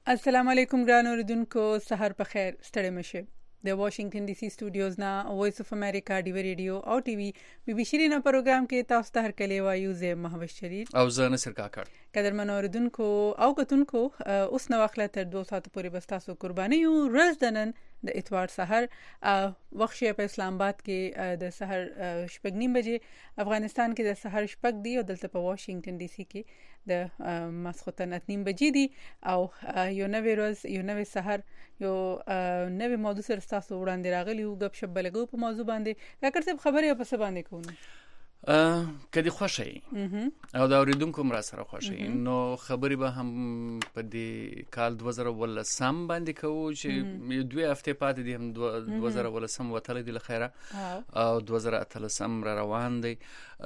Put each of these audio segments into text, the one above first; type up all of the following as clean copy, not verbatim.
السلام علیکم ګران اوریدونکو، سحر په خیر. ستړي مشه. د واشنگټن ډي سي سټوډیوز نه وایس اف امریکا ډیو ریډیو او ټي وي بي بي شيرینه پروګرام کې تاسو ته هرکلی وایو. زه محمد شریف او زه نصر کاکړ. قدرمن اوریدونکو او کتونکو، اوس نو وخت تر 2 ساعت پورې بس تاسو قرباني یو ورځ دنن د اتوار سحر وخت په اسلام آباد کې د سحر 8:30 بجې، افغانستان کې د سحر 8 دی او دلته په واشنگټن ډي سي کې د ماسخوتن 8:30 بجې دي. او یو نوې ورځ، یو نوې سحر، یو نوې موضوع سره تاسو وړاندې راغلی او غب شپ بلګو په موضوع باندې. کاکړ صاحب خبرې په څه باندې کوو؟ کدي خوشي او دا اوریدونکو مر سره خوشي نو خبرې به هم په دې کال 2013 باندې کوو چې 2 هفته پاتې دي، هم 2013 وتل دي لخيره او 2013 را روان دي.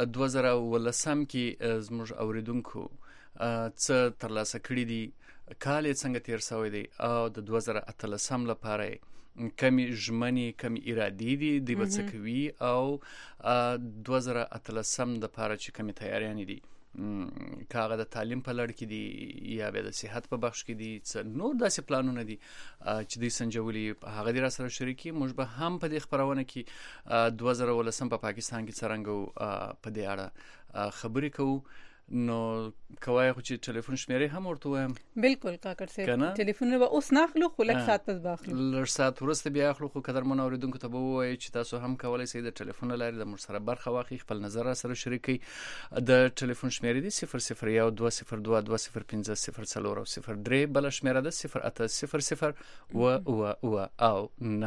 2013 کې زموږ اوریدونکو څه ترلاسه کړی دي، کال یې څنګه تیر شوی دی او د 2013 لپاره کمی ژمنې، کمی ارادې دي د وڅکوي او 2013 د لپاره چې کمی تیاریان دي، کاغه د تعلیم په لړ کې دي یا به د صحت په بخش کې دي، څه نور داسې پلانونه دي چې د سنجولي هغه د سره شریکي. موږ به هم په دې خبرونه کې 2013 په پاکستان کې څنګه په دې اړه خبرې کوو. نو کوای خو چې ټلیفون شمیرې هم ورته وایم. بالکل کاکړ صاحب، ټلیفون به اوس نه اخلو، خو لږ سات پس باخلو، لږ سات ورسته بیا اخلو. خو قدر مون اوریدونکو ته به وایي چې تاسو هم کولای شئ د ټلیفون لارې د مر سره برخه واخلئ، خپل نظر سره شریکئ. د ټلیفون شمیرې دي 001202 205 040 بل شمیره ده 0800 او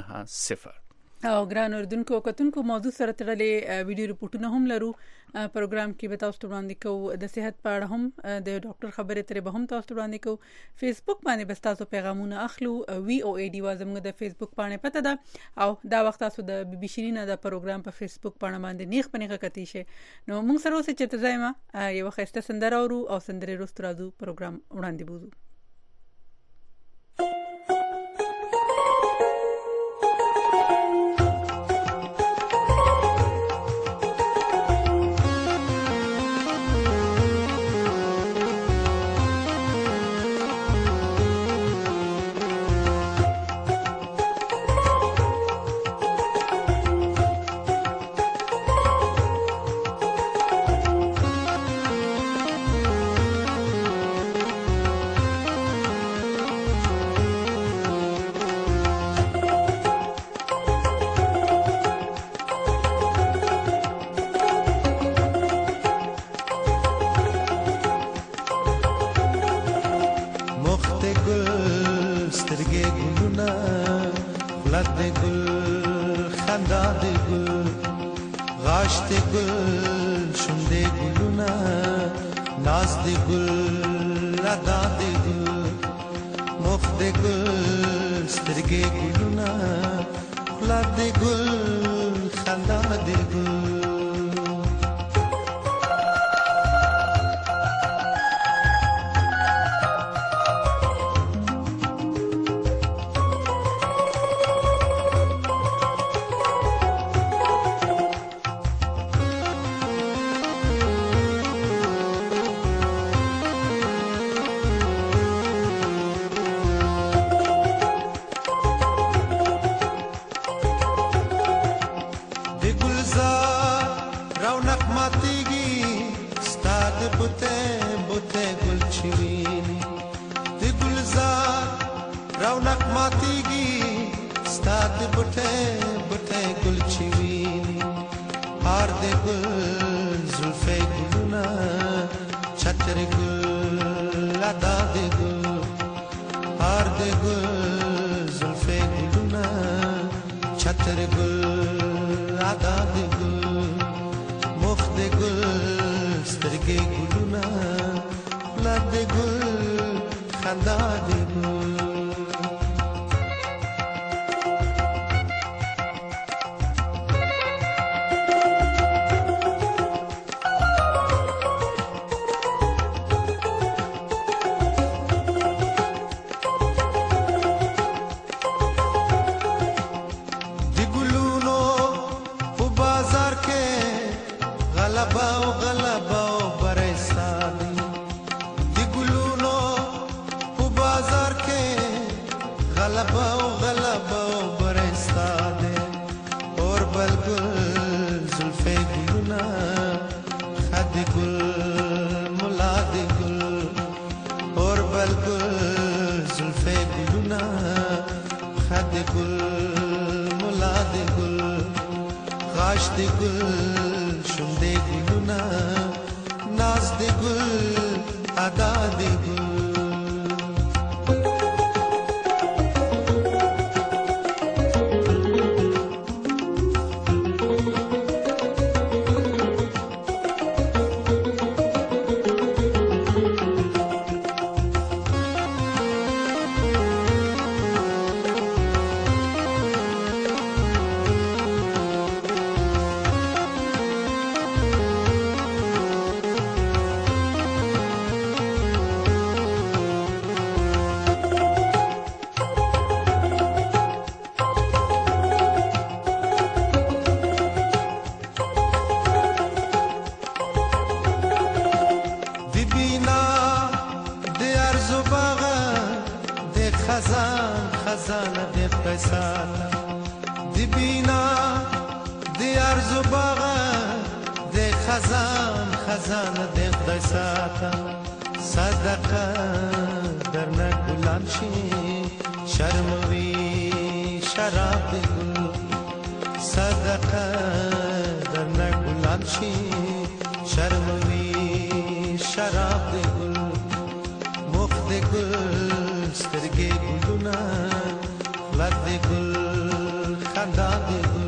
90. او ګران اوریدونکو کتونکو، موضوع سره تړلې ویډیو ریپورتونه هم لرو. پروګرام کې به تاسو وړاندې کوو، د صحت په اړه هم د ډاکټر خبرې ترې به هم تاسو وړاندې کوو. فیسبوک باندې به تاسو پیغامونه اخلو، وی او ای ډي وازمغه د فیسبوک باندې پته ده. او دا وخت تاسو د بي بي شيرینه د پروګرام په فیسبوک باندې باندې نیغ پنیغه کتی شي. نو موږ سره اوسه چې تزایمه یو خسته سندره اورو او سندره روست راځو پروګرام وړاندې بوزو. غلبا و برسانی دی گلونو په بازار کې غلبه و برستاده اور بلگل زلف گلونا خد گل ملاد گل اور بلگل زلف گلونا خد گل ملاد گل غاشت گل شنده گلونا ناز د گل ادا د گل خزانه د قصاله دی بینا دی ارزو باغه د خزانه د قصاله صدقه درنه ګلان شي شرم وی شراب ګل صدقه درنه ګلان شي شرم وی شراب ګل مخ د ګل سترګې ګلونه خلد ګل خندا ګل.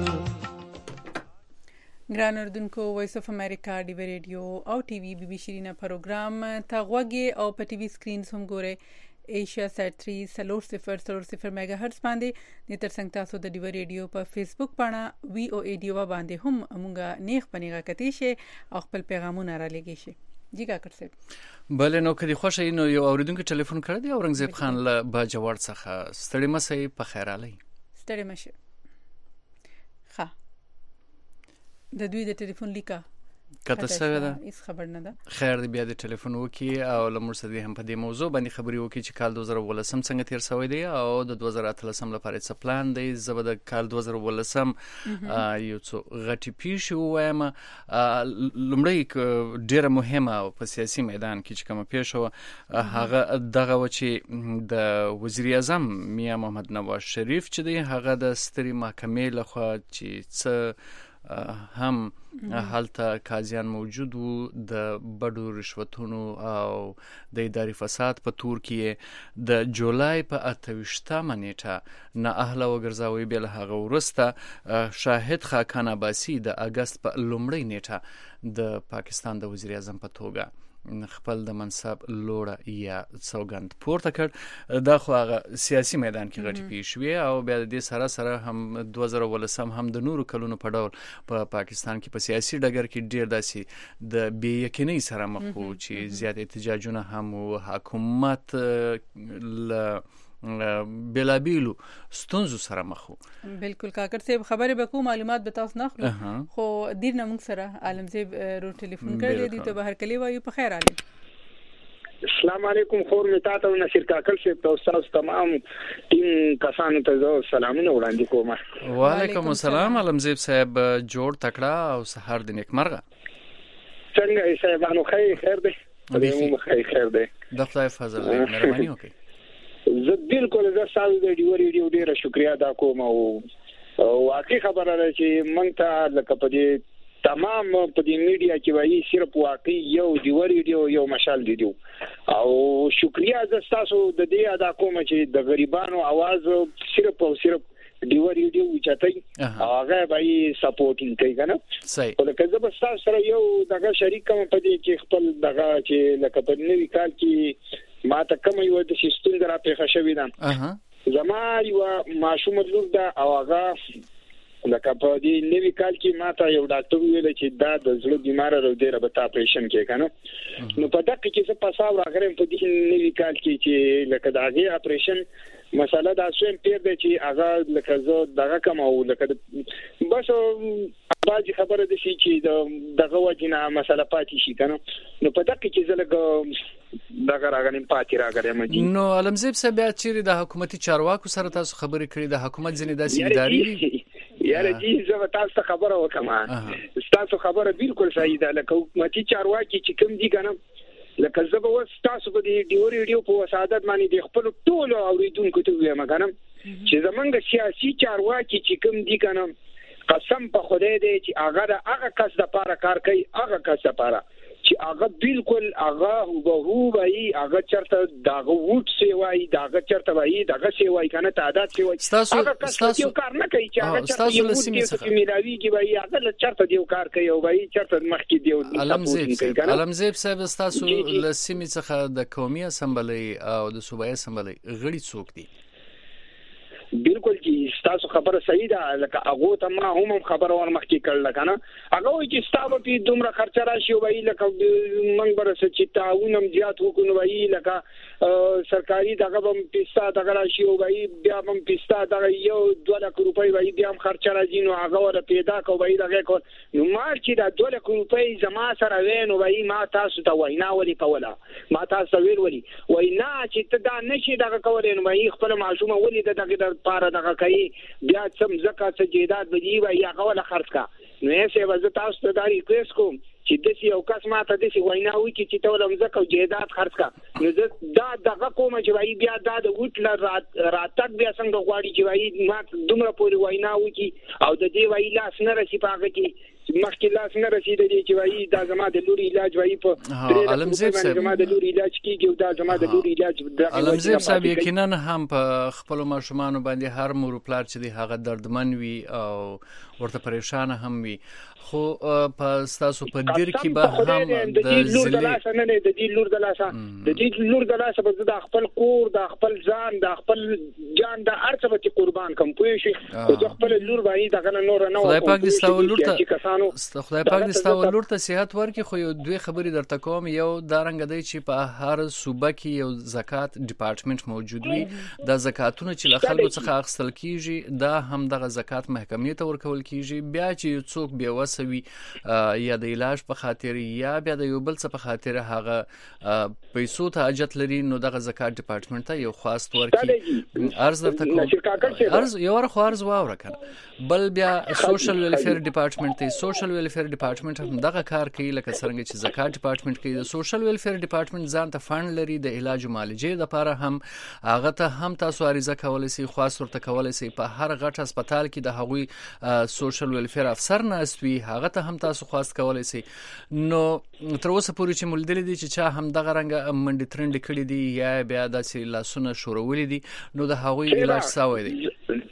ګران اردوونکو وایس اف امریکا ډي وی ریډیو او ټي وي بي بي شیرینه پروګرام ته غوږی او په ټي وي سکرینز هم ګوره ایشیا سات 3 سلور میگا هرتز باندې د ترڅنګ تاسو د ډي وی ریډیو په فیسبوک باندې وی او ای ډي و باندې هم مونږه نیخ پنیغه کتی شي او خپل پیغامونه را لګی شي. جی کا کرسه بله نو کدي خوښه نو یو اوریدونکو ټلیفون کړی دی اورنګزیب خان له باجوړ څخه ستړي مسئ په خیر علي ستړي مشه ښه د دوی د ټلیفون لیکه کته څنګه ده هیڅ خبر نه ده خیر دی بیا د ټلیفون وکي او لمر سدي هم په دې موضوع باندې خبري وکي چې کال 2018 څنګه تیر شوی دی او د 2013 لپاره څه پلان دی زبر د کال 2018 یو څو غټي پیښې وایم لمړی ډیره مهمه په سیاسي میدان کې چې کومه پیښه هغه دغه و چې د وزیر اعظم میا محمد نواز شریف چې دی هغه د ستري محکمې لخوا چې څه هم حالته قاضیان موجود وو د بډو رشوتونو او د اداري فساد په تور کې د جولای په 28 نیټه نه اهله وګرځاوي بل هغه ورسته شاهد خاکان عباسی د اگست په لومړۍ نیټه د پاکستان د وزیر اعظم په توګه خپل د منصب لوړه یا سوګند پورته کړ دا خو هغه سیاسي میدان کې غټي پیښوي او بیا د سره سره هم 2018 هم د نورو کلونو په ډول په پاکستان کې په سیاسي ډګر کې ډیر داسي د بې یقینۍ سره مخ وو چې زیات احتجاجونه هم حکومت بلابیلو ستونزو سره مخ وو. بالکل کاکر صاحب خبره به کو معلومات به تاسو نه خلو خو دیر نه موږ سره عالم صاحب رو ټلیفون کړی دی ته بهر کلی وایو په خیر علي. السلام علیکم خور متا ته نصیر کاکل صاحب ته تاسو تمام ټیم کسانو ته سلامونه وړاندې کوم. وعلیکم السلام عالم صاحب جوړ تکړه او سحر د نیکمرغه څنګه صاحبانو خیر دی مو خیر دی د خدای فضل مهرباني وکړي. زه بالکل زه سال د ډیو ریډیو ډیره شکریا ادا کوم او واقعي خبره ده چې مونږ ته لکه په دې تمام په دې میډیا کې وایي صرف واقعي یو ډیو ریډیو یو مشال ډیو او شکریا زه تاسو د دې ادا کوم چې د غریبانو आवाज صرف او صرف ډیو ریډیو چاته هغه به سپورټینګ کوي کنه صحیح ولکه زه به تاسو سره یو دغه شریک کوم په دې کې خپل دغه چې لکه په نوې کال کې ما ته کوم یو د سیستم درا په خښوي ده زما یو ماشوم لور ده او هغه لکه په دې نوي کال کې ماته یو ډاکټر ویل چې دا د زړه بیمار ورو ډیره به اپریشن کې کنه نو په دغه کې څه پاساو راغرم په دې نوي کال کې چې لکه دا غي اپریشن مساله دا سوم پیر دی چې هغه لکه زه دغه کوم او لکه بس باجی خبره د شي چې دغه وجنه مساله پاتې شي کنه نو په دغه کې زلګ دغه راغلم پاتې راغلم نو علمزیب صاحب بیا چیرې د حکومتي چارواکو سره تاسو خبرې کړې د حکومت ځنې داسې ادارې یاره جی زه تاسو خبره وکم تاسو خبره بالکل صحیح ده لکه حکومتي چارواکي چې کوم دي کنه لکه زه به تاسو په دې ډیوري په وسادت باندې د خپل ټولو اوریدونکو ته وایم کنه چې زمونږ سیاسي چارواکي چې کوم دي کنه قسم په خدای دی چې هغه کس د پاره کار کوي هغه کس د پاره چې هغه بالکل هغه هو وای هغه چرته داغه ووټ سی وای داغه چرته وای داغه سی وای کنه تعداد سی وای هغه تاسو کار نه کوي چې هغه چرته لسیمه څخه ملاوي کی وای هغه چرته دیو کار کوي او وای چرته مخ کې دیو علمزیب صاحب تاسو لسیمه څخه د قومي اسمبلی او د صوبایي اسمبلی غړي څوک دي بالکل چې تاسو خبره صحیح ده لکه هغه ته ما هم خبره ورمخکې کړل کنه هغه وایي چې تاسو په دومره خرچ راشي وایي لکه موږ برسه چې تعاونم زیات وکړو وایي لکه سرکاري دغه هم پیسې دغه راشي وایي بیا هم پیسې دغه یو 2 لک روپۍ وایي بیا هم خرچ راځي نو هغه ور پیدا کوي دغه کو نو ما چې دا 2 لک روپۍ زما سره وینو وایي ما تاسو ته وینا ولي کوله ما تاسو ویل وینا چې ته دا نشي دغه کولای نو وایي خپل معصومه ولي دغه پاره دغه کوي بیا څم زکات جیدات بدی وای هغه ولا خرڅ کا نو یې څه وځه تاسو ته داري کوم چې د سی او کس ماته د سی وینا وی چې ته ولم زکات جیدات خرڅ کا نو دا دغه کوم چې وای بیا دا د وټل راتګ بیا څنګه غواړي چې وای ما دومره پوری وینا وی او د دې وای لاس نه رسی پاګه کې مخکې لاس نه رسیدلی چې وایي دا زما د لوري علاج وایي په علمزیب صاحب زما د لوري علاج کیږي او دا زما د لوري علاج علمزیب صاحب یقینا هم په خپل ماشومان باندې هر مور پلار چې دی هغه دردمن وي او ورته پریشان هم وي خو په تاسو په دیر کې به هم د لور د لاس نه د دې لور د لاس د دې لور د لاس په د خپل کور د خپل ځان د خپل جان د ارڅ به قربان کوم پوي شي او خپل لور وایي دغه نور نه خدای پاک دې ستاسو لور ته خدای پاک دې ستاسو لور ته صحت ورکړي خو یو دوه خبرې درته کوم یو دارنګ دی چې په هر صوبه کې یو زکات ډپارټمنټ موجود وي د زکاتونو چې له خلکو څخه اخیستل کیږي دا هم دغه زکات محکمې ته ورکول کیږي بیا چې څوک بیا وسوي یا د علاج په خاطر یا بیا د یو بل څه په خاطر هغه پیسو ته حاجت لري نو دغه زکات ډپارټمنټ ته یو خاص ورکي ارز درته کوم ارز یو ورخ واوره کنه بل بیا سوشل ویلفیر ډپارټمنټ ته سوشل ویلفیر ډپارټمنټ هم دغه کار کوي لکه څنګه چې زکات ډپارټمنټ کوي د سوشل ویلفیر ډپارټمنټ ځان ته فند لري د علاج او معالجې لپاره هم هغه ته هم تاسو عریضه کولای شئ خاص ورته کولای شئ په هر غټ هسپتال کې د هغوی سوشل ویلفیر افسر ناستوي هغه ته هم تاسو خواست کولای شئ نو تر اوسه پورې چې مولدل دي چې چا هم دغه رنګ منډي ترند کړی دي یا بیا داسې لاسونه شورولې دي نو د هغوی علاج ساوي دي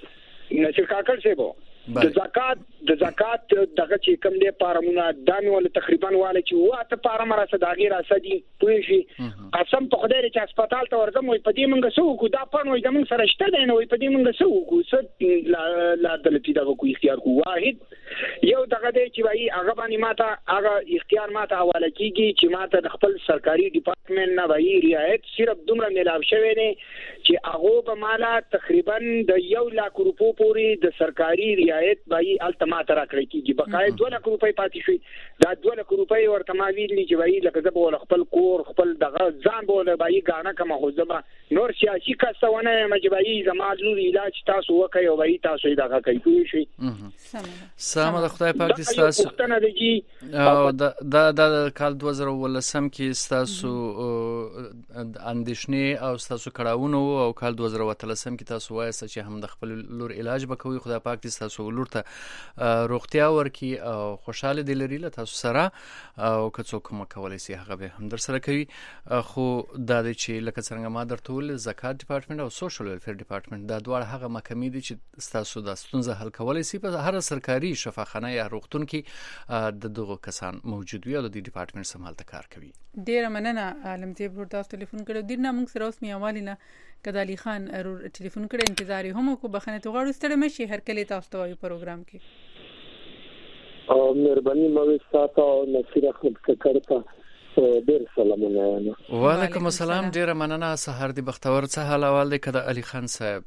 نشي کاکل شه د زکات دغه چې کوم دی پارمونه دامه ول تقریبا واله چې واته پارم را صداغي را سدي پوي شي قسم په خدای چې هسپتال ته ورغم وي په دې منګه سو کو دا پن وي د من سره شته دی نو په دې منګه سو کو څه لا دلته دا کو اختیار کو واحد یو دغه دی چې وایي هغه باندې ماته هغه اختیار ماته حواله کیږي چې ماته د خپل سرکاري ډپارټمنټ نه وایي رعایت صرف دومره ملاو شوی نه چې هغه به مالا تقریبا د 1 لک روپو پورې د سرکاري رعایت وایي التمات راکړی کیږي بقای 2 لک روپۍ پاتې شي دا 2 لک روپۍ ورته ما ویلي چې وایي لکه زه به خپل کور خپل دغه ځان به وایي غاڼه کوم خو زما نور سیاسي کسونه مجبوري زما لوري علاج تاسو وکي او وایي تاسو یې دغه کوي شي سلام د خدای پاک دې تاسو او د کال 2018 کې تاسو اندیشنې او تاسو کړهونه او کال 2013 کې تاسو وایي چې هم د خپل لور علاج وکوي خدای پاک دې تاسو لور ته روغتیا ورکي او خوشاله دي لري له تاسو سره او که څوک کوم کولای شي هغه به هم در سره کوي. خو دا د چې لکه څنګه ما درته ویل زکات ډپارټمنټ او سوشل ویلفیر ډپارټمنټ دا دواړه هغه محکمې دي چې تاسو د ستونزه حل کولای شي په هر سرکاري شفاخانه یا روغتون کې د دغه کسان موجود وي او د ډپارټمنټ سمالته کار کوي. ډیر مننه عالم طيب ورته ټلیفون کړو ډیر نه موږ سره اوس میاوالینا کدالي خان ټلیفون کړ انتظار هم کو بخنه تو غواړو ستړي مشي هر کله تاسو ته وایو پروګرام کې او مهرباني مو ساتو نصیر احمد ککړه ډیر سلامونه. وعلیکم السلام ډیر مننه سحر دی بختور څه حال احوال دی کده علي خان صاحب؟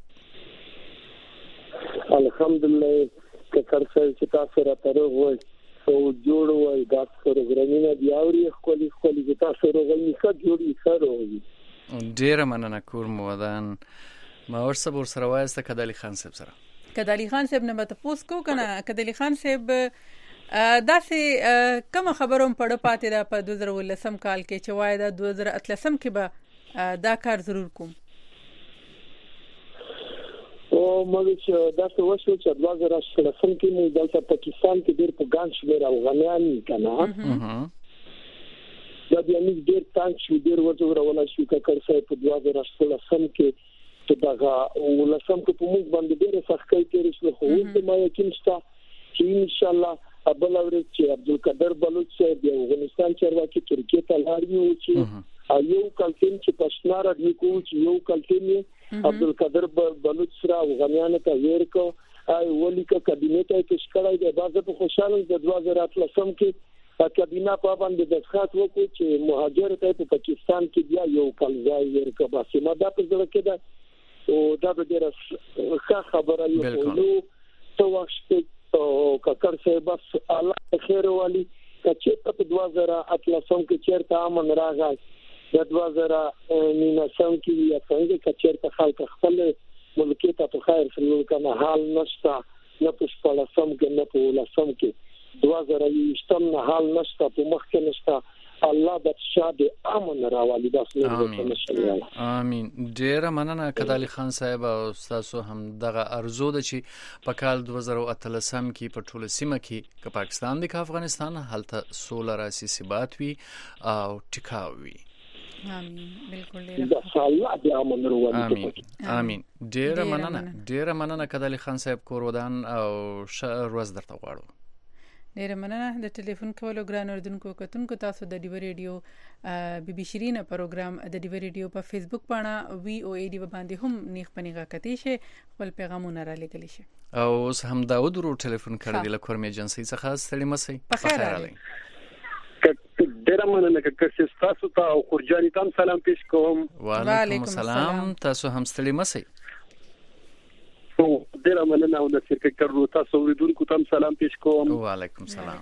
الحمدلله ککړ صاحب چې تاسو راته وایي او جوړ وای دا پروګرامونه دی اوري خولي چې تاسو راغلی ښه جوړی سره ډیر مننه کور مودان ما ورسره وایسته کدالي خان صاحب سره. کدالي خان صاحب نه تاسو کو کنه کدالي خان صاحب داسې کوم خبروم پړ پاتې را په 2013 کال کې چې وای دا 2013 کې به دا کار ضرور کوم او مګر دا څه وشو چې 2013 کې موږ دلته پاکستان کې ډېر په ګان شمیر افغانان کنه دا بیا موږ ډېر تانک شو ډېر ورته شو ککړ صاحب په 2013 کې چې دا ولسم کې په موږ باندې ډېر سختۍ تیر شو خو اوس ما یقین شته چې ان شاء الله ابل اوري چې عبدالقادر بلوچ صاحب د افغانستان چارواکي ترکیه ته لاړ یو چې یو کلتین چې پښتنار دی کو چې یو کلتین عبدالقادر بلوچ سره افغانان ته ورکو ay ولیکه کابینه ته تشکړای دی بعضه په خوشاله د 2013 کې کابینه په باندې د ښات وکړي چې مهاجر ته په پاکستان کې بیا یو کلځای ورکو باسي ما دا په ځل کې دا او دا به ډیره ښه خبره یو تو وخت او ککر صاحب بس الله خیر والی چې په 2013 کې چیرته امن راغی د 2019 کې یا څنګه چې چیرته خلک خپل ملکیت په خیر سره کنه حال نشته نه په شپږم کې نه په لسم کې 2020 نه حال نشته په مخ کې نشته الله د شاد امن راوالي بس نه. امين. ډیر مننه کدالي خان صاحب او تاسو هم دغه ارزو ده چې په کال 2013 کې په ټوله سیمه کې که پاکستان دی که افغانستان هلته سوله راسي ثبات وي او ټیکاو وي. امين. بالکل ډیر امين. ډیر مننه کدالي خان صاحب کور ودان او روز درته غواړو. ډیر مننه د ټلیفون کولو ګران اردوونکو کتونکو تاسو د ډیو ریډیو بي بي شيرين پروګرام د ډیو ریډیو په فیسبوک باندې وی او ای ډی باندې هم نیخ پنیغه کتی شي خپل پیغامونه را لګلی شي او اوس هم داود ورو ټلیفون کړی د لکور ایجنسی څخه ستړي مسي په خیر علي ډیر مننه چې تاسو ته او خورجاني تام سلام پیش کوم. وعلیکم السلام تاسو هم ستړي مسي. ډیر مننه او د شرکت کړو تاسو ورودونکو تام سلام پیش کوم. وعلیکم السلام.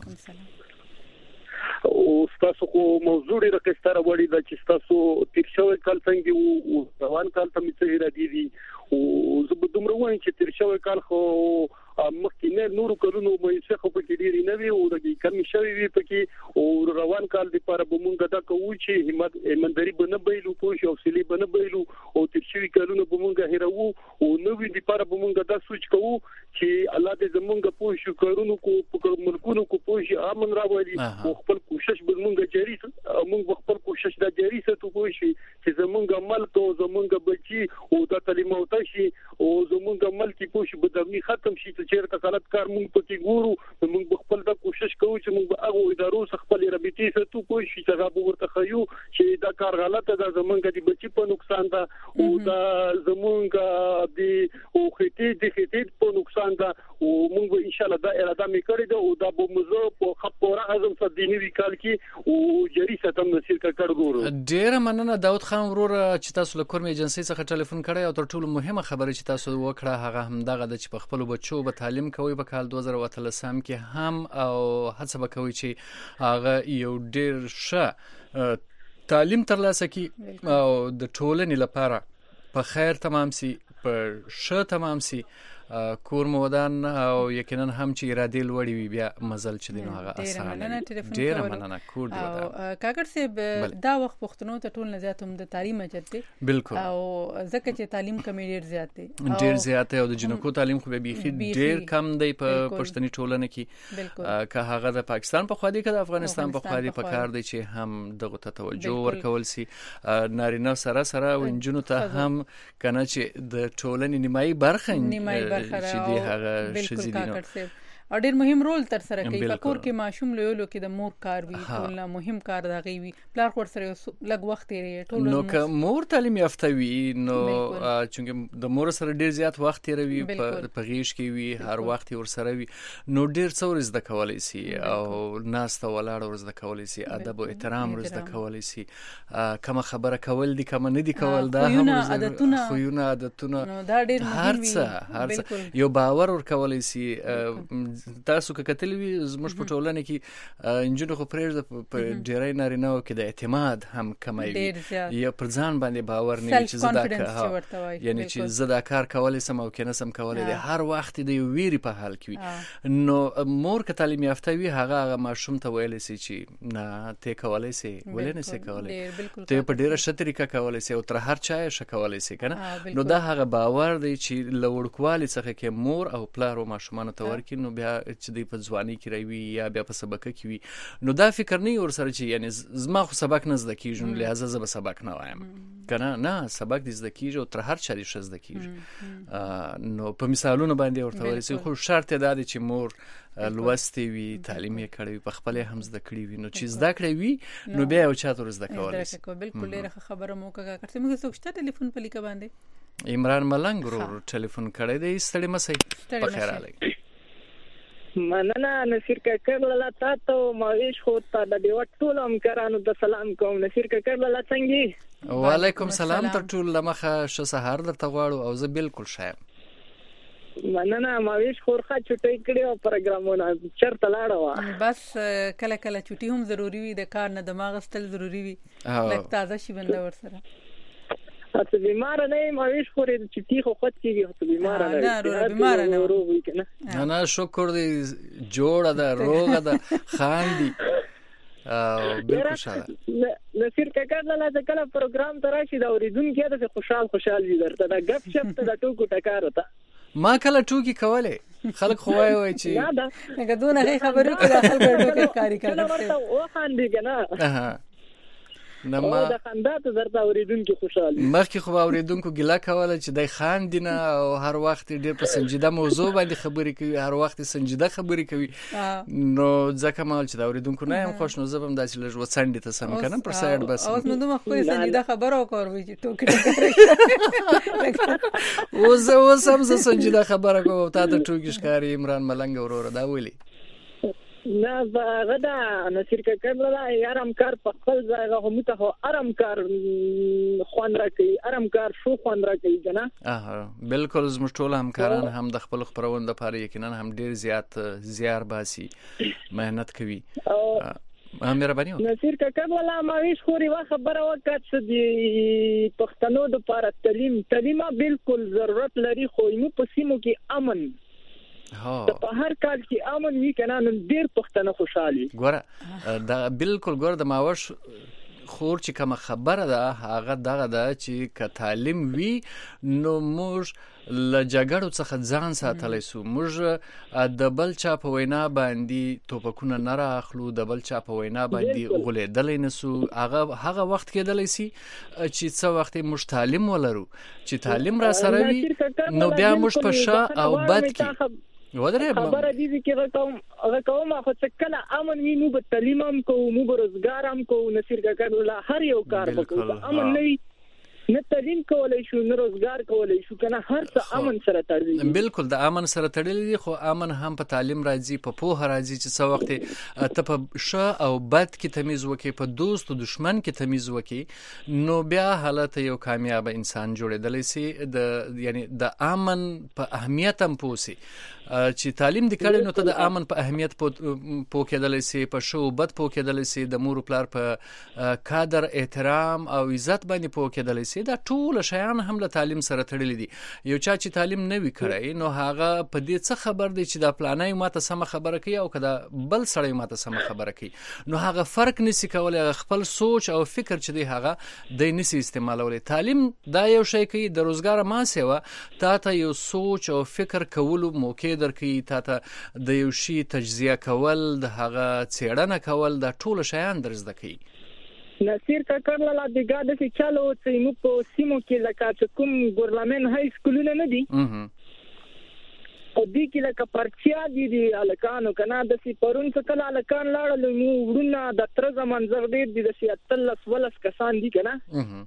او تاسو کو موضوع ډیره کستره وړي د چې تاسو تیر شوی کال څنګه او روان کال ته مڅ هیر دي او زه به دومره وایم چې تیر شوی کال خو مخکې نه نورو کلونو مې څه خو پکې ډیری نه وي او د کمی شوی وي پکې او روان کال لپاره به مونږ دا کوو چې همت ایمانداری بنه بیلو پوه شو حوصله بنه بیلو او تیر شوی کلونو به مونږ هیرو او نوې لپاره به مونږ دا سوچ کوو چې الله دې زمونږ پوه شو کارونو کو ملکونو کو پوه شي امن راوړي او خپل کوشش به مونږ جاری مونږ خپل کوشش دا جاری ساتو پوه شي چې زمونږ ملک او زمونږ بچي او د تعلیم او تشي او زمونږ ملک پوه شي بدامي ختم شي چیرته غلط کار مونږ پکې ګورو مونږ خپل د کوشش کوو چې مونږ هغه ادارو څخه خپل رابطې ساتو کوی شي چې هغه ورته خيو چې دا کار غلطه ده زمونږ د بچي په نقصان ده او دا زمونږ د او خېټې په نقصان ده او مونږ ان شاء الله دا اراده میکړې ده او دا به موږ په خپل اعظم صدینی وکال کې او جری ستم نصیر کړ ګورو. ډیر مننه داود خان ورور چې تاسو له کورم ایجنسی څخه ټلیفون کړی او تر ټولو مهمه خبره چې تاسو وکړه هغه هم دغه د چې په خپل بچو تعلیم کوي په کال 2013 کې هم او هڅه وکوي چې هغه یو ډیر ښه تعلیم ترلاسه کړي او د ټولنې لپاره په خیر تمام سي په ښه تمام سي کور مو ودان او یقینا هم چې اراده لوړی وي بیا مزل چې دینو هغه اسانه ډیر مننه کور دی ودان کاکړ صاحب دا وخت پښتنو ته ټول نه زیات هم د تعلیم اجت دی بالکل او ځکه چې تعلیم کمی ډیر زیات دی ډیر زیات او د جنکو تعلیم خو به بيخي ډیر کم دی په پښتني ټولنه کې که هغه د پاکستان په خوا دی که د افغانستان په خوا دی په کار دی چې هم دغه ته توجه ورکول سي نارینه سره ونجونو ته هم کنه چې د ټولنې نیمایي برخه چې دی هغه شزیدینو او ډیر مهم رول تر سره کوي په کور کې ماشوم لویولو کې د مور کار وی ټول مهم کار دا غوي پلار خور سره لګ وخت یې ټول نو که مور تعلیم یافته وي نو چې د مور سره ډیر زیات وخت یې روي په غیش کې وي هر وخت ور سره وي نو ډیر څو ورځ د کولای سي او ناس ته ولاړ ورځ د کولای سي ادب او احترام ورځ د کولای سي کوم خبره کول دي کوم نه دي کول دا هم خوونه عادتونه دا ډیر مهم وي هرڅه یو باور ور کولای سي تاسو که کتلی وي زموږ په ټولنه کې انجونو خو پرېږده په ډېری نارینه‌و کې د اعتماد هم کمی وي یا پر ځان باندې باور نه وي چې زه دا یعنی چې زه دا کار کولی سم او که نه سم کولی دی هر وخت د یو ویرې په حال کې وي نو مور که تعلیم یافته وي هغه ماشوم ته ویلی سي چې نه ته کولی سي ولې نه سي کولی ته په ډېره ښه طریقه کولی سي او تر هر چا یې ښه کولی سي که نه نو دا هغه باور دی چې له وړوکوالي څخه کې مور او پلار او ماشومانو ته ورکړي نو بیا چې دی په ځواني کې راوي یا بیا په سبقه کې وي نو دا فکر نه ور سره چې یعنی زما خو سبق نه زده کیږي لہذا زه به سبق نه وایم کنه نه سبق دې زده کیږي او تر هر چا دې زده کیږي نو په مثالونو باندې ورته ورسې خو شرط دا دی چې مور لوستي وي تعلیم یې کړی په خپل هم زده کړی وي نو چې زده کړی وي نو بیا یو چا ته زده کولای شي بالکل ډیره خبره مو کوي کړم موږ څوک شته ټلیفون په لیکه باندې عمران ملنګ ورو ټلیفون کړی دی ستړي مسئ په خیر علي مننه نصیر کاکړ لاله تاسو ماویش خو ته د دیو ټول همکارانو ته سلام کوم نصیر کاکړ لاله څنګه وعلیکم سلام تر ټول لمخه ش سحر درته غواړو او زه بالکل شایم مننه ماویش خورخه چټي کړي او پروګرامونه چرته لاړو بس کله کله چټي هم ضروری وي د کار نه دماغ استل ضروری وي لکه تازه شي بنده ور سره اته بیمار نه ماویش خورې چټي خو خود کیږي ته بیمار نه بیمار نه نه شکر دې جوړه ده روغه ده خاندي بالکل شاله نصیر کاکړ لاله کله پروګرام تراشي دا اوریدونکو د خوشحال وي درته دا غپ شپ ته د ټوکو ټکار وته ما کله ټوکی کوله خلک خو وای چې نه دونه خبرو کې خلک ټوکی کاری کوي او خاندي کنه نما د خندات درته اوریدونکو خوشاله مخکې خو اوریدونکو ګیلا کوله چې دای خاندینه او هر وخت ډېر په سنجیده موضوع باندې خبرې کوي هر وخت سنجیده خبرې کوي نو ځکه مال چې دا اوریدونکو نه هم خوش نو زبم داسې لږ وڅنډې ته سم کنه پر سایډ بس اوس نو دوه خو سنجیده خبره وکړو چې ټوکی اوس هم سنجیده خبره کوم ته د ټوکی ښکاری عمران ملنګ ورور دا ویلي نه غدا نصیر کاکړ لاله آرام کار په خپل ځای هم ته آرام کار خوان راکې آرام کار شو خوان راکې کنه بالکل زموږ ټول همکاران هم د خپل خبرونه لپاره یقینا هم ډیر زیات زیار باسي مهنت کوي مهرباني نصیر کاکړ لاله ماویش خوري وا خبره وکړه چې د پښتنو د لپاره تعلیم بالکل ضرورت لري خو نو په سیمو کې امن په هر کال کې امن وی کنه نن ډیر پښتنه خوشحالي ګوره دا بالکل ګوره د ماوش خور چې کوم خبره ده هغه دغه ده چې ک تعلیم وی نو موږ ل جګړو څخه ځان ساتلی سو موږ د بل چا په وینا باندې توپکونه نه راخلو د بل چا په وینا باندې غولېدلی نه سو هغه وخت کېدلی سي چې څه وخت موږ تعلیم ولرو چې تعلیم را سره وي نو بیا موږ په ښه او بد کې خبره دي چې رقم خو څکله امن وي نو به تعلیم هم کوو نو به روزګار هم کوو نصیر کاکړ لا هر یو کار وکړو امن نه وي نه تعلیم کولای شو نه روزګار کولای شو کنه هر څه امن سره تړلي بالکل د امن سره تړلي دي خو امن هم په تعلیم راځي په پوهه راځي چې څه وخت ته په ښه او بد کې تمیز وکې په دوست او دشمن کې تمیز وکې نو بیا حالت یو کامیاب انسان جوړېدلی سي یعنی د امن په اهمیت هم پوسي چې تعلیم د کړي نو ته د امن په اهمیت پوکېدلی سي په شو بد پوکېدلی سي د مور پلار په قدر احترام او عزت باندې پوکېدلی سي سي دا ټول شیان هم له تعلیم سره تړلي دي. یو چا چې تعلیم نه وي کړی نو هغه په دې څه خبر دی چې دا پلانای ماته سم خبره کوي او کدا بل سړی ماته سم خبره کوي، نو هغه فرق نسی کولای، خپل سوچ او فکر چې دی هغه د نسی استعمالولای. تعلیم دا یو شی کوي د روزګار ما سیوا تا ته یو سوچ او فکر کولو موقع درکې، تا ته د یو شی تجزیه کول، د هغه څېړنه کول، دا ټول شیان درزده کوي. نصیر کاکړ لاله دغه د چالو چې موږ په سیمو کې لکه کوم ګورنمنت های سکولونه نه دي او دې کې لکه پرچیا دي الکانو کنه د سی پرون څخه کله الکان لاړل نو ورونه د تر زمان زغ دې د سی اتلس ولس کسان دي کنه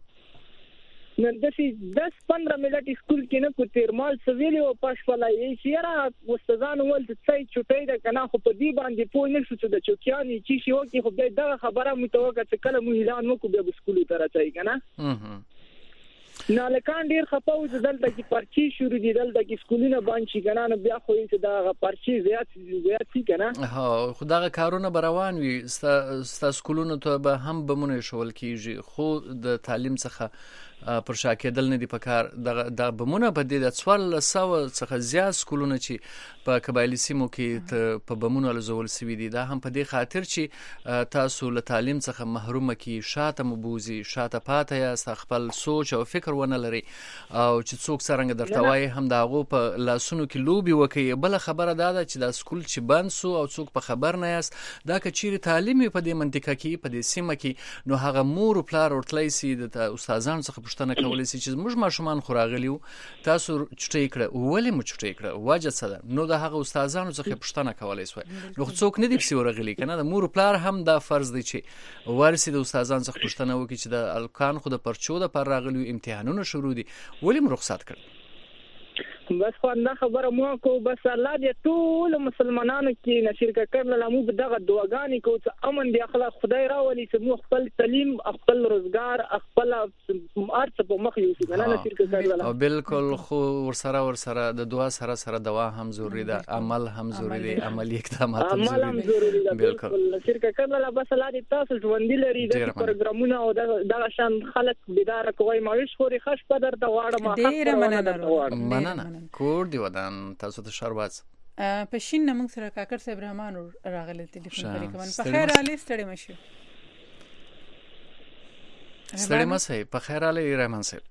نن د سی 10-15 ملت سکول کې نه کو تیرمال سویلی او پښفلا یې چیرې استادان ول چې چټي د کنه خو په دې باندې پوه نه شو چې د چوکیانی چې شی وکي خو دا خبره متوقع چې کله مو اعلان وکړو به سکول ته راځي کنه نه لکان ډیر خپاو چې دلته کې پرچی شروع دي، دلته کې سکولونه باندې کنه نو بیا خو چې دا پرچی زیات شي کنه. ها خو دا کارونه بروان وي ستا سکولونه ته به هم بمونه شول کیږي، خو د تعلیم څخه پر شاکېدل نه دي پکار. د بمونه په دې د 1400 څخه زیات سکولونه چې په قبایلی سیمو کې په بمونه لزول سوي دي، دا هم په دې خاطر چې تاسو له تعلیم څخه محروم کی، شاته مبوزي، شاته پاتې یاست، خپل سوچ او فکر ونه لري او چې څوک څنګه درته وایي هم دا غو په لاسونو کې لوبي وکي. بل خبره دا ده چې دا سکول چې بند سو او څوک په خبر نه یاست، دا که چیرې تعلیم په دې منطقه کې په دې سیمه کې نو هغه مور او پلار ورتلی سي د استادانو څخه پوښتنه کولی سي چې موږ ماشومان خو راغلیو تاسو چټي کړه، ولې مو چټي کړه، وجه څه ده؟ نو د هغه استادانو څخه پوښتنه کولی سي. نو څوک نه دی پسې ورغلی کنه، د مور او پلار هم دا فرض دی چې ورسي د استادانو څخه پوښتنه وکړي چې د الکان خو د پرچو د پر راغلیو امتحانونه شروع دي، ولې مو رخصت کړ؟ بس خو دا خبره مو کو بس الله دې ټول مسلمانانو کې نشر کړل لمو دغه دعاګانې کو چې امن دې اخلاق خدای راولي چې مو خپل تعلیم، خپل روزګار، خپل ارڅ په مخ یو څه نه نشر کړل. او بالکل خو ورسره د دعا سره دوا هم ضروری ده، عمل هم ضروری دی، عملی اقدامات هم ضروری دي. بالکل نشر کړل بس الله دې تاسو ژوند لري د پروګرامونو او دغه شان خلک بیدار کوي. ماویش خوري خش په در د واړه ما ډیر مننه کور دی ودان تاسو ته شربات په شین نمنګ سره کاکر صاحب رحمان راغله ټلیفون پرې کوم په خیر علي ستړي مشو ستړي مشه په خیر علي رحمان صاحب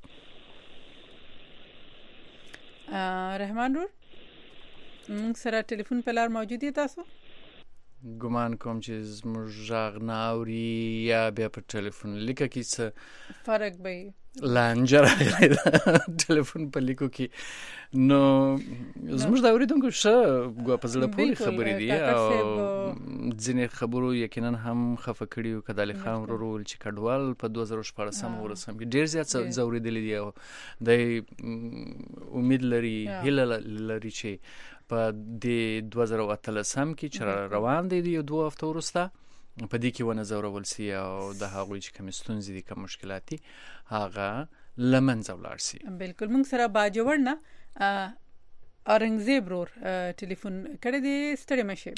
رحمان موږ سره ټلیفون په لار موجود دي، تاسو ګمان کوم چې زموږ غږ نه اوري یا بیا په ټلیفون لیکه کې څه فرق به لانجه راغلی ده ټلیفون په لیکو کې. نو زموږ د اورېدونکو ښه په زړه پورې خبرې دي او ځینې خبرو یقینا هم خفه کړي. کدالي خان ورو ویل چې کډوال په 2014 ورسم کې ډېر زیات ځورېدلي دي او د امید لري هیله لري چې په د 2013 کې چې روان دي یو 2 هفته وروسته په دې کې ونه زورول سي او د هغوی چې کوم ستونزې دي، کوم مشکلات دي، هغه لمنځه ولاړ سي. بالکل موږ سره باجوړ نه اورنګزیب رور ټلیفون کړی دی، ستړي مشه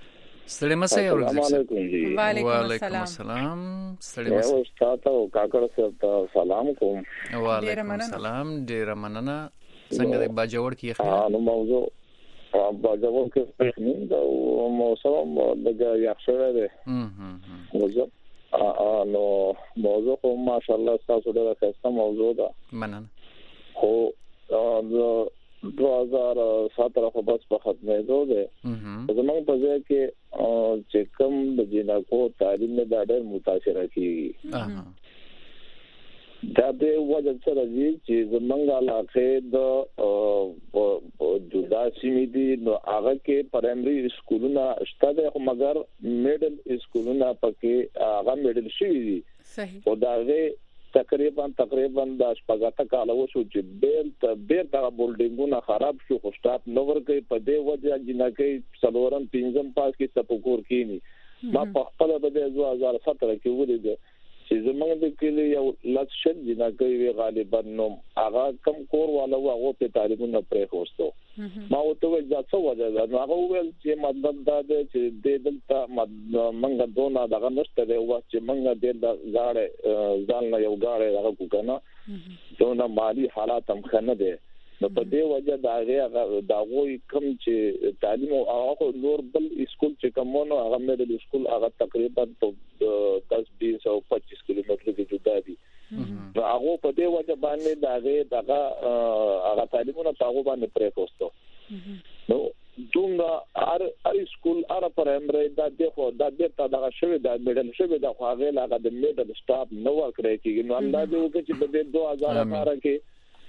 اورنګزیب. وعلیکم السلام. ستړي مشه استاد او کاکړ صاحب سلام کوم. وعلیکم السلام، ډیر مننه. څنګه د باجوړ کې اخلي نو موضوع باجوړ کې څنګه دا موسم دغه یخشره ده موضوع نو موضوع خو ماشاءالله تاسو ډېر ښه موضوع ده. مننه. خو د 2017 خو بس په ختمېدو ده. زموږ په ځای کې چې کوم د جنکو تعلیم نه ډېر متاثر کیږي. دا به وجه سره دي چې زمونږ علاقه د جدا سیمې دي نو هغه کې پرایمري سکولونه شته دي خو مګر میډل سکولونه پکې هغه میډل شي دي. صحیح. او دا تقریبا د شپږاته کال وشو چې بیرته بولډینګونه خراب شو خو سټاپ نو ورګي په دې وجه جنکې څلورم پنځم پاس کې سپکور کینی. ما په خپل بده 2017 کې ولیدل چې زمونږ د کلی یو لکشن جنکې غالبا نو هغه کم کور والا هغه په تعلیمونه پرې خوستو. ما وته وځه څو وځه نو هغه ویل چې مطلب دا دی چې د دلته منګه دونه دغه نشته دی او چې منګه د غاړه ځان نه یو غاړه هغه کو کنه دونه مالی حالات هم خنه دي نو په دې وجه دا غوي کم چې تعلیم او هغه نور بل اسکول چې کومونو هغه میډل اسکول هغه تقریبا 10-20 او 25 کیلومتر کې جدا دي نو هغه په دې وجه باندې هغه تعلیمونه په هغه باندې پرې کوستو نو دومره ار اسکول ار پرایمری دا دغه دغه شوی دا میډل شوی دا خو هغه لاغه د میډل سټاپ نو ورکړی کیږي نو اندازې وکړي چې په 2018 کې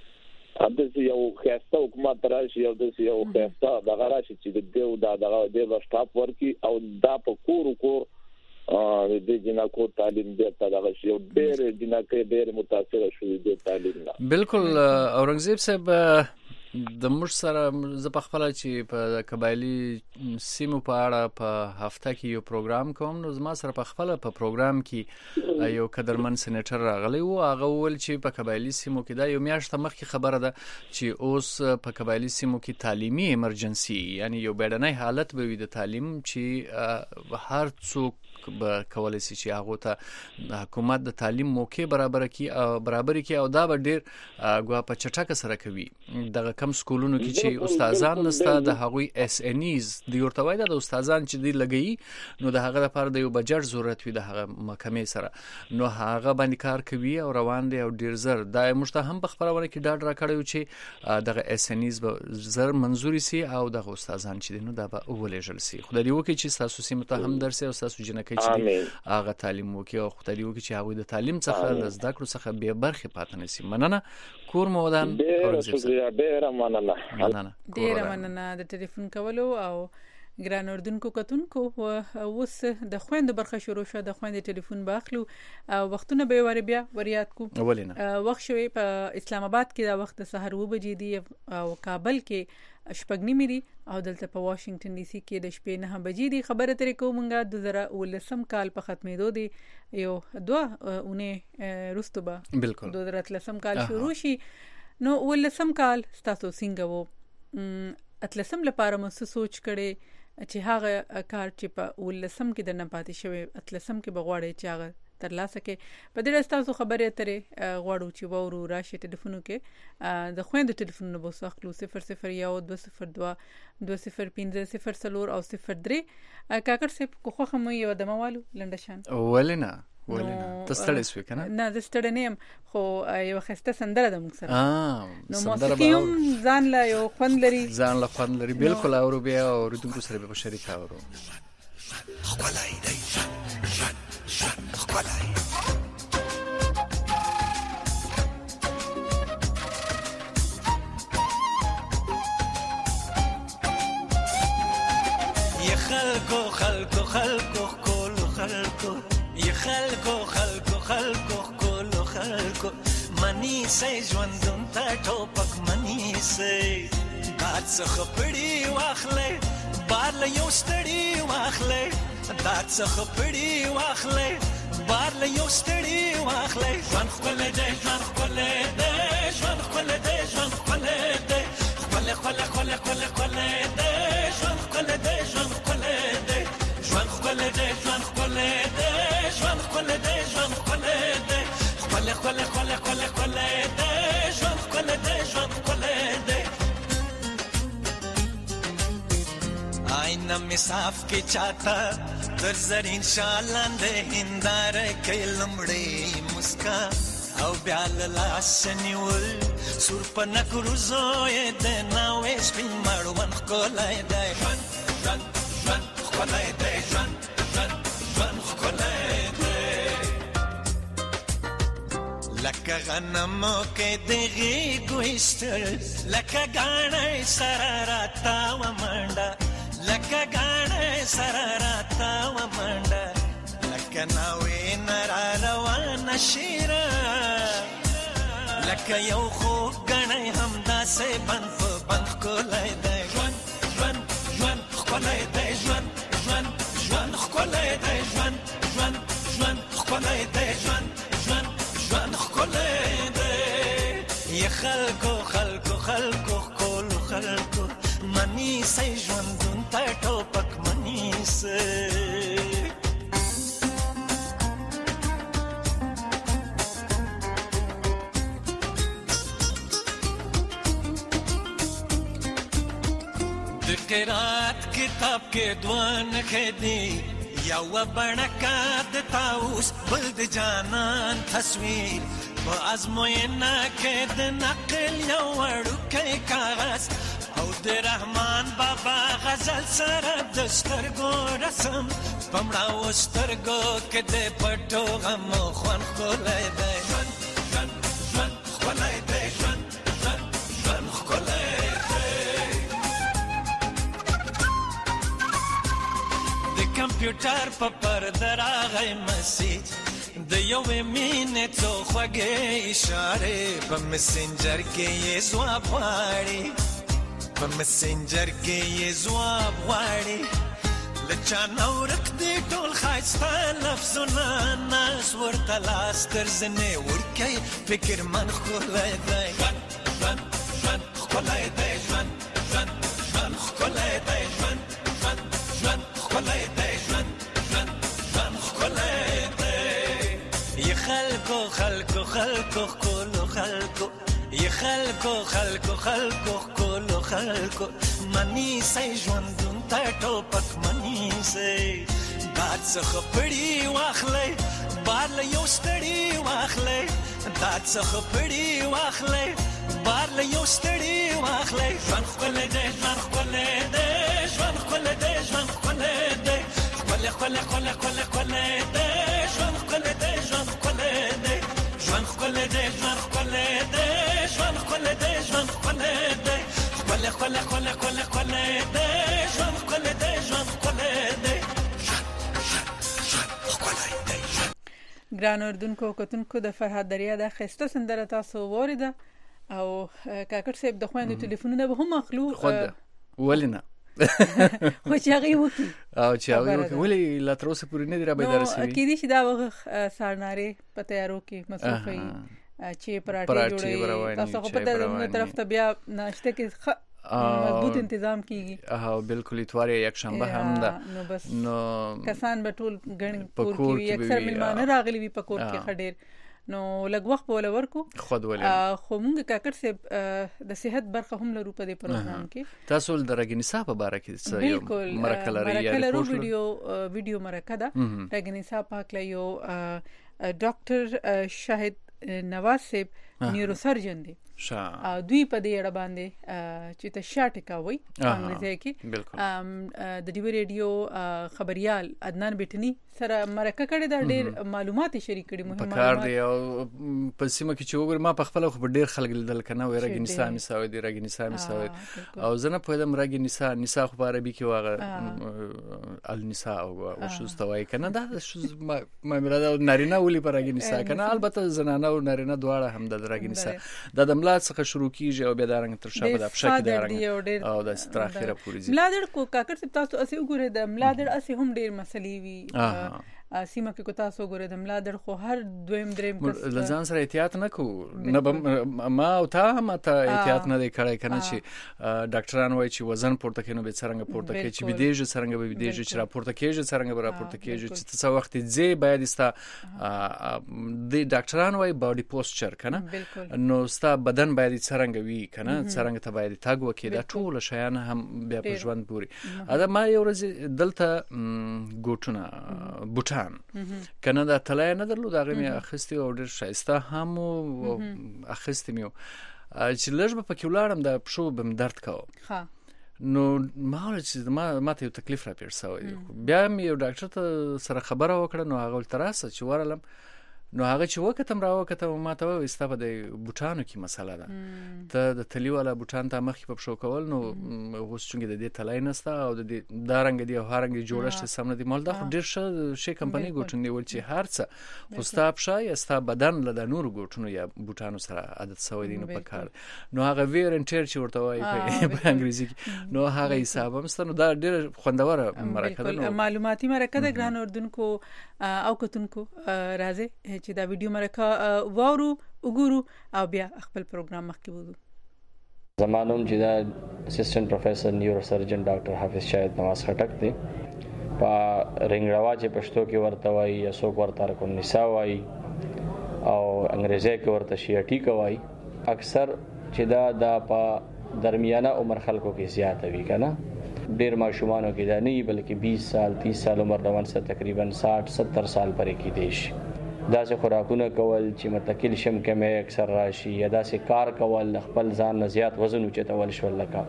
د یو خاصه حکومت راشي او د یو خاصه دغه راشي چې دغه د سټاپ ورکی او دا په کور د جنکو تعلیم دی دغه شی او ډېر جنکې ډېر متاثر شوې دي تعلیم نه بالکل اورنګزیب صاحب د موږ سره ز په خپل چې په قبایلی سیمو په اړه په هفته کې یو پروګرام کوم نو زما سره په خپل په پروګرام کې یو قدرمن سېنیټر راغلی و هغه ول چې په قبایلی سیمو کې دا یو میاشت مخکې خبره ده چې اوس په قبایلی سیمو کې تعلیمي ایمرجنسي یعنی یو بیړنی حالت به وي د تعلیم چې هر څوک به کولای شي چې هغه ته حکومت د تعلیم موقع برابر کړي او دا به ډیر غوا په چټکه سره کوي دغه کم سکولونو کې چې استادان نسته د هغوی اس ان ایز د ورتوي د استادان چې دی لګي نو د هغه لپاره د یو بجټ ضرورت وي د هغه محکمې سره نو هغه باندې کار کوي او روان دي او ډیر زر دا مشته هم په خبرونه کې ډاډ را کړو چې دغه اس ان ایز به زر منزوري سي او دغه استادان چې نو دا به اولېجل سي خدای دې وکړي چې تاسو سیمه ته هم درس او تاسو جنکه چې هغه تعلیم وکي او خدای دې وکړي چې هغه د تعلیم څخه د زده کړو څخه به برخه پاتې نشي مننه کور مودان ډېر مننه د ټلیفون کولو او ګران اردوونکو کتونکو اوس د خويند برخه شروع شو د خويند ټلیفون باخلو وختونه به ور بیا وریاد کو ولینه وخت شوی په اسلام آباد کې دا وخت د سحر 2 بجې دی او کابل کې شپږ نیمه او دلته په واشنگټن ډي سي کې د شپې 9 بجې دی خبره ترې کومګه 2019 کال په ختمېدو دی یو اونه رستوبه بالکل 2013 کال شروع شي نو 2019 کال تاسو څنګه وو اتلسم لپاره مو سوچ کړي چې هغه کار چې په 2019 کې د نه پاتې شوی اتلسم کې بغواړي چې هغه ترلاسه کې په دې تاسو خبرې اترې غواړو چې وورو راشي ټلیفونو کې د خويند ټلیفونونو بو ساخلو 001 205 0 او 03 کاکر سه کوخه مې یو دموالو لندشان ولینه تستړی شو کنه نه زستړی نیم خو یو خسته سندره د موږ سره نو موسیقي ځان لا یو خوند لري بالکل اورو بیا او ردو سره به شریک اورو خلای دی خلای یا خلکو کولو خلکو یا خلکو کولو خلکو منی سي ژوندون تا ټوپک منی سي دات څخه پړی واخلې بار له یو ستړی واخلې دات څخه پړی واخلې بار له یو ستړی واخلې ژوند خپل دې ژوند خپل دې ژوند خپل دې ژوند خپل دې خپل دې ژوند خپل دې ژوند خپل دې ژوند خپل دې ژوند خپل دې ژوند خپل دې ژوند خپل دې خپل دې ژوند خپل دې ژوند خپل دې آئینه می صاف کی چاہتا در زرین شالان دې هندار کې لمړې مسکا او بیال لاس نیول سور په نکرو زوی دې ناوې سپین مړون خولای دې ژوند خولای دې ژوند خولای دې لکه غنمو کې دغه ګوشتل لکه غاڼې سراراتا و منډه لکه غاڼې سراراتا و منډه لکه ناوې نرا روان شیرا لکه یو خو غاڼې همدا سه بند کولای دی ژوند خولای دی ژوند خولای دی ژوند خولای دی ژوند خولای دی یا خلکو کولو خلکو منی سي ژوندون تا ټوپک منی سي د قرات کتاب کې دوان خدي یو بڼکا د تاوس بل د جانان تصویر په ازموینه کې د نقل یو وړوکی کاغذ او د رحمان بابا غزل سره د سترګو رسم پمړه و سترګو کې د پټو غمو خوان ښکلی دی ژوند ژوند ژوند ښکلی دی ژوند ژوند ژوند ښکلی دی د کمپیوټر په پرده راغی مسیج د یوې مینې څو خوږې اشارې په مسنجر کې یې ځواب غواړي په مسنجر کې یې ځواب غواړي له چا نه ورک دي ټول ښایسته لفظونه ناز ورته لاس تر زنې ورکوي فکر من ښکلی دی ژوند ژوند ژوند ښکلی دی ژوند ژوند ژوند ښکلی دی ژوند ژوند ژوند ښکلی دی ژوند ژوند ژوند ښکلی دی ی خلکو خلکو خلکو ښکلو خلکو ی خلکو خلکو خلکو ښکلو خلکو منیسئ ژوندون ته ټوپک منیسئ باد څخه پړي واخلئ بار له یو ستړي واخلئ داد څخه پړي واخلئ بار له یو ستړي واخلئ ژوند ښکلی دی ژوند ښکلی دی ژوند ښکلی دی ژوند ښکلی دی ښکلی ښکلی ښکلی ښکلی ښکلی دی ژوند ښکلی دی ژوند ښکلی دی ژوند ښکلی دی ژوند ښکلی دی ژوند ښکلی دی ژوند ښکلی دی ښکلی ښکلی ښکلی ښکلی ښکلی دی ژوند ښکلی دی ژوند ښکلی دی ګران اردوونکو کتونکو د فرهاد دریا د ښایسته سندره تاسو واورېده او کاکړ صاحب د خویندو ټلیفونونه به هم اخلو ولې نه خو چې هغې وکړي او چې هغې وکړي ولې لا تر اوسه پورې نه دي را بیداره سوي کېدای شي دا وخت سهارنارې په تیارو کې مصروفه وي چې پراټې جوړوي تاسو خو پته زموږ طرف ته بیا ناشته کې مضبوط انتظام کیږي بالکل اتوار یک شنبه هم ده نو کسان به ټول ګڼ کور کې اکثر مېلمانه راغلي وي په کور کې خډیر نو لږ وخت به ولورکو خود ولې خو موږ کاکړ صاحب د صحت برخه هم لرو په دې پروګرام کې تاسو د رګنیسا په باره کې څه یو مرکه لري یا ویډیو مرکه ده رګنیسا پاک له یو ډاکټر شاهد نواز صاحب نیورو سرجن دی دوی په دې اړه باندې چې ته شاټکاوي انګریزي کې د ډیو ریډیو خبريال عدنان بیٹنی سره مرکه کړې دا ډېر معلومات شریک کړي مهم معلومات دی او په سیمه کې چې وګورم ما په خپل خو ډېر خلک لیدل کنه وای رګنیسا مساوي دی رګنیسا مساوي او زنه په دې رګنیسا نساء خو په عربي کې واغه النساء او شو استوای کنه دا شو ما مراده نارینه ولي پر رګنیسا کنه البته زنانه او نارینه دواړه هم د رګنیسا د ملات څخه شروع کیږي او بیا د رنګ تر شابه د افشا کې د رنګ او د ستراخیره پوری زی ملادر کو کاکړ صاحب تاسو اسی وګوره د ملادر اسی هم ډیر مسلې وی سیمه کې کو تاسو وګوره د ملادر خو هر دویم دریم کس لزان سره احتیاط نه کو نه ما او تا هم ته احتیاط نه دی کړی کنه چې ډاکټران وایي چې وزن پورته کینو به څنګه پورته کوي چې بيدېږي څنګه به بيدېږي چې را پورته کیږي څنګه به را پورته کیږي چې څه وخت ځې باید استا د ډاکټران وایي باډي پوسچر کنه نو ستا بدن باید څنګه وي کنه څنګه ته باید تاګ وکړي دا ټول شیان هم بیا په ژوند پوري ادا ما یو ورځ دلته ګوټونه بوټان کنه دا تلای نه درلود هغه می اخستي او ډیر شایسته هم اخستي میو چې لږ په کې ولاړم د پښو بم درد کاوه نو ما ته یو تکلیف را پیښ شوی بیا مې یو ډاکټر ته سره خبره وکړه نو هغه تراسه چې ورلم نو هغه چې وکتم راوکتم ما ته وایي ستا په د بوټانو کې مسله ده ته د تلی والا بوټان ته مخکې په پښو کول نو اوس چونګې د دې تلای نسته او د دا رنګ دی او هر رنګ جوړښت سم نه دی مال دا خو ډیر ښه شي کمپنی ګوټون دی ول چې هر څه خو ستا پښه یا ستا بدن له د نور ګوټونو یا بوټانو سره عادت سوی دی نو په کار نو هغه ویرنټیر چې ورته وایي په انګریزي کې نو هغه حساب هم ستنو دا ډیر خوندور مرکه ده معلوماتي مرکه ده ګران اردوونکو او کتونکو راځي چې دا ویډیو مرکه وورو وګورو او بیا خپل پروګرام مخکې وځو زمانوم چې دا اسسټنټ پروفیسور نیورو سرجن ډاکټر حافظ شاهد نواز خټک دی په رنګړوا چې پښتو کې ورته وایي یا څوک ورته رکن نساء وایي او انګریزي کې ورته شیاټیک وایي اکثر چې دا په درمیانه عمر خلکو کې زیات وي کنه ډېر ماشومانو کې دا نه بلکې 20 سال 30 سال عمر روان سره تقریبا 60-70 سال پرې کې دي شي. داسې خوراکونه کول چې متکل شم کمه اکثر راشي یا داسې کار کول خپل ځان نه زیات وزن اوچتول شول. لکه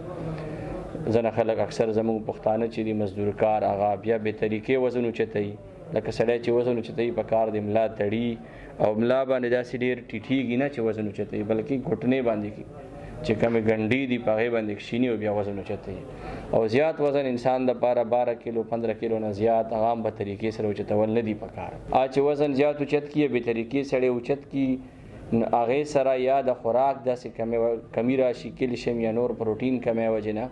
ځنه خلک اکثر زموږ پښتانه چې دی مزدور کار هغه بیا به طریقې وزن اوچتای، لکه سړی چې وزن اوچتای په کار د ملا تړي او ملا باندې داسې ډېر ټیټیږي نه چې وزن اوچتای، بلکې غټنې باندې کی چې کومه ګنډې دی په هغه باندې کښینی او بیا وزن اوچتای. او زیات وزن انسان د لپاره 12 کیلو 15 کیلو نه زیات عام په طریقې سره اوچتول نه دی پکار. چې وزن زیات اوچت کیه به طریقې سره اوچت کی هغه سره یا د خوراک داسې کمی راشي کیلشیم یا نور پروتین کمی وجنه،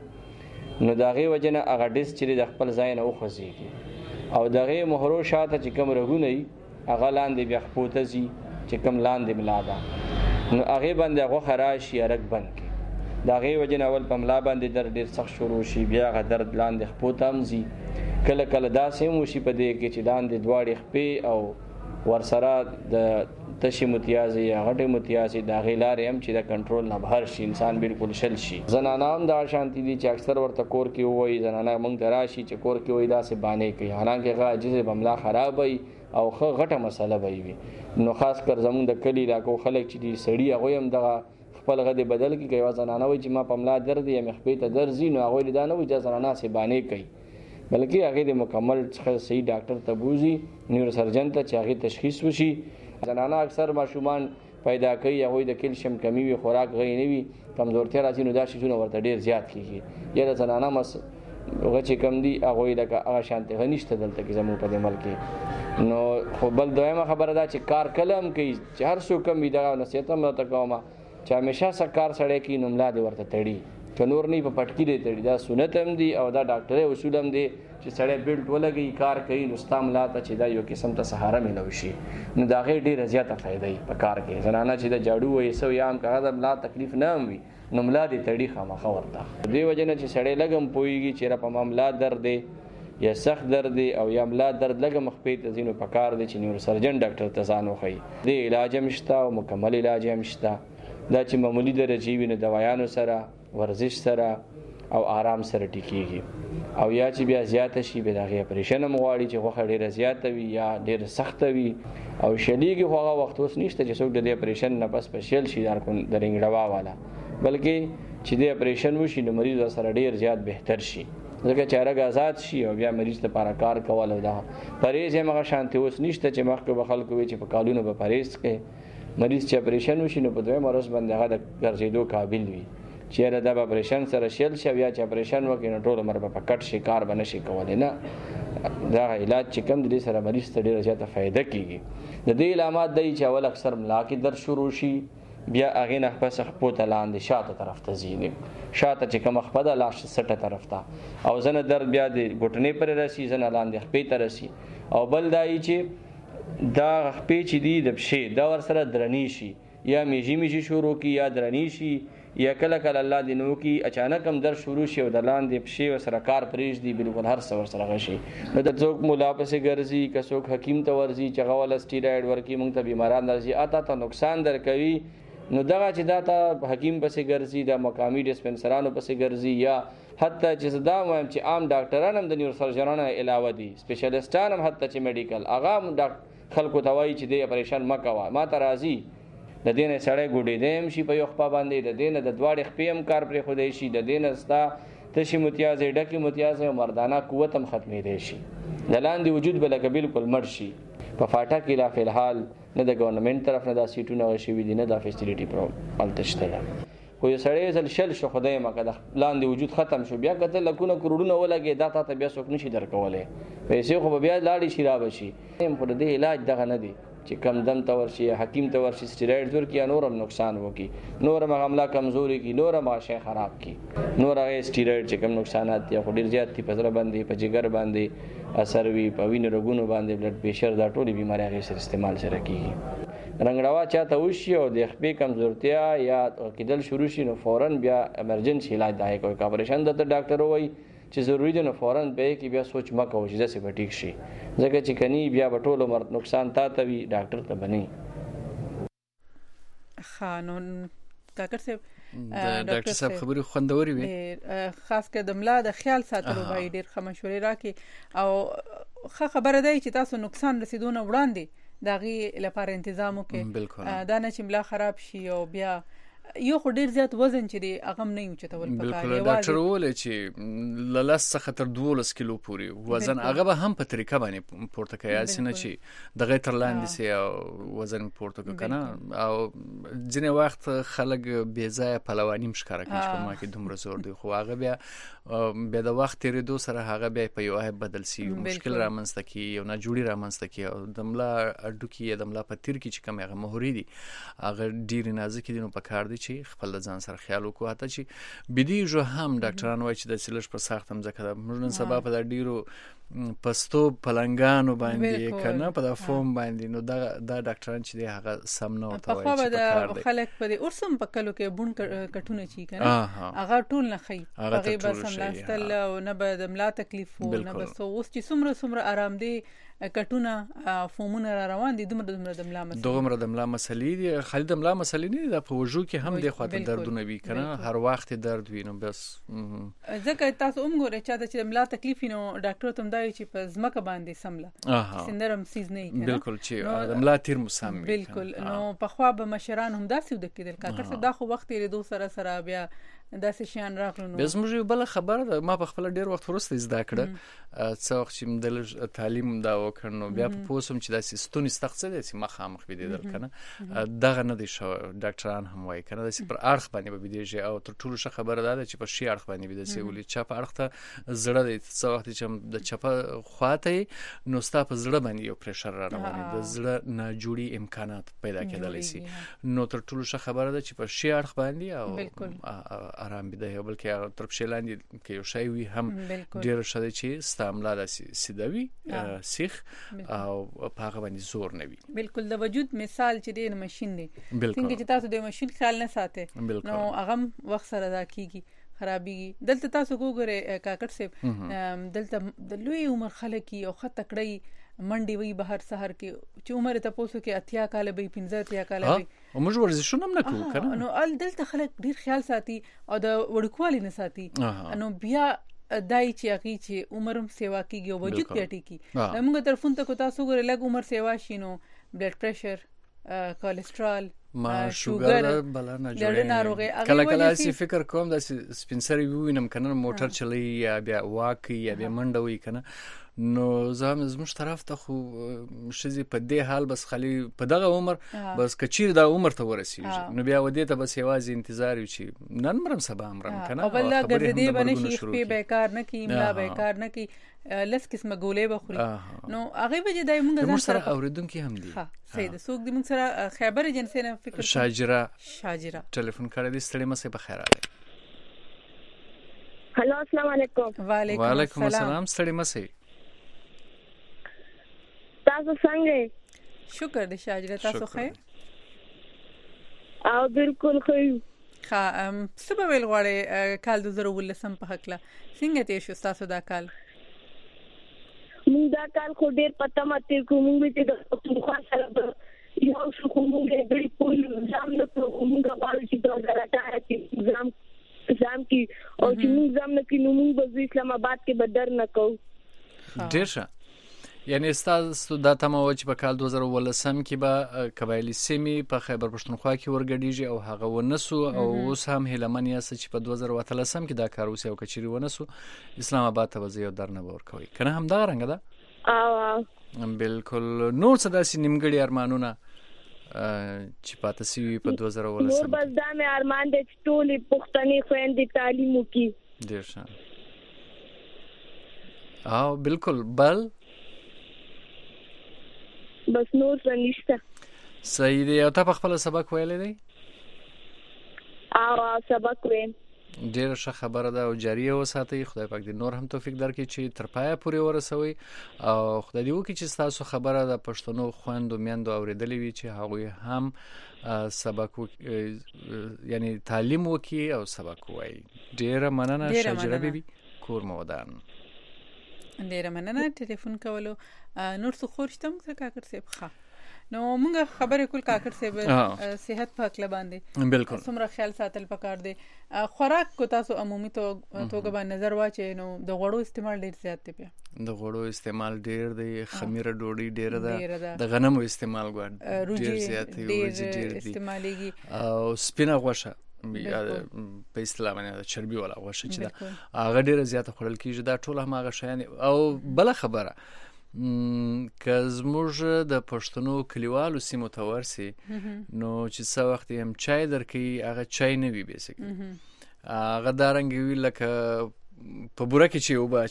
نو داغه وجنه هغه ډیس چې د خپل ځای نه وخزيږي او دغه مهرو شاته چې کوم رغونی هغه لاندې بیا خپوته زی چې کوم لاندې ملاده نو هغه باندې هغه خراش یا رګ بند کی داغه وجنه اول په ملا باندې درد ډیر سخت شروع شي، بیا هغه درد لاندې خپوته هم زی. کله کله داسې مو شي په دې کې چې لاندې دواړې خپې او ورسره د تشي متیازي یا غټه متیازي دا غیلارې هم چې د کنټرول نه بهر شي، انسان بالکل شل شي. زنانه هم دا شانتي دي چې اکثر ورته کور کې وایي زنانه مونږ دراشي چې کور کې وایي دا سه باندې کوي، حالانکه هغه عجز بملا خراب وي او غټه مسله وي. نو خاص کر زمونږ د کلی علاقو خلک چې دي سړی هغه هم دغه خپل غدي بدل کی کوي، زنانه وایي چې ما په ملا درد یا مخبې ته درد زی، نو هغه دا نه وایي چې زنانه سه باندې کوي، بلکې هغه د مکمل صحیح ډاکټر ته بوزي، نیورو سرجن ته چې هغه تشخیص وشي. زنانه اکثر ماشومان پیدا کوي هغه د کیلشیم کمی وي، خوراک غي نه وي، کمزورتیا راځي، نو دا شیونه ورته ډیر زیات کیږي. یا د زنانه مس هغه چې کم دي هغه لکه هغه شانته غنښت دلته کې زموږ په دې ملک. نو خو بل دویمه خبره ده چې کار کلم کوي چې هر څوک کم دا نصیحت هم ته کومه چې همیشه سکار سره کې نو ملا دې ورته تړي، که نور نه په پټکی دې تړي. دا سنت هم دي او دا ډاکټر اصول هم دي چې سړی بیلټ ولګي کار کوي نو ستاملا ته چې دا یو قسم ته سهاره ملو شي، نو دا غي ډیره زیاته فائدې په کار کې. زنانه چې د جاړو وې سو یام کغه د ملا تکلیف نه وي نو ملا دې تړي خامخا ورته. دې وجنه چې سړی لګم پويږي چې را په معاملہ درد دی یا سخت درد دی او یا ملا درد لګم خپې ته زینو په کار دی چې نیورو سرجن ډاکټر ته ځان وخی. دې علاج هم شته او مکمل علاج هم شته. دا چې معمولی درجه وي نه دوايانو سره ورزش سره او آرام سره ټیکيږي، او یا چې بیا زیاته شي به دغه اپریشن هم غواړي چې خوخه ډیره زیاته وي یا ډیره سخته وي او شلیږي خو هغه وخت اوس نشته چې څوک د اپریشن نه بس سپیشل شي د رنګړوا والا، بلکې چې د اپریشن وشي نو مریض سره ډیر زیات بهتر شي، ځکه چې هغه آزاد شي او بیا مریض لپاره کار کول او دا پرهیز هم هغه شانتي اوس نشته چې مخکې به خلکو وي چې په کالونو به پرهیز کوي. مریض چې اپریشن وشي نو په دوه مرز باندې هغه د ګرځېدو قابل وي چې دا به اپریشن سره شل شي یا چې اپریشن وکړي نو ټول عمر په کټ شي کار به نشي کولای. نه، دا علاج چې کوم د سره مریض ته ډیره زیاته فائدہ کیږي. د دې علامات دی چې اول اکثر ملا کې درد شروع شي، بیا هغه نه پس خپوته لاندې شاته طرف ته ځي، شاته چې کوم خپده لاش سټه طرف ته، او زنه درد بیا د غټنې پر راسي، زنه لاندې خپې ته راسي، او بل دای چې دا خپې چې دی د بشي دا ور سره درنی شي یا میجی شروع کی یا درنی شي یا کله کله الله دې نو کی اچانک هم در شروع شي او د لاندې بشي او سره کار پریش دی بالکل هر څور سره غشي. نو د څوک مولا پسې ګرځي که څوک حکیم ته ورځي چې غول سټیراید ورکی مونږ ته بیماران درځي اته ته نقصان در کوي، نو دغه چې دا ته حکیم پسې ګرځي د مقامی ډسپنسرانو پسې ګرځي یا حتی چې دا وایم چې عام ډاکټران هم د نیورو سرجنانو علاوه دي سپیشلیستان هم حتی چې میډیکل هغه خلکو ته وایي چې د اپریشن مکوه ما ته راځي د دینه سړی ګوډې دیم شي په یو خپه باندې د دینه د دواړې خپې هم کار پرې خو دی شي، د دینه ستا تشي متیازې ډکې متیازې او مردانه قوت هم ختمې دی شي، د لاندې وجود به لکه بالکل مړ شي. په فاټا کې لا فی الحال نه د ګورنمنت طرف نه دا سیټونه شوي دي نه دا فیسیلیټي هلته شته ده، خو یو سړی ځل شل شو خدای مکه د لاندې وجود ختم شو بیا کته لکونه کروڑونه ولګي دا ته بیا څوک نشي درکولای، پیسې خو بیا لاړې شي را بشي. هم خو د علاج دغه نه دی چې کم دم ته ورشي حکیم ته ورشي سټیراید ورکی یا نور هم نقصان وکي، نور هم عمله کمزوري کی، نور هم شي خراب کی، نور هغه سټیراید چې کم نقصانات دي خو ډیر زیات دي په زړه باندې په جګر باندې اثر وی په وینې رګونو باندې بلډ پریشر دا ټولې بیماری هغه سره استعمال سره کیږي. رنګړوا چاته وشي او د خپې کمزورتیا یا کېدل شروع شي نو فورن بیا ایمرجنسي علاج دی کوي اپریشن د ډاکټر وایي چې ضروری دی نو فورن به کې بیا سوچ مکو چې څه به ټیک شي، ځکه چې کني بیا په ټولو مرد نقصان تا ته وي ډاکټر ته بني. قانون کاکر صاحب ډاکټر صاحب خبرې خوندورې وي خاص کر د ملا د خیال ساتلو به ډیر ښه مشورې راکړي او ښه خبره ده چې تاسو نقصان رسیدونه وړاندې داغي لپاره تنظیم وکړي دا نه چې ملا خراب شي او بیا یو خو ډیر زیات وزن چې دی هغه نه یو چتول پکاره بالکل ډاکټر ول چې للاس څخه تر 12 کیلو پورې وزن هغه به هم په طریقه باندې پورته کوي اسنه چې دغه تر لاندې سي وزن پورته کنه او ځینې وخت خلک بې ځای پهلواني مشکره کوي چې ما کې دومره زور دی خو هغه بیا د وخت تیریدو سره هغه بیا په یو هیڅ بدل سي مشکل رامنځته کی یو نه جوړی رامنځته کی او د ملا اډوکی د ملا په تیر کې چې کوم هغه مهوري دي هغه ډیر نازک دي نو په کار دي چې خپل ځان سره خیال وکړو حتی چې بدیجو هم ډاکټران وایي چې د سلش په ساختم ځکه موږ نن سبا په ډیرو پستو پلنګانو باندې کنه په د فوم باندې نو دا ډاکټران چې دی هغه سم نه ورته وایي چې په کار دي خلک په دې اورسم په کلو کې بون کټونه چی کنه هغه ټول نه خي هغه بس هم لاستل او نه به د ملا تکلیف و نه بس اوس چې څومره آرام دي کټونه فومونه را روان دي دومره د ملا مسلې دي خالد د ملا مسلې نه د په وجو کې هم د خاطر دردونه وی کنه هر وخت درد وینم بس ځکه تاسو عمره چا چې د ملا تکلیف نو ډاکټر ته مدای چې په ځمکه باندې سمله سندرم سیز نه کنه بالکل چې د ملا تیر مسام بالکل نو په خوا به مشران هم داسې ود کېدل کاکر څه دا خو وخت لري دو سره بیا داسې شان راغلو نو بس موږ بل خبره ما په خپل ډیر وخت ورسته زده کړه څو وخت چې د تعلیم دا وکړنو بیا په پوسم چې داسې ستونی استخصه دي چې مخامخ بيدل کنه دغه نه دي شو ډاکټران هم وایي کنه داسې پر اړخ باندې بيدیږي او تر ټولو ښه خبره ده چې په شي اړخ باندې بيدسي ولې چا په اړخ ته زړه دي څو وخت چې د چپه خواته نو ستا په زړه باندې یو پريشر را روان دي د زړه نه جوړي امکانات پیدا کېدلی شي نو تر ټولو ښه خبره ده چې په شي اړخ باندې او آرام بده یو بلکې تر پښلانې کې یو شی وي هم ډیر شته چې استعمال سیدوي سیخ او په هغه باندې زور نه وي بالکل د وجود مثال چې د ماشين دی څنګه چې تاسو د ماشين خیال نه ساتي نو هغه وخت سره دا کیږي خرابي دلته تاسو وګورئ کاکړ صاحب دلته د لوی عمر خلک یو خط تکړی منډي وی بهر سحر کې چې عمر ته پوسو کې اتیا کال به 15 کال به او موږ ورزشونه هم نه کوو کنه نو دلته خلک ډیر خیال ساتي او د وړکوالي نه ساتي نو بیا دای چې اخی چې عمرم سیوا کیږي او وجود پیټي کی موږ طرفون ته کو تاسو ګره لګ عمر سیوا شینو بلډ پريشر کولیسټرول ما شوګر بلانه جوړه کله سی فکر کوم د سپینسری وینم کنه موټر چلی یا بیا واقعي یا بیا منډوي کنه نو زموږ طرف ته خو شزي په دې حال بس خالي په دغه عمر بس کچیر دا عمر ته ورسیږي نو بیا ودې ته بس یوازې انتظار وي چې نن مرم سبا مرم کنه او بل ګرځې باندې شي په بیکار نه کی ملا بیکار نه کی لس قسمه ګولې بخوري نو هغه به دای موږ سره اوریدونکو هم دي ها سید سوق دې موږ سره خبر جنسه نه فکر شاجره ټلیفون کړی دې ستړي مې په خیر راغلی هلو السلام علیکم وعلیکم السلام ستړي مې تاسو څنګه شکر دې شاجره تاسو خیر او بالکل خیر ها سبا ویل غواړي کال 2019 په حق لا څنګه ته شو تاسو دا کال موږ دا کال خو ډیر پته ماته کوم چې د خو سره یو شو کوم ډېر پول ځام نه کوم غواړي چې دا راځي چې ځام کی او چې موږ ځام نه کینو موږ به اسلام آباد کې بدر نه کوو ډیر ښه یعنی تاسو دا تمه و چې په کال 2019 کې به قبایلی سیمې په خیبر پښتونخوا کې ورګډیږي او هغه ونسو او اوس هم هلمن یاست چې په 2013 کې دا کار وسی او کچري ونسو اسلام آباد ته وځي او درنه ورکوي کنه هم دا رنګ ده بالکل نور څه داسې نیمګړي ارمانونه چې پاتې سي په 2019 نور بس دا مې ارمان دي چې ټولې پښتني خويندې تعلیم وکړي ډیر ښه او بالکل بل بس نور څه نشته صحیح دی او ته په خپل سبق ویلې دی او سبق ویم ډیر ښه خبره ده او جاری وساتئ خدای پاک دې نور هم توفیق درکړي چې تر پایه پورې ورسوي او خدای دې وکړي چې تاسو خبره د پښتنو خويندو میندو اوریدلې وي چې هغه هم سبق یعنی تعلیم وکړي او سبق وایي ډیر مننه شجره بیبي کور مودان ډیر مننه ټلیفون کولو نور څه خورشتم څه کاکر صاحب ښه نو موږ خبرې کول کاکړ صاحب صحت په اړه باندې بالکل څومره خیال ساتل پکار دی. خوراک کو تاسو عمومي توګه باندې نظر واچي نو د غوړو استعمال ډیر زیات دی. د غوړو استعمال ډیر دی، خمیره ډوډۍ ډیر ده، د غنمو استعمال ډیر زیات دی، ډیر استعمالېږي او سپینه غوښه په اصطلاح باندې چربي ولا غوښه چې دا هغه ډیره زیاته خوړل کیږي. دا ټول هم هغه شیان. او بل خبره که زموږ د پښتنو کلیوالو سیمو ته ورسي نو چې څه وخت هم چای درکې هغه چای نه وي بیسیک هغه دارنګ وی لکه په بوره کې چې اوبه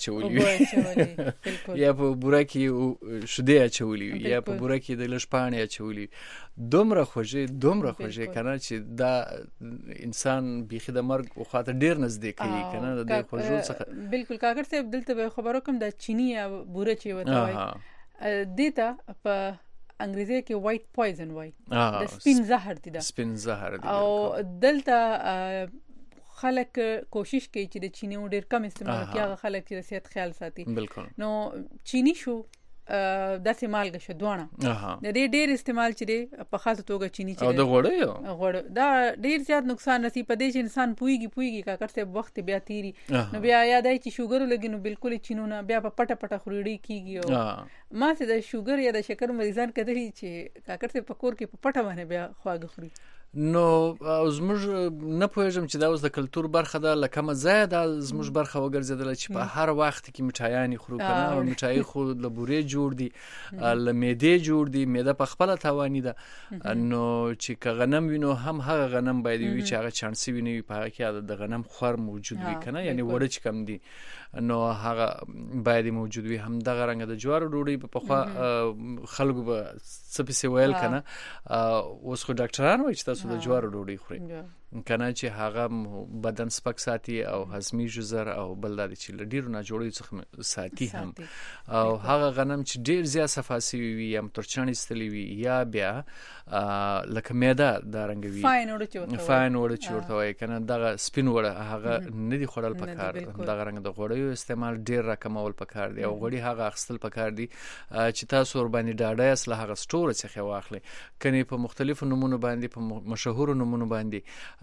اچولي یا په بوره کې شیدې اچولي یا په بوره کې د لږ پاڼې اچولي، دومره خوږې کنه چې دا انسان بیخي د مرګ خواته ډیر نږدې کوي کنه د دې خوږو څخه. بالکل کاکړ صاحب دلته به خبرو کوم د چینی یا بوره چې وته وای دیتا په انګریزي کې وایټ پویزن وای، د سپین زهر دی، سپین زهر دی. او دلته خلک کوشش کوي چې د چینی ډیر کم استعمال کړي، هغه خلک چې د صحت خیال ساتي. بالکل. نو چینی شو د استعمال غشه دوانه د دې ډیر استعمال چې دی په خاصه توګه چینی چې او د غوړو دا ډیر زیات نقصان رسي په دې چې انسان پويږي کاکړ ته وخت بیا تیری نو بیا یادای چې شوګر لګي نو بالکل چینونه بیا په پټه خوريړي کیږي. او ما سه د شوګر یا د شکر مریضان کدي چې کاکړ ته پکور کې په پټه باندې بیا خواږه خوري. نو زموږ نه پوهېږم چې دا اوس د کلتور برخه ده، لکه مزه دا زموږ برخه وګرځېدله چې په هر وخت کې مټایانې خورو کنه، او مټایي خو له بورې جوړ دي، له معدې جوړ دي، معده په خپله تاواني ده. نو چې که غنم وي نو هم هغه غنم باید وي چې هغه چانسي وي نه وي په هغه کې د غنم خور موجود وي کنه، یعنی وړه چې کم دي نو هغه باید موجود وي. هم دغه رنګه د جوارو ډوډۍ په پخوا خلکو به څه پسې ویل کنه، اوس خو ډاکټران وایي چې تاسو د جوارو ډوډۍ خورئ کنه چې هغه بدن سپک ساتي او هضمي جزر او بل د چې ډیرو نه جوړي څخه ساتي هم. او هغه غنم چې ډیر زیات صفاسي وي یا ترچن استلی وي یا بیا لکه میده دا رنګ وي فاین وړ چې ورته وایي کنه، دغه سپین وړ هغه نه دی خوړل پکار، دغه رنګ د غوړیو استعمال ډیر راکمول پکار دی. او غوړي هغه اخستل پکار دی چې تاسو ور باندې ډاډه اصله هغه سټور څخه واخلي کني په مختلفو نمونه باندې، په مشهور نمونه باندې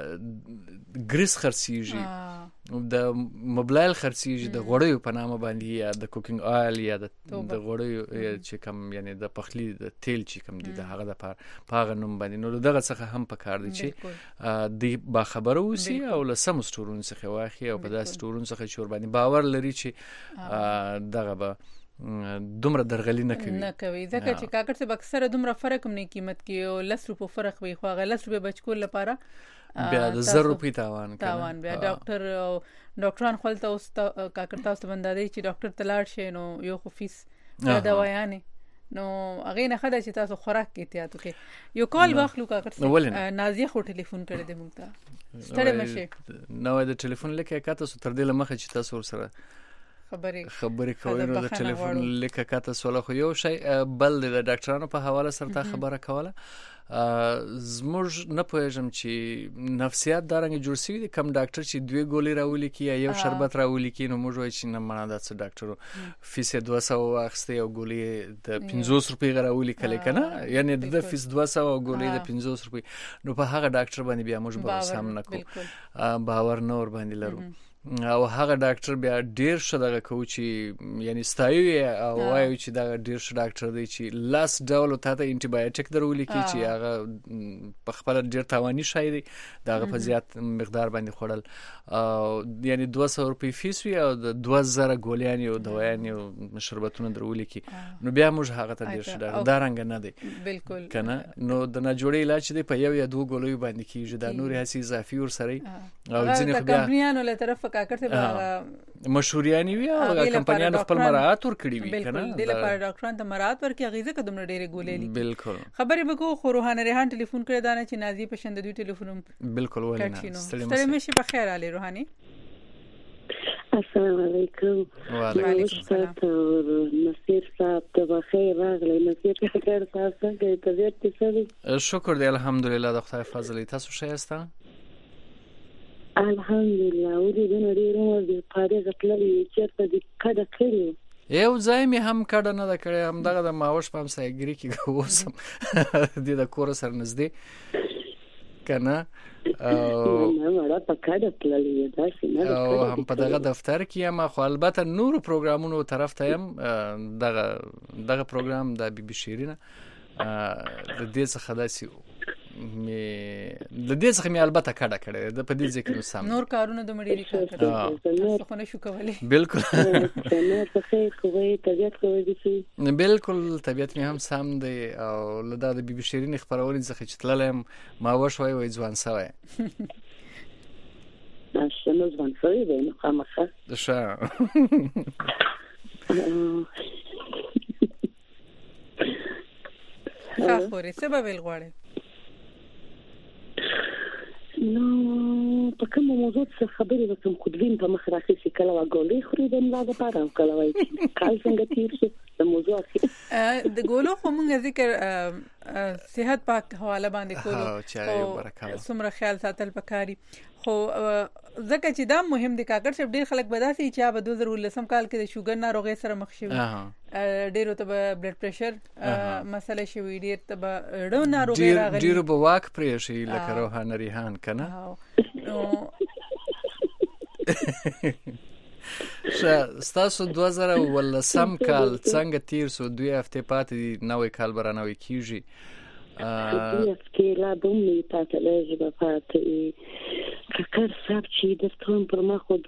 ګریس خرڅیږي، د موبایل خرڅیږي د غوړیو په نامه باندې یا د کوکینګ آیل یا د غوړیو چې کم یعنی د پخلی د تیل چې کم دي د هغه د پاغه نوم باندې. نو دغه څخه هم پکار دي چې د با خبره اوسي او له سم سټورون څخه واخی او په داس سټورون څخه چور باندې باور لري چې دغه به دومره درغلی نه کوي ځکه چې کاکړ څه اکثره دومره فرق هم نه قیمت کې او 10 روپو فرق وي، خو هغه 10 روپے بچکول لپاره بیا د 0 روپے تاوان بیا ډاکټران خپل ته اوس کاکړ تاسو باندې چې ډاکټر تلاړ شي نو یو خو فیس د دوايانې نو هغه نه خدای چې تاسو خوراک کې احتیاط وکړئ. یو کال واخلو کاکړ نازیه خو ټلیفون کړی دی موږ ته ستړي مشه نو د ټلیفون لیکه کاته سو تر دې لمخه چې تاسو سره خبرې کوي نو د ټلیفون لیکه کاته سوله خو یو شی بل د ډاکټرانو په حواله سره تا خبره کوله. زموږ نه پوهېږم چې نفسیات دارنګ جوړ شوی دی، کم ډاکټر چې 2 ګولې راولي کی یا یو شربت راولي کی نو موږ وایي چې نه مړه دا څه ډاکټر فیس 200 اخستې او ګولې د 50 روپۍ راولي کله کنه، یعنی د فیس 200 او ګولې د 50 روپۍ نو په هغه ډاکټر باندې بیا موږ به سم نه کوو، باور نه ور باندې لرو. او هغه ډاکټر بیا ډیر شدغه کو چې یعنی ستایو او وایو چې دا ډیر ش ډاکټر دی چې لاس ډول ته انټي بایوټیک درولي کی چې هغه په خپل ډیر تاواني شای دی دغه په زیات مقدار باندې خوړل، یعنی 200 روپۍ فیس وی او د 2000 ګولیان او دوايان او شربتونه درولي کی نو بیا موږ هغه ته ډیر ش دا رنګ نه دی بالکل کنه. نو د نه جوړی علاج دی په یو یا 2 ګولوي باندې کیږي، دا نور هسي اضافي ور سره او ځینې بیا کمپنیانو له طرف کاکړ ته مشهوریانی وی او کمپنیانو خپل مراعات ور کړی وی کنه، د لپاره ډاکټران ته مراعات ورکړي غیزه کدوم ډېرې ګولې بالکل خبرې بکو. خو روحانه ریحان ټلیفون کړی دا نه چې نازی پښند دوی ټلیفون بالکل ولنه ستړي مشي په خیر علي روحاني. السلام علیکم. وعلیکم السلام. نصیر صاحب ته بخیر راغلی. نصیر کاکړ صاحب څنګه طبیعت څنګه؟ شکر دی الحمدلله د خدای فضل. تاسو ښه یاست؟ الحمدلله. ولې د نړۍ د پاره غتلې چیرته د کډه کړی یو ځای مې هم کډه نه ده کړې، همدغه د ماوش په همسایګري کې اوسم د کور سره نږدې که نه او هم په دغه دفتر کې یم، خو البته نورو پروګرامونو طرف ته یم. دغه پروګرام د بي بي شیرینه د دې څخه داسې البته کډه کړې ده په دې ځای کې نو سم نور کارونه د مړي کار کړي خو نه شو کولی. بالکل بالکل طبیعت مې هم سم دی او له دا د بي بي شیرینې خپرونې څخه چې تللی یم ما وشوی وایي ځوان سوی نو ځوان سوی دی نو خامخا ښه ښه خورې څه به ویل غواړې؟ نو په کوم موضوع څه خبرې وکم؟ خودوین په مخ راخېږي کله ګولې خوري د ملا دپاره او کله وایي کال څنګه تېر شو د موضوع د ګولو خو مونږ ذکر صحت پاک حواله باندې کولو څومره خیال ساتل پکاري، خو ځکه چې دا مهم دی کاکړ صاحب ډېر خلک به داسې چې به 2019 کال کې د شوګر ناروغۍ سره مخ شوي، ډېرو ته به بلډ پریشر مسله شوي، ډېر ته به ډو ناروغۍ راغلي، ډېرو به واک پرېښي لکه روحانه ریحان که نه. ستاسو 2019 کال څنګه تیر سو؟ 2 هفتې پاتې دي، نوی کال به رانوی کېږي. لا دومي پاتې لږ به پاتې کاکړ صاحب چې درته پر ما خو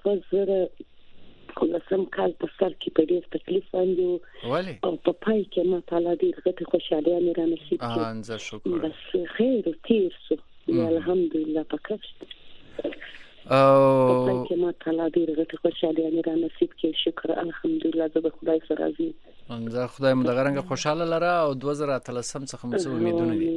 2019 کال په سر کې په ډېر تکلیف باندې او په پای کې ما تعالی ډېر غټې خوشحالۍ را نصیب کړې. انزه شکر بس خیر تیر سو الحمدلله پکښ او په پای کې ما تعالی ډېر غټې خوشحالۍ را نصیب کړې. شکر الحمدلله زه به خدای سره راضي انزه خدای مو دغه رنګه خوشاله لره او 2013 څخه مو څه امیدونه دي؟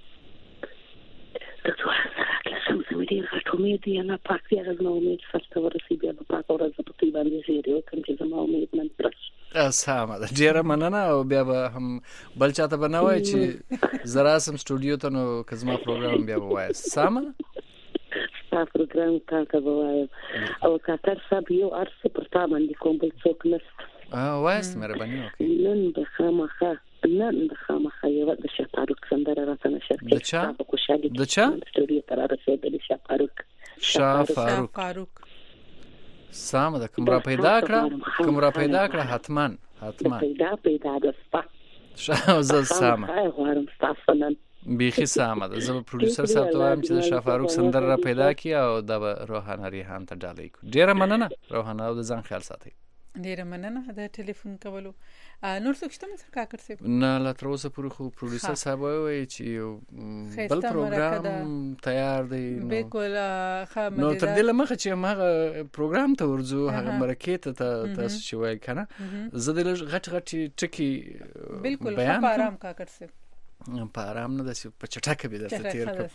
ډېر غټ امید دی الله پاک دې هغه زما امید سرته ورسوي، بیا به پاکه ورځ په دوی باندې زیری وکړم چې زما امید نن پوره شي. سمه ده، ډېره مننه. او بیا به هم بل چاته به نه وایي چې زه راسم سټوډیو ته نو که زما پروګرام بیا به وایاست. سمه ده، ستا پروګرام تا ته به وایم او کاکړ صاحب یو عرض پر تا باندې کوم بل څوک نشته. وایست مهرباني وکړئ. نن به خامخا یو د شاپاروک سندره راته نشر کړي. د چا؟ د چا؟ سټوډیو ته رارسېدلې شاپاروک. سمه ده، کوم را پیدا کړه حتما پیدا ده ستا زه سمه غواړم ستاسو نن بیخي سمه ده. زه به پروډوسر صاحب ته وایم چې د شاپاروک سندره را پیدا کړي او دا به روحانه ریحان ته ډالۍ کړو. ډېره مننه روحانه، او د ځان خیال ساتئ. ډېره مننه د ټلیفون کولو. نور څوک شته مې سره کاکړ صاحب؟ نه لا تر اوسه پورې خو پروډوسر صاحب وایي چې یو بل پروګرام تیار دی. بالکل نو تر دې له مخه چې هغه پروګرام ته ورځو هغه مرکې ته تاسو چې وایي که نه زه د لږ غټ ټکي بالکل ښه په ارام کاکړ صاحب په ارام نه داسې په چټکه به درته تیر کړم.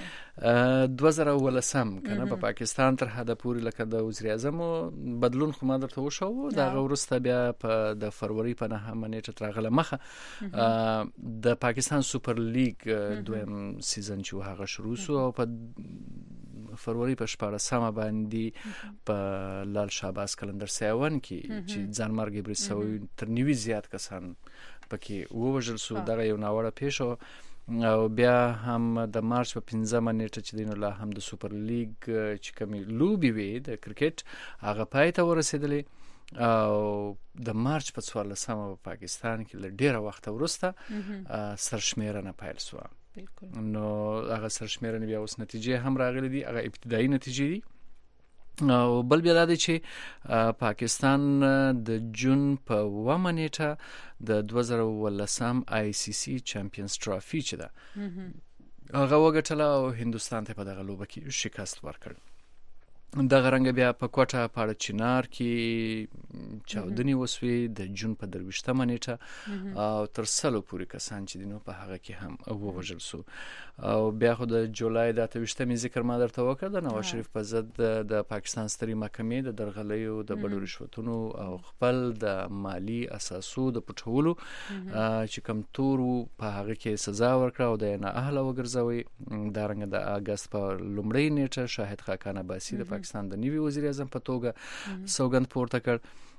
2019 کنه په پاکستان تر حده پورې لکه د وزیر اعظم بدلون خو ما درته وشو، دغه وروسته بیا په د فروری په 9 نیټه تر غله مخه د پاکستان سوپر لیګ دویم سیزن چې هغه شروع شو او په فروری په 14 باندې په لال شاباس کلندر 7 کې چې ځانمرګ برسوي تر 90 زیات کسان پکې ووژل سو. دغه یو ناوړه پیښه او بیا هم د مارچ په 15 نیټه چې دین الله هم د سوپر لیګ چې کومې لوبي وي د کرکټ هغه پای ته ورسېدلې او د مارچ په 14 په پاکستان کې له ډیره وخت وروسته سرشمیرنه پیل شو. نو هغه سرشمیرنه بیا اوس نتیجې هم راغلي دي، هغه ابتدایي نتیجې دي. او بل بیا دا دی چې پاکستان د جون په 1 نیټه د 2019 ICC چمپیونز ټرافي چې ده هغه وګټله او هندوستان ته په دغه لوبه کې شکست ورکړ. دغه رنګ بیا په کوټه پاړه چنار کې چاودنې وسوي د جون په 23 نیټه او تر 100 پورې کسان چې دینو په هغه کې هم ووژل سو. او بیا خو د جولای د 28 ذکر ما درته وکړ د نواز شریف په ضد د پاکستان ستري محکمې د درغلیو د بډو رشوتونو او خپل د مالی اساسو د پټولو چې کم تور په هغه کې سزا ورکړه او د نه اهله وګرځوي. دا رنګ د اگست په لومړۍ نیټه شاهد خاقان عباسی د پاکستان د نیوي وزیر اعظم په توګه سوګند پورته کړ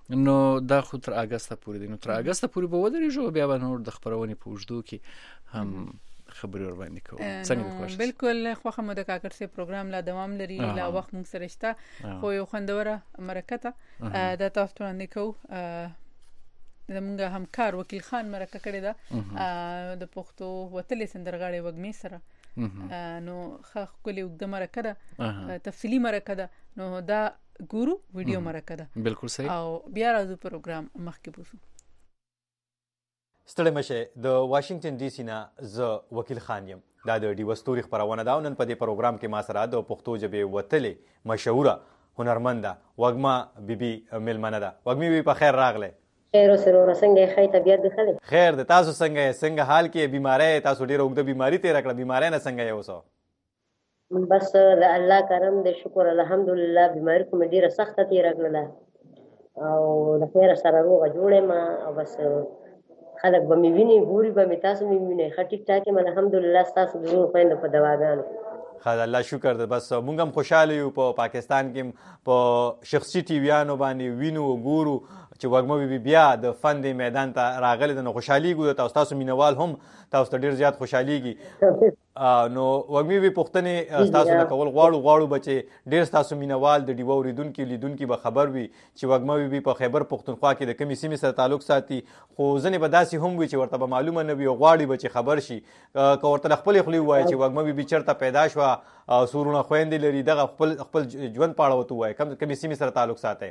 نو دا خو تر اگست پورې دی، نو تر اگست پورې به ودرېږو، بیا به نور د خبرونې په اوږدو کې هم خبرې ور باندې کوو. څنګه خوښ؟ بالکل خوښه مو د کاکړ سي پروګرام لا دوام لري، لا وخت مونږ سره شته، خو یو خوندوره مرکه ده د تاسو وړاندې کوو. زموږ همکار وکیل خان مرکه کړې ده د پښتو وتلې سندرغاړې وږمې سره، نو ښکلې اوږده مرکه ده، تفصیلي مرکه ده، نو دا ګورو ویډیو مرکه ده. بالکل صحیح. او بیا راځو پروګرام مخکې بوزو. ستړی مشه، د واشنگټن ډي سي نه زه وکیل خان یم. دا د ډیوه ستوري خپرونه ده او نن په دې پروګرام کې ما سره د پښتو ژبې وتلې مشهوره هنرمنده وږمه بیبي میلمنه ده. وږمې بیبي په خیر راغله. خیر اوسه، څنګه یې؟ ښه طبیعت دې ښه دی؟ خیر دی. تاسو څنګه یې؟ څنګه حال کې؟ بیماری تاسو ډېره اوږده بیماري تېره کړه، بیماری نه څنګه یې اوسه؟ بس د الله کرم دی، شکر الحمدلله. بیماري خو مې ډېره سخته تېره کړله او د خیره سره روغه جوړه یم او بس خلک به مې ویني، ګوري به مې، تاسو مې وینئ، ښه ټیک ټاک یم الحمدلله. ستاسو د زړونو خویندو په دواګانو. ښه د الله شکر دی. بس مونږ هم خوشحاله یو، په پاکستان کې په شخصي ټي ویانو باندې وینو او ګورو چې وږمه بیبي بیا د فن د میدان ته راغلې ده، نو خوشحالېږو. د تاسو مینوال هم تاسو ته ډېر زیات خوشحالېږي. نو وږمې بیبي پوښتنې ستاسو نه کول غواړو به چې ډېر ستاسو مینوال د ډیوه اورېدونکي لیدونکي به خبر وي چې وږمه بیبي په خیبر پښتونخوا کې د کومې سیمې سره تعلق ساتي، خو ځینې به داسې هم وي چې ورته به معلومه نه وي او غواړي به چې خبر شي. که ورته له خپلې خولې ووایي چې وږمه بیبي چېرته پیدا شوه، سورونه خویندې لري، دغه خپل ژوند په اړه ورته ووایي، کومې سیمې سره تعلق ساتئ؟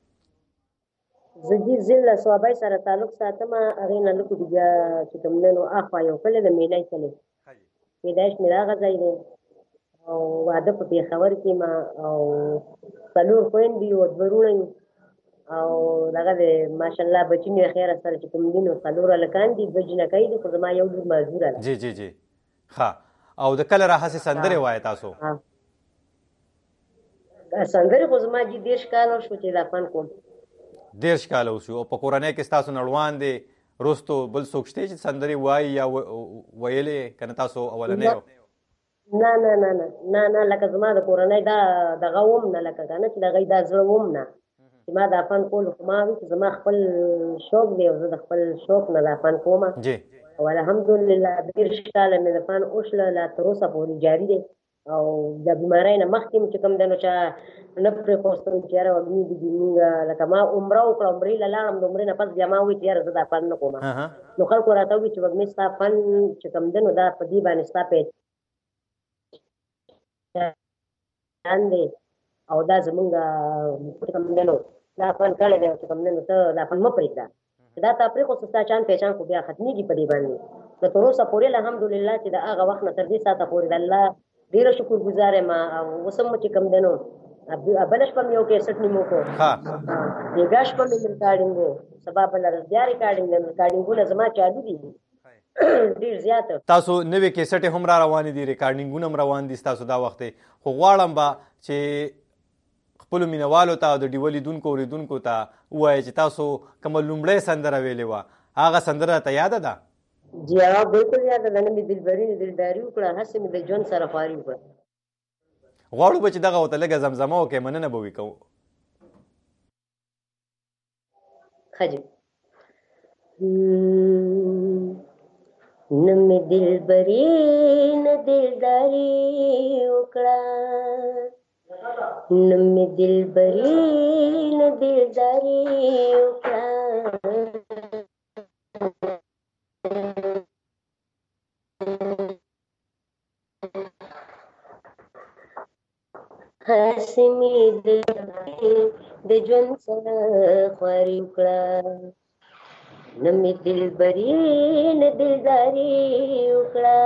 زه دې ضلع صوابۍ سره تعلق ساتم، هغې نه لږ بیا چې کوم دی نو اخوا یو کلی د میلی کلی، پیدایش مې د هغه ځای دی او واده په پېښور کې ما او 4 خویندې یو 2 وروڼه یو او دغه دی ماشاءالله بچي مې خیره سره چې کوم دي نو 4 هلکان دي، 2 جینکۍ دي، خو زما یو لور معذوره ده. جی جی جی. ښه. او د کله راهسې سندرې وایه تاسو؟ سندرې خو زما 30 کاله شو چې دا فن کوم. 30 کاله وشو. او په کورنۍ کې ستاسو نړوان دی رستو بل څوک شته چې سندرې وایي یا ویلې که نه تاسو اولنی یو؟ نه نه نه نه نه نه لکه زما د کورنۍ دا دغه وم نه، لکه که نه چې د هغوی دا زړه وم نه چې ما دا فن کول، خو ما وي چې زما خپل شوق دی او زه د خپل شوق نه دا فن کوم او الحمدلله 30 کاله مې د فن وشله، لا تر اوسه پورې جاري دی. او د بیمارۍ نه مخکې چې کوم دی نو چا نه پرېښوستم چې یاره وږمې بیبي مونږ لکه ما عمره وکړه، عمرې له لاړم، د عمرې نه پس بیا ما ووایي چې یاره زه دا فن نه کوم، نو خلکو راته ووایي چې وږمې ستا فن چې کوم دی نو دا په دې باندې ستا پهچان دی او دا زمونږ چې کوم دی نو دا فن کړی دی چې کوم دی نو ته دا فن مه پرېږده، دا تا پرېښوسته ستا چان پهچان خو بیا ختمېږي په دې باندې. نو تر اوسه پورې الحمدلله چې د هغه وخت نه تر دې ساعته پورې د الله ډېره شکر ګزار یم. اوس هم چې کوم دی نو بله شپه مې یو کیسټ نیمو کړو، بېګا شپه مې ریکارډینګ و، سبا بله ورځ بیا ریکارډینګ دی. ریکارډینګونه زما چالو دي ډېر زیات. تاسو نوې کیسټې هم را روانې دي، ریکارډینګونه هم روان دي ستاسو دا وخت، خو غواړم به چې خپلو مینوالو ته او د ډیوه لیدونکو اورېدونکو ته ووایئ چې تاسو کومه لومړۍ سندره ویلې وه، هغه سندره ته یاده ده؟ جی هغه بالکل یاده ده. نه مې دلبري دلداري وکړه، هسې مې د ژوند سره خواري وکړه. غواړو به چې دغه ورته لږه زمزمه وکړئ، مننه به وي کوو. ښه جي. نه مې دلبري نه دلداري وکړه، نه مې دلبري نه دلداري وکړه، هسې مې د ژوند سره خواري وکړه، نه مې دلبري نه دلداري وکړه،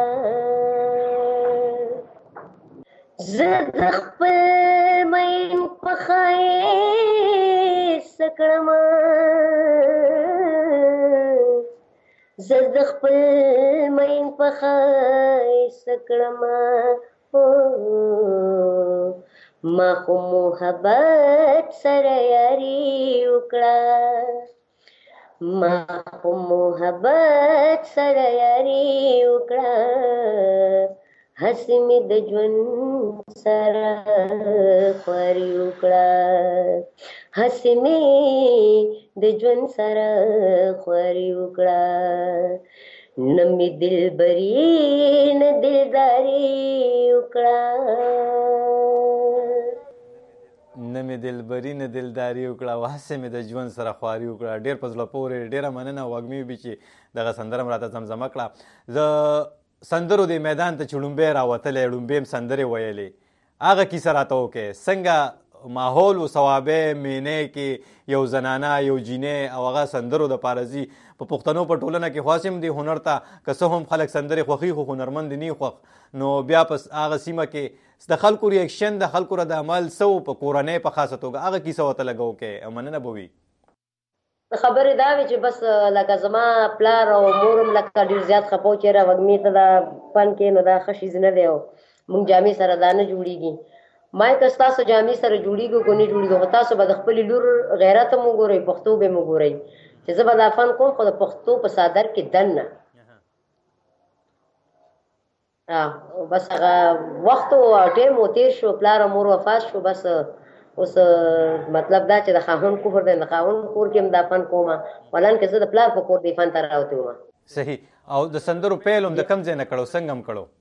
زه د خپل مین په ښایسته کړمه، زه د خپل مین په ښایسته کړمه، ما خو محبت سره یاري وکړه، ما خو محبت سره یاري وکړه، هسې مې د ژوند سره خواري وکړه، هسې مې د ژوند سره خواري وکړه نه مې دلبري نه دلداري وکړه نه مې دلبري نه دلداري وکړه او هسې مې د ژوند سره خواري وکړه. ډېر په زړه پورې ډېره مننه وږمې بي چې دغه سندره م راته زمزمه کړه. زه سندرو دې میدان ته چې ړومبی راوتلی ړومبی م سندرې ویلې هغه کیسه راته وکړې څنګه ماحول و ثوابې مینې کې یو زنانه یو جینۍ او هغه سندرو دپاره ځي په پښتنو په ټولنه کې خاص هم دي هنر ته که څه هم خلک سندرې خوښي خو هنرمند نه خوښ نو بیا په هغه سیمه کې د خلکو ریاکشن د خلکو رد عمل څه و په کورنۍ په خاصه توګه هغه کیسه ورته لګو کې مننه به وي. خبرې دا وي چې بس لکه زما پلار او مور هم لکه ډېر زیات خفه و چې یاره وږمې ته دا فن کې نو دا ښه شیز نه دی او مونږ جامې سره دا نه جوړېږي. ما یې که ستاسو جامې سره جوړېږي که نه جوړېږي خو تاسو به د خپلې لور غیرت هم وګورئ پښتو به هم وګورئ چې زه به دا فن کوم خو د پښتو په صادر کې دننه بس هغه وخت او ټایم و تېر شو پلار او مور وفات شو بس اوس مطلب دا چې د خاوند کفر دی د خاوند کور کې هم دا فن کوم ولان که زه د پلار په کور دی فن ته راوتې وم. صحیح. او د سندرو پیل هم د کوم ځای نه کړو څنګه هم کړو؟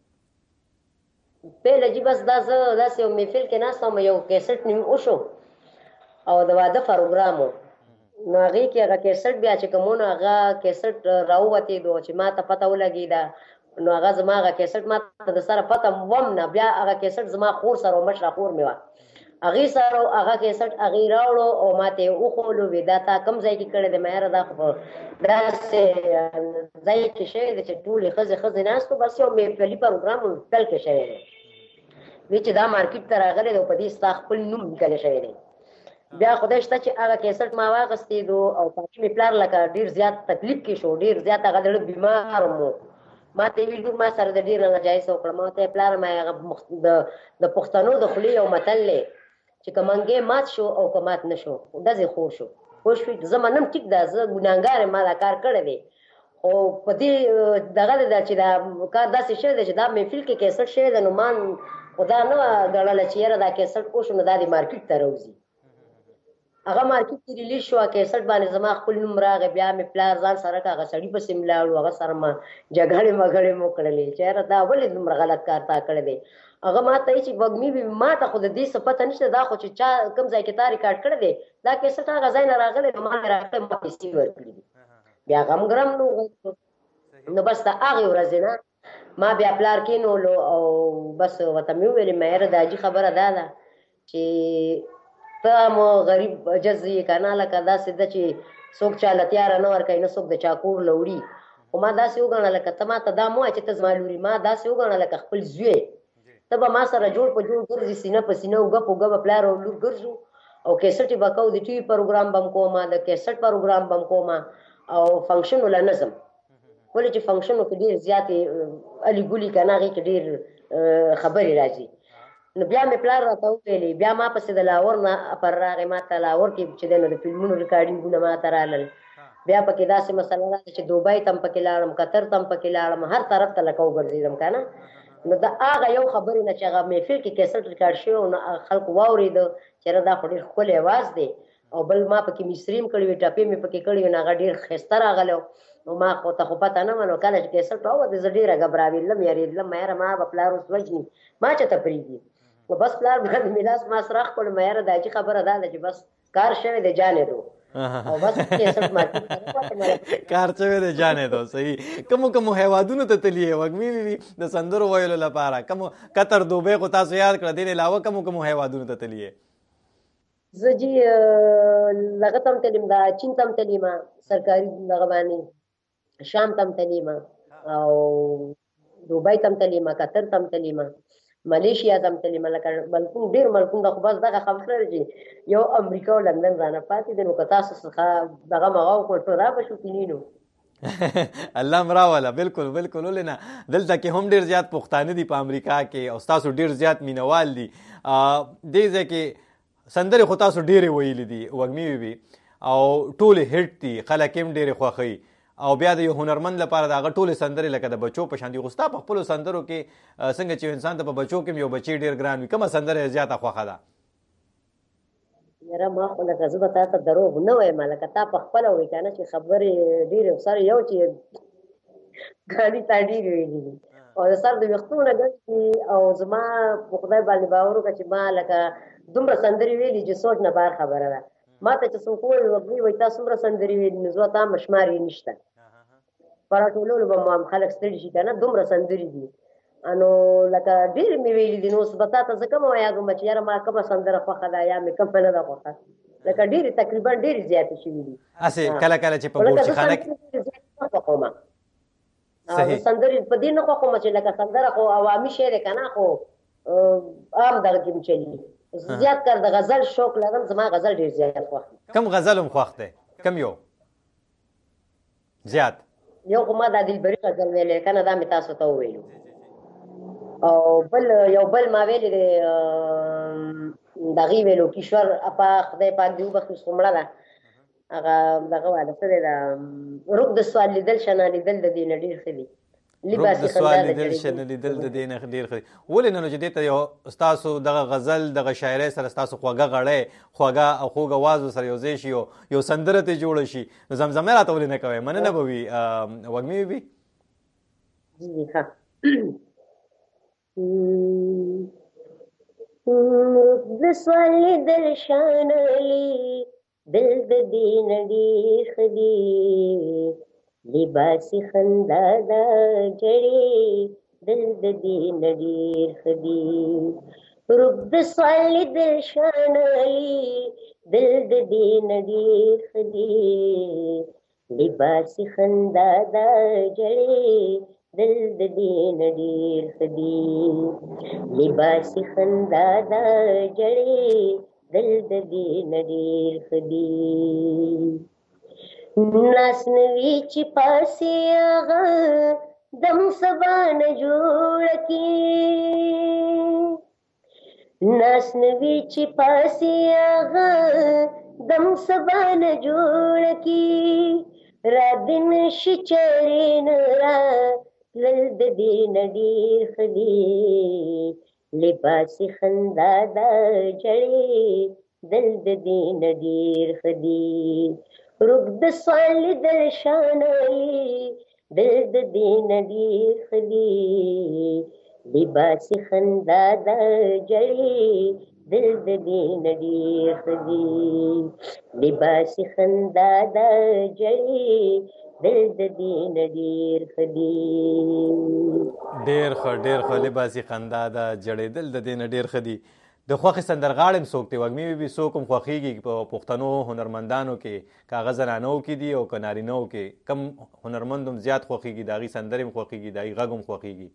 پیل جی بس دا زه داسې یو محفل کې ناسته وم یو کیسټ نیم وشو او د واده پروګرام و نو هغې کې هغه کیسټ بیا چې کوم نو هغه کیسټ راووتېدو چې ما ته پته ولګېده نو هغه زما هغه کیسټ ما ته د سره پته وم نه بیا هغه کیسټ زما خور سره و مشره خور مې وه هغې سره هغه کیسټ هغې راوړو او ما ته یې وښولو وې دا تا کوم ځای کې کړی دی مایاره دا خو په داسې ځای کې شوی دی چې ټولې ښځې ناست وو بس یو محفلي پروګرام پیل کې شوی دی وی چې دا مارکیټ ته راغلی دی او په دې ستا خپل نوم لیکلی شوی دی. بیا خدای شته چې هغه کیسټ ما واخیستېدو او پاکي مې پلار لکه ډېر زیات تکلیف کې شو ډېر زیات هغه زړه بیمار مو ما ته یې ویل لور ما سره د ډېره ناجایزه وکړه ما ورته پلار ما هغه د پښتنو د خولې یو متل دی چې که منګی مات شو او که مات نه شو ډزې خور شو پوه شوې زه منم ټیک ده زه ګناهګار یم ما دا کار کړی دی خو په دې دغه دی چې دا کار داسې شوی دی چې دا محفل کې کیسټ شوی دی نو ما خو دا نه ګڼله چې یاره دا کیسټ پوه شو نو دا د مارکیټ ته راوځي هغه مارکیټ کې ریلیز شو کیسټ باندې زما خپل نوم راغی بیا مې پلار ځان سره که هغه سړي پسې مې لاړو هغه سره ما جګړې مګړې مو کړلې چې یاره دا ولې دومره غلط کار تا کړی دی هغه ما ته چې وږمې وي ما ته خو د دې څه پته نشته دا خو چې چا کوم ځای کې تا ریکارډ کړی دی دا کیسټ هغه ځای نه راغلی نو ما مې راکړی ما پیسې ورکړي دي بیا غم ګرم نو بس د هغې ورځې نه ما بیا پلار کېنولو او بس ورته مې وویلې ما یاره د حاجي خبره دا ده چې ته مو غریب عجز یې که نه لکه داسې ده چې څوک چا له تیاره نه ورکوي نه څوک د چا کور له وړي خو ما داسې وګڼه لکه ته ما ته دا مه وایه چې ته زما لوري ما داسې وګڼه لکه خپل زوی ته به ما سره جوړ په جوړ ګرځي سینه په سینه اوږه په اوږه به پلار او لور ګرځو او کیسټ یې به کوو د ټي وي پروګرام به م کوم د کیسټ پروګرام به م کوم او فنکشن وله نظم ولې چې فنکشنو کې ډېر زیاتې الي ګولي که نه هغې کې ډېر خبرې راځي نو بیا مې پلار راته وویلې بیا ما پسې د لاهور نه پر راغی ما ته لاهور کې چې دی نو د فلمونو ریکارډینګونه ما ته رالل بیا پکې داسې مسله راغله چې دوبۍ ته هم پکې لاړم قطر ته هم پکې لاړم هر طرف ته لکه وګرځېدم که نه نو د هغه یو خبرې نه چې هغه محفل کې کیسټ ریکارډ شوی نو خلکو واورېده چې دا خو ډېر ښکلی اواز دی او بل ما پکې مصري هم کړي وي ټپې مې پکې کړي وي نو هغه ډېر ښایسته راغلی نو ما خو ته خو پته نه وه نو کله چې کیسټ راووته زه ډېره ګبراوېدلم یارېدلم یاره ما به پلار اوس وژني ما چېرته پرېږدي نو بس پلار بیا د میراث ما سراخ کړو ما یاره د حاجي خبره دا ده چې بس کار شوی دی جانېدو او بس کیسټ مارکیټ کار شوی دی جانېدو صحیح. کومو هیوادونو ته تللی یې وږمې وي د سندرو ویلو لپاره کومو قطر دوبۍ خو تاسو یاد کړه دې نه علاوه کومو هیوادونو ته تللی یې؟ زه جی دغه ته هم تللي یم دا چین ته هم تللي یم سرکاري دغه باندې شام ته هم تللي یم او دوبۍ ته هم تللي یم قطر ته هم تللي یم ملیشیا ته هم تللي یم لکه ملکون ډېر ملکون ده خو بس دغه خبره ده چې یو امریکا او لندن رانه پاتې دی نو که تاسو څخه دغه مغه وکړو را به شو کینینو الله مراوله بالکل بالکل ولې نه دلته کې هم ډېر زیات پښتانه دي په امریکا کې او ستاسو ډېر زیات مینوال دي دې ځای کې سندرې خو تاسو ډېرې ویلي دي وږمې وي او ټولې هټ دي خلک هم ډېرې خوښوي او بیا د یو هنرمند لپاره د هغه ټولې سندرې لکه د بچو په شان دي خو ستا په خپلو سندرو کې څنګه چې انسان ته په بچو کې یو بچی ډېر ګران وي کومه سندره یې زیاته خوښه ده؟ یاره ما خو لکه زه به تا ته دروغ نه وایم لکه تا په خپله وایي که نه چې خبرې ډېرې سر یو چې ګاډي تا ډېرې ویلي دي او د سر د ویښتو نه ګڼ دي او زما په خدای باندې باور وکړه چې ما لکه دومره سندرې ویلي چې سوچ نه بار خبره ده ما ته چې څوک ووایي وګړي وایي تا څومره سندرې ویلي نو زه تا مشمار یې نشته په راټولولو به مو هم خلک ستړي شي که نه دومره سندرې دي نو لکه ډېر مې ویلي دي نو اوس به تا ته زه کومه ویاږم چې یاره ما کومه سندره خوښه ده یا مې کومه نه ده خوښه لکه ډېرې تقریبا ډېرې زیاتې شوي دي هسې کله کله چې په ګورچیخانه کې نه خوښوم سندرې په دې نه خوښوم چې لکه سندره خو عوامي شی دی که نه خو عام دغه کې چلي زیات کار د غزل شوق لرم زما غزل ډېر زیات خوښ دی کم غزل هم خوښ دی کم یو زیات یو خو ما دا دلبري غزل ویلی که نه دا مې تاسو ته وویلو او بل یو بل ما ویلی دی دغې ویلو کشور اپا خدای پاک دې وبخښي اوس خو مړه ده هغه دغه واده څه دی دا روږ د سوال لیدل شه نه لیدل د دې نه ډېر ښه دي روږ د سوال لیدل شه نه لیدل د دې نه ډېر ښه دي ولې نه نو چې دې ته یو ستاسو دغه غزل دغه شاعرۍ سره ستاسو خوږه غړۍ خوږه او خوږ اوازو سره یو ځای شي یو سندره ترې جوړه شي نو زمزمه راته ولې نه کوئ مننه به وي وږمې بي ښه د سوال لیدل شانلی دل د دې نه ډېر ښه دي لباسي خندا دا جړې دل د دې نه ډېر ښه دي روږ د سوال لیدل شانلی دل د دې نه ډېر ښه دي لباسي خندا دا جړې دل د دې نه ډېر ښه دي لباسي خندا دا جړې دل د دې نه ډېر ښه دي ناس نوي چې پاسې هغه دم سبا نه جوړه کړي ناس نوي چې پاسې هغه دم سبا نه جوړه کړي را دې نشي چرې نه را تلل د دې نه ډېر ښه دي لباسي خندا دا جړې دل د دې نه ډېر ښه دي روږ د سوال لیدل شانلی دل د دې نه ډېر ښه دي لباسي خندا دا جړې دل د دې نه ډېر ښه دي لباسي خندا دا جړې دل د دې نه ډېر ښه دي ډېر ښه لباسي خندا دا جړېدل د دې نه ډېر ښه دي د خوښې سندرغاړې هم څوک دی وږمې بي څوک هم خوښېږي په پښتنو هنرمندانو کې که هغه زنانو کې دي او که نارینهو کې کم هنرمند هم زیات خوښېږي د هغې سندرې هم خوښېږي د هغې غږ هم خوښېږي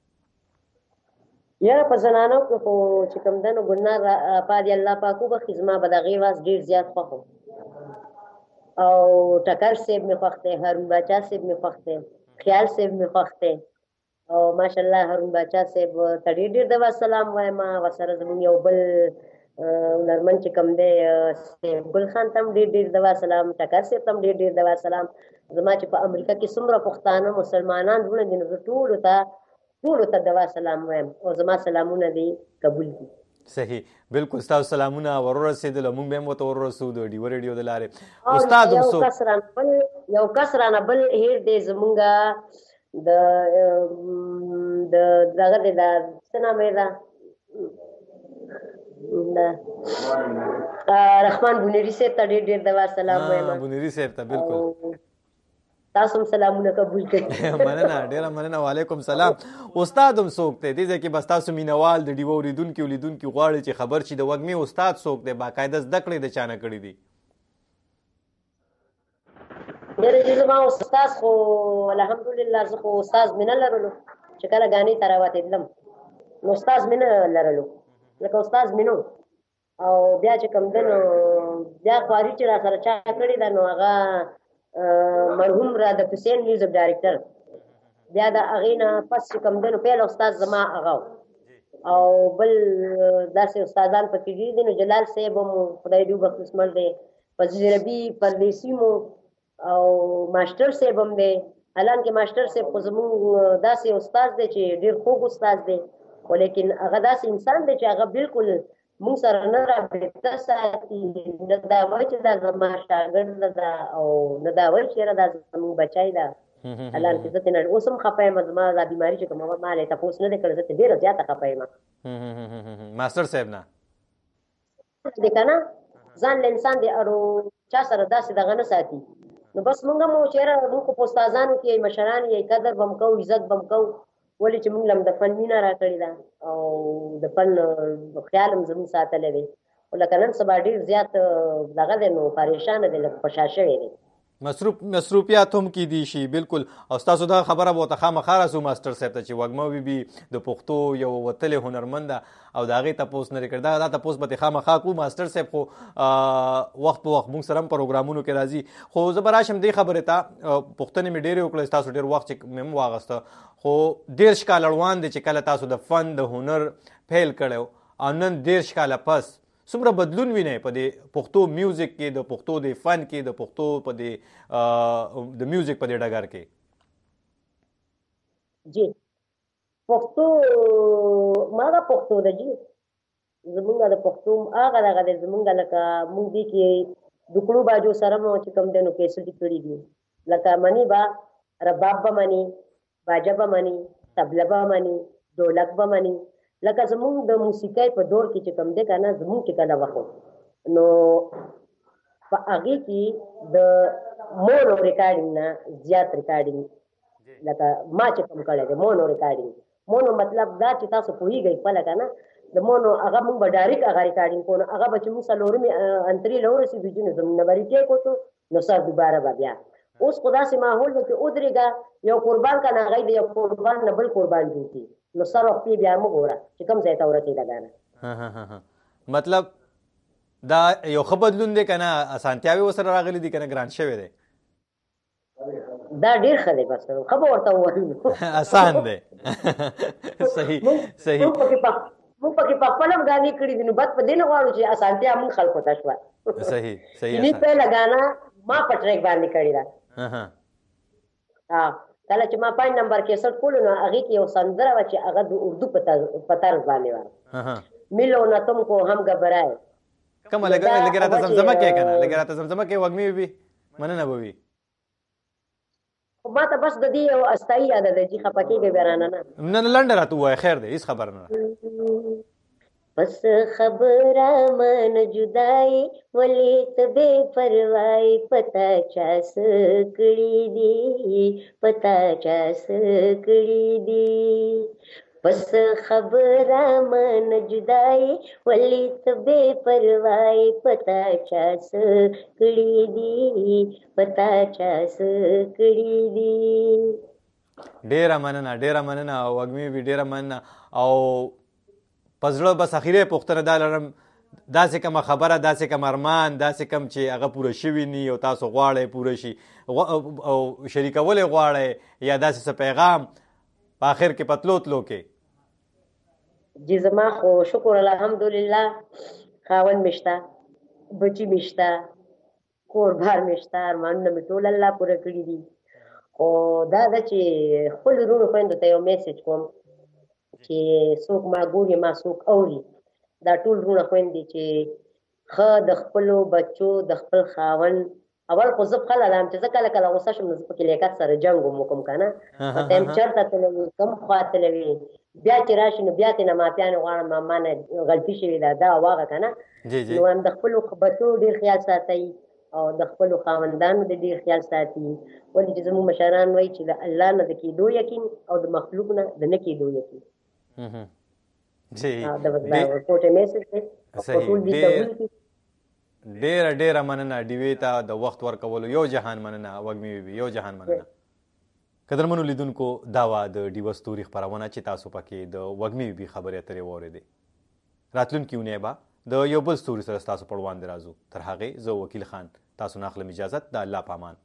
یاره په زنانو کې خو چې کوم دی نو ګلنار اپا دې الله پاک وبخښي زما به د هغې واز ډېر زیات خوښ او ټکر صاحب مې خوښ دی هارون باچا صاحب مې خوښ دی خیال صاحب مې خوښ دی او ماشاءالله هارون باچا صاحب ته ډېر ډېر دوا سلام وایم ورسره زموږ یو بل هنرمند چې کوم دی صاحب ګل خان ته هم ډېر ډېر دوا سلام ټکر صاحب ته هم ډېر ډېر دوا سلام زما چې په امریکا کې څومره پښتانه مسلمانان وروڼه دي نو زه ټولو ته دوا سلام وایم او زما سلامونه دې قبول دي صحیح بالکل ستاسو سلامونه ورسېدل موږ به هم ورته ورسو د ډیو ریډیو د لارې استاد یو کس رانه بل هیر دی زمونږ د دغه دی دا څه نام یې ده رحمان بونیري صاحب ته ډېر ډېر دوا سلام وایم بونیري صاحب ته بالکل تاسو هم سلامونه قبول کړئ مننه ډېره مننه وعلیکم سلام استاد هم څوک دی دې ځای کې بس تاسو مینوال د ډیو اورېدونکي ولیدونکي غواړي چې خبر شي د وږمې استاد څوک دی باقاعده زده کړې د چا نه کړي دي ډېرې زما استاد خو الحمدلله زه خو استاد مې نه لرلو چې کله ګانې ته راوتېدلم نو استاد مې نه لرلو لکه استاد مې نو او بیا چې کوم دی نو بیا خواري چې را سره چا کړې ده نو هغه مرحوم رادف حسین میوزیک ډایرکټر بیا د هغې نه پس چې کوم دی نو پیل استاد زما هغه او بل داسې استادان پکې ډېر دي نو جلال صاحب هم خدای دې وبخښي اسمر دی فضل ربي پردیسي مو او ماسټر صاحب هم دی حالانکه ماسټر صاحب خو زموږ داسې استاد دی چې ډېر خوږ استاد دی خو لیکن هغه داسې انسان دی چې هغه بالکل مونږ سره نه رابطه ساتي، نه دا وایي چې دا زما شاګرد ده او نه دا وایي چې دا زموږ بچی ده. الله نن زه ترې اوس هم خفه یم، زما دا بیماري چې کومه ما له تپوس نه دی کړی، زه ډېره زیاته خفه یم. ماسټر صاحب نه دی که نه ځان له انسان دی اړو چا سره داسې دغه نه ساتي. نو بس مونږ هم چېرې مونږ په استادانو کې مشران یې قدر به م کوو، عزت به م کوو، ولې چې مونږ له د فن مینه راکړې ده او د فن خیال هم زموږ ساتلی دی. خو لکه نن سبا ډېر زیات دغه دی نو پریشانه دی، لکه خوشا شوی دی، مصروفیات هم کیدی شي. بالکل. او تاسو دا خبره به ورته خامخا راسو ماسټر صاحب ته چې وږمه بیبي د پښتو یو وتلې هنرمند ده او د هغې تپوس نه دی کړی. دا تپوس به ترې خامخا کوو. ماسټر صاحب خو وخت په وخت موږ سره هم پروګرامونو کې راځي. خو زه به راشم دې خبرې ته. پوښتنې مې ډېرې وکړې، ستاسو ډېر وخت چې مې هم واغسته، خو 13 کاله روان دی چې کله تاسو د فن د هنر پیل کړی او نن 13 کاله پس څومره بدلون وینئ په دې پښتو میوزیک کې، د پښتو د فن کې، د پښتو په د میوزیک په دې ډګر کې؟ جی پښتو ماغه پښتو ده جی، زمونږ د پښتو هغه دغه دی زمونږ لکه مونږ دې کې دکړو باجو سره مو چې کوم دی نو کیسټې کړي دي، لکه منی با رباب به مني، باجه به مني، طبله به مني، ډولک به مني. لکه زمونږ د موسیقۍ په دور کې چې کوم دی که نه زمونږ چې کله وخت نو په هغې کې د مونو ریکارډینګ نه زیات ریکارډینګ لکه ما چې کوم کړی دی مونو ریکارډینګ. مونو مطلب دا چې تاسو پوهېږئ خپله که نه د مونو هغه مونږ به ډایرکټ هغه ریکارډینګ کوو، هغه به چې مونږ څلورمې انترې له ورسېدو چې نو زمونږ نه به ریټیک وشو نو سر دوباره به بیا. اوس خو داسې ماحول دی چې ودرېږه یو قربان که نه هغوی د یو قربان نه بل قربان جوړ کړي نو سر وختې بیا مه ګوره چې کوم ځای ته ورسېده ګانه. مطلب دا یو ښه بدلون دی که نه اسانتیاوې ورسره راغلي دي که نه ګران شوی دی؟ دا ډېر ښه دی، بس ښه به ورته ووایو اسان دی. صحیح صحیح. مونږ پکې په خپله هم ګانې کړي دي نو بد په دې نه غواړو چې اسانتیا مونږ خلکو ته شوه. صحیح صحیح. چینی پهله ګانا ما په ټریک باندې کړې ده. کله چې ما 5 نمبر کیسټ کولو نو هغې کې یو سندره وه چې هغه د اردو په طرز باندې وه، ملو نه تم کو هم ګبرائے. کومه لږه راته زمزمه کې که نه لږه راته زمزمه کې وږمې وي مننه به وي. ما ته بس د دې یو استایي یاده ده چې خفه کېږئ بیا رانه نه لنډه راته ووایه خیر دی هېڅ خبره نه. بس خبره من جدائی ولی تبے پروائی پتا چا سکڑی دی پتا چا سکڑی دی. بس خبره من جدائی ولی تبے پروائی پتا چا سکڑی دی پتا چا سکڑی دی. ډېره مننه ډېره مننه وږمې وي ډېره مننه. او په زړه بس اخیری پوښتنه دا لرم داسې کومه خبره داسې کوم ارمان داسې کوم چې هغه پوره شوي ني او تاسو غواړئ پوره شي او شریکولی غواړئ یا داسې څه پیغام په آخر کې په تلو تلو کې؟ جی زما خو شکر الحمدلله خاوند مې شته، بچي مې شته، کور بار مې شته، ارمانونه مې ټول الله پوره کړي دي. خو دا ده چې خپلو وروڼو خویندو ته یو میسج کوم چې څوک ما ګوري ما څوک اوري، دا ټول وروڼه خویندې چې ښه د خپلو بچو د خپل خاوند اول خو زه پخله لم چې زه کله کله غوسه شم نو زه پکې لیاقت سره جنګ هم وکړم که نه په ټایم چېرته تللی وي کوم خوا تللی وي بیا چې راشي نو بیا ترې نه معافیانې غواړم ما نه غلطي شوې ده دا او هغه که نه نو هم د خپلو بچو ډېر خیال ساتئ او د خپلو خاوندانو د ډېر خیال ساتي ولې چې زموږ مشران وایي چې د الله نه د کېدو یقین او د مخلوق نه د نه کېدو یقین. ډیره ډیره مننه ډیوې ته د وخت ورکولو یو جهان مننه وږمې بیبي یو جهان مننه. قدرمنو لیدونکو دا وه د ډیوه ستوري خپرونه چې تاسو پکې د وږمې بیبي خبرې اترې واورېدې. راتلونکي اونۍ به د یو بل ستوري سره ستاسو په وړاندې راځو. تر هغې زه وکیل خان تاسو نه اخلم اجازت. د الله په امان.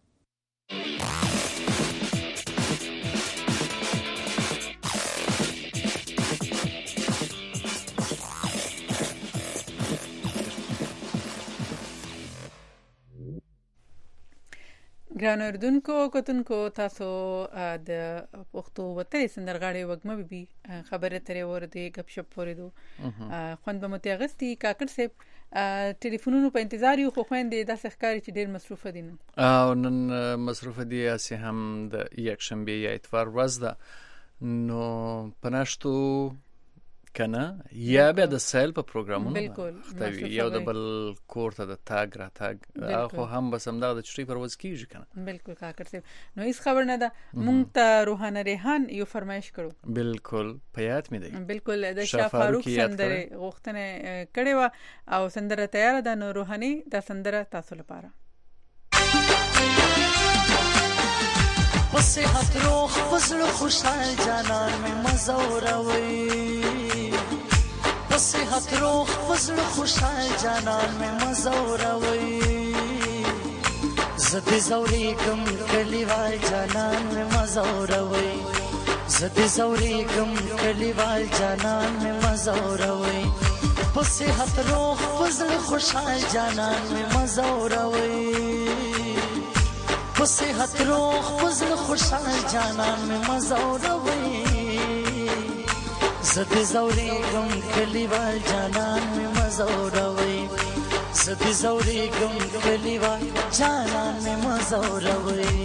ګران اردوونکو کتونکو تاسو د پښتو وته سندرغاړي وګمه بي خبره ترې ورته غپ شپ پورې دو خوند به متغستی کاکړ صاحب ټلیفونونو په انتظار یو خو خويندې د ښکاری چې ډیر مصروف دي او نن مصروف دي اسی هم د یک شنبه یا اتوار ورځ ده نو پناشتو کنه یا به د سیل په پروګرامونو بالکل یو د بل کوړه د تاګ را تاګ خو هم بس هم د چټي پر وځ کیږي کنه بالکل کاکړ صاحب نو هیڅ خبر نه ده مونږ ته روحانه ریحان یو فرمایش کړو بالکل پیات می دی بالکل د شاه فاروق سندره غوښتنه کړې و او سندره تیار ده نو روحاني د سندره تاسو لپاره صحت روح فضل خوشحال جانان میں مزوروی صحت روح فضل خوشحال جانان میں مزوروی زد زوری گم کلیوال جانان میں مزوروی زد زوری گم کلیوال جانان میں مزوروی صحت روح فضل خوشحال جانان میں مزوروی صحت روح فضل خوشحال جانان میں مزوروی زد زوری گم کلیوال جانان میں مزوروی زد زوری گم کلیوال جانان میں مزوروی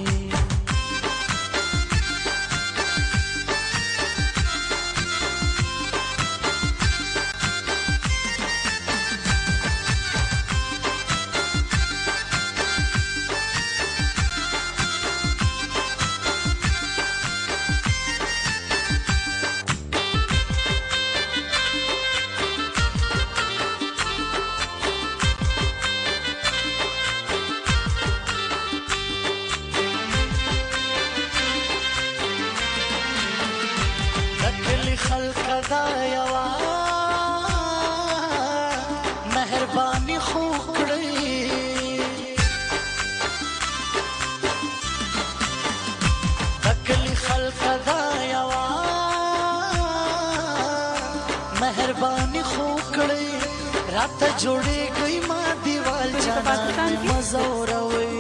जोड़े गई माँ दीवाल जनान में मज़ोरवई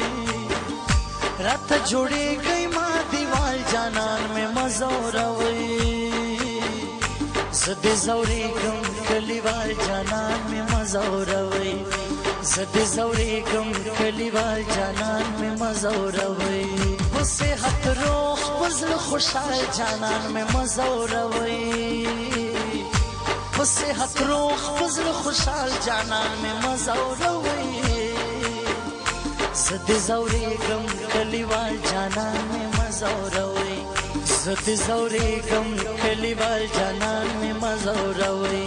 रात जोड़े गई माँ दीवाल जनान में मज़ोरवई ज़द ज़ौरे गम कलीवाल जनान में मज़ोरवई ज़द ज़ौरे गम कलीवाल जनान में मज़ोरवई उसे हथ रोह फज़ल खुशाल जनान में मज़ोरवई صحت روح فضل خوشحال جانان میں مزوروی زد زوری گم کلیوال جانان میں مزوروی زد زوری گم کلیوال جانان میں مزوروی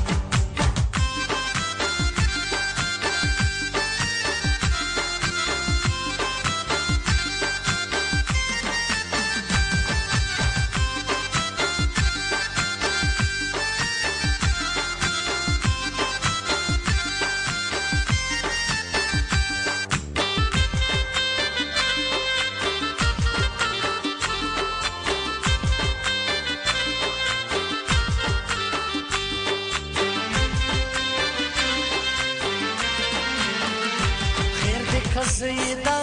زیدا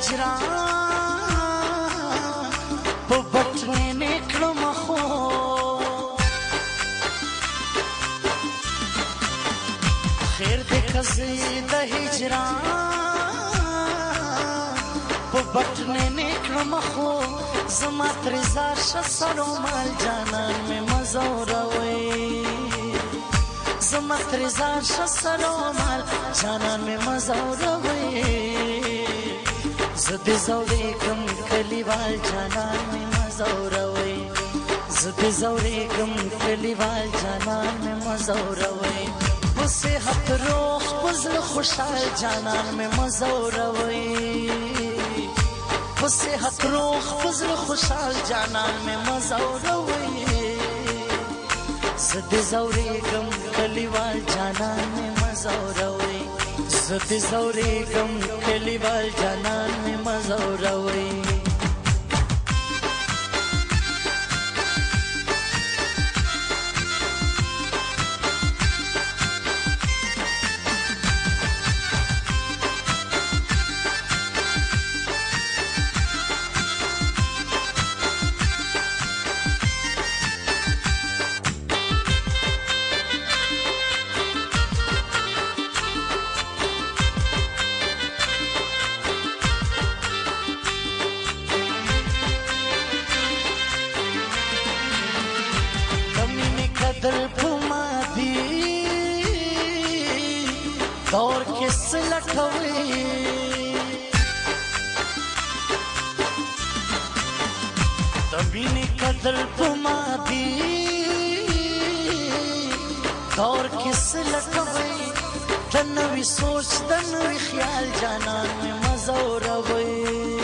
هجران په بټنې نکړم خو خیر دې زیدا هجران په بټنې نکړم خو زما تر زار شسرو مال جانان مې مزوروي زما تر زار شسرو مال جانان مې مزوروي زد زوری گم کلیوال جانان میں مزوروی زد زوری گم کلیوال جانان میں مزوروی صحت روح فضل خوشحال جانان میں مزوروی صحت روح فضل خوشحال جانان میں مزوروی زد زوری گم کلیوال جانان میں مزوروی زد زوری گم کلیوال جانان میں مزوروی دور کس لټوي تبینی قدر پما دی دور کس لټوي دنوی سوچ دنوی خیال جانان میں مزوروي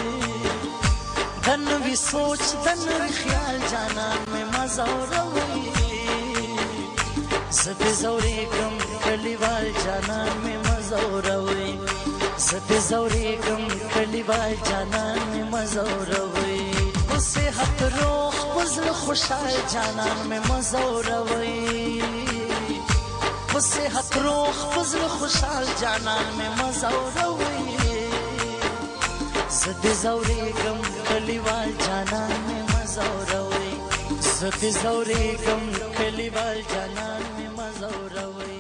دنوی سوچ دنوی خیال جانان میں مزوروي زد زوري کم کلیوال جانان میں مزوروي زد زوري کم کلیوال جانان میں مزوروي صحت روح وزل خوشحال جانان میں مزوروي صحت روح فضل خوشحال جانان میں مزوروي زد زوري کم کلیوال جانان میں مزوروي زد زوري کم کلیوال جانان میں مزوروي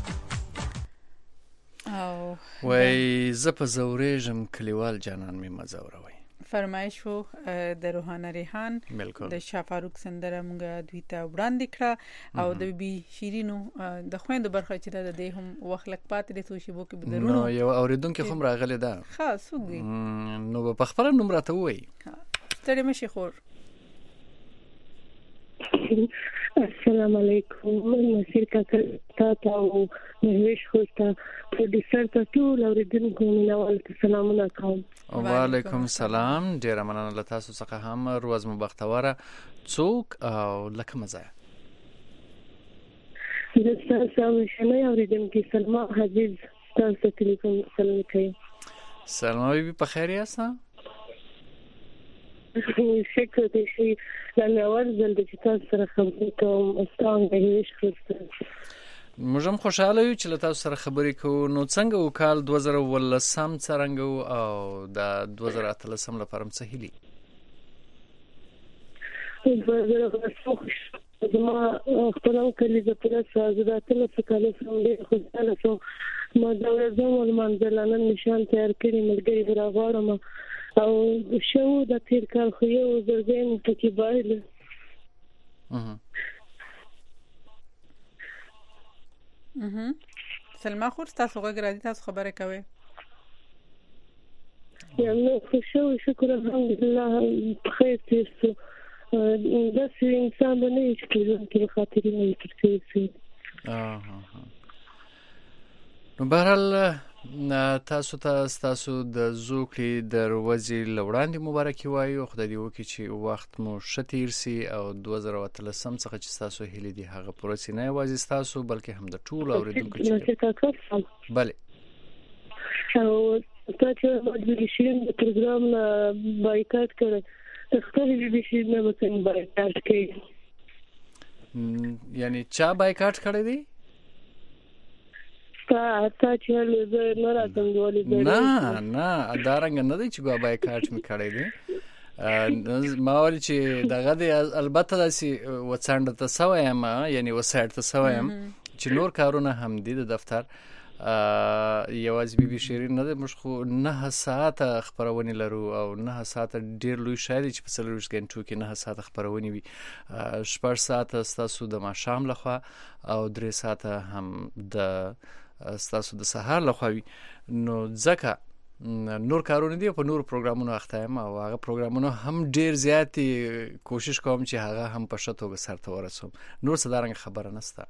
او وای زپ زوريجم کلیوال جانان میں مزوروي فرمایش وو د روحانه ریحان د شاه فاروق سندره مونږه دوی ته وړاندې کړه او د بي شیرینو د خويند برخه چې د دې هم وخلک پاتې د سوشي بو کې بدرونو نو یو اوریدونکو هم راغله ده خاص وګي نو په خپل نوم راته وای ستړي مشي خور السلام علیکم نصیر کاکا تاسو مهوش خوستا پروډوسر ته ټول اوریدونکو مینوال سلامونه کوم وعلیکم السلام ډیر مننه له تاسو څخه هم روز مبختوره څوک او لکه مزه تاسو شنه اوریدونکو سلمہ عزیز تاسو ټلیفون سلام کوي سلمہ بي په خیر یاست شکر دې شي لنه ورزل د تاسو سره خبرې کوم استاد مهوش خوستا موږ هم خوشاله یو چې له تاسو سره خبرې کوو نو څنګه وکال 2013 څنګه او د 2013 لپاره څه هلي زما خپلو کلی د پرسه زړه ته کله څنګه خوشاله شو ما دا ورځم منځلانه نشان تیار کړی ملګری راغورم او شو د تیر کال خو یو ځرګین ټکی بایله سلمہ خور تاسو غوږ تاسو خبره کوي یا نو خوشو شکر الحمدلله بخیر تاسو دا انسان نه یې چې خاطرې نه ترسي نو بهرحال تاسو د زوکړي دروازې لوړاندې مبارکي وایو خدای دې وکړي چې وخت مو شتیر سي او 2013 څخه چې تاسو هلي دي هغه پروسې نه یوازې تاسو بلکې هم د ټول اوریدونکو چې بله او تاسو د شین د پروګرام بایکاټ کړل خپل دې شي نه متن بایکاټ کوي یعنی چا بایکاټ کړی دی تا چې له نه راځم ولې نه ادارنګ نه دی چې بایکاټ می کړی دی ما ول چې دغه دی البته داسي وڅاند ته سوایم یعنی وسایت ته سوایم چې نور کارونه هم دي د دفتر یوازې بي شیرین نه مش خو 9 ساعت خبرونه لرو او 9 ساعت ډیر لوی شاید چې په 3 غنټو کې 9 ساعت خبرونه وي 8 ساعت تاسو د ماښام لخوا او 3 ساعت هم د تاسو د سهار لخوا نو ځکه نور کارونه دي په نور پروګرامونو اخته یم او هغه پروګرامونو هم ډیر زیاتی کوشش کوم چې هغه هم په شتوګه سرته ورسوم نور څه دارنګ خبره نسته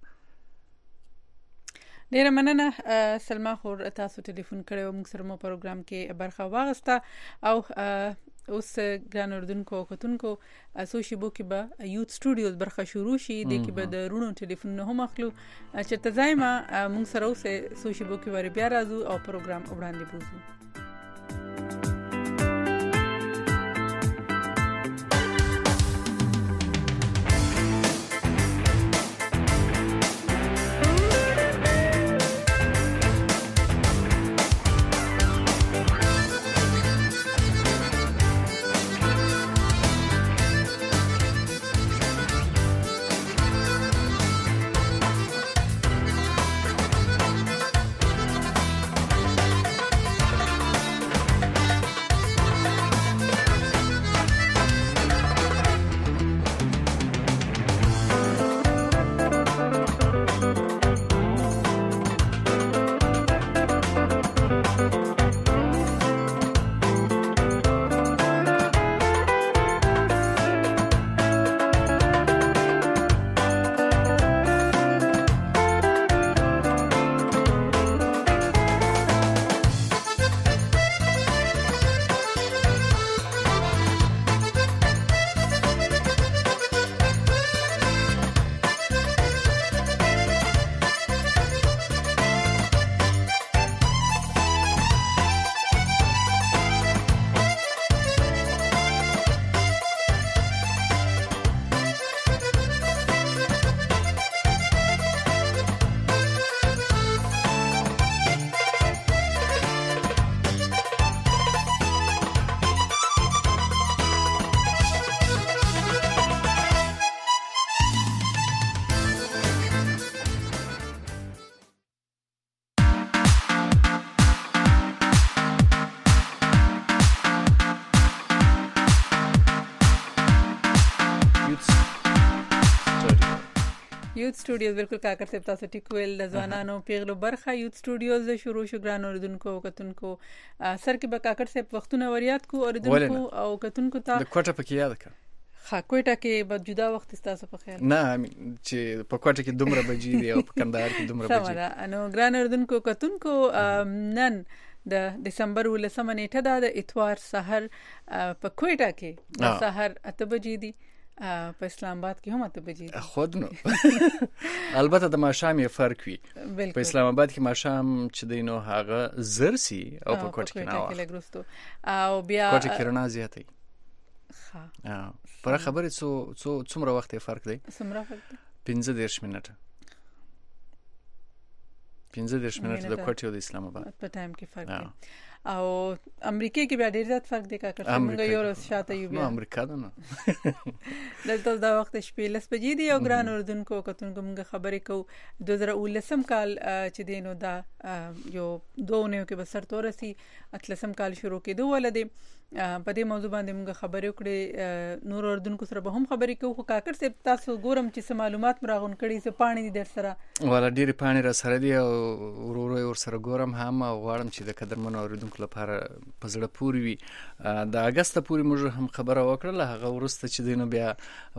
ډیر مننه سلمہ خور تاسو ټلیفون کړو موږ سره مو پروګرام کې برخه واغسته او اوس ګران اردوونکو کوتونکو سوشي بو کې به یوت سټوډیوز برخه شروع شي د کې به د رونو ټلیفون نه هم اخلو چې تزایمه موږ سره اوس سوشي بو کې ور بیا راځو او پروګرام وړاندې بوزو یوت سټوډیوز بالکل کاکر صاحب تاسو ټیک ویل د ځوانانو پیغلو برخه یوت سټوډیوز شروع شو ګران اوردونکو کتونکو سر کې به کاکر صاحب وختونه وریاد کو اوردونکو او کتونکو ته د کوټه پکې یاد کړ کوټه کې به جدا وخت تاسو په خیر نه چې په کوټه کې دومره بجې دی او په کندهار کې دومره بجې نو ګران اوردونکو کتونکو نن د دسمبر 19 نیټه د اتوار سحر په کوټه کې د سحر 8 بجې دی په اسلام آباد کې هم 8 بجې دی خود نو البته د ماشام یې فرق وي په اسلام آباد کې ماشام چې دینو هغه زرسي او په کوټه کې نه او بیا کوټه کې رڼا زیاتې پر خبرې څومره وخت فرق دی څومره فرق دی 15 منټه 15 منټه د کوټې او د اسلام آباد په ټایم کې فرق دی او امریکا کې بیا ډیر زیات فرق دی کا کړه موږ یو ورځ شاته یو بیا امریکا ده نه دلته دا وخت شپې 10 بجې دی او ګران اردوونکو کتونکو موږ خبرې کوو 2019 کال چې دینو دا یو دوه کې بسر تورسي اتلسم کال شروع کېدو ولدي په دې موضوع باندې موږ خبرې وکړې نور اردوونکو سره به هم خبرې کوو خو کاکر صاحب تاسو ګورم چې معلومات مراغون کړي څه پانی دي در سره ولا ډېری پانی را سره دی او ورور ور سره ګورم هم غواړم چې د قدرمن اوریدونکو لپاره په زړه پوري وي د اگست پوري موږ هم خبره وکړه هغه ورسته چې دینو بیا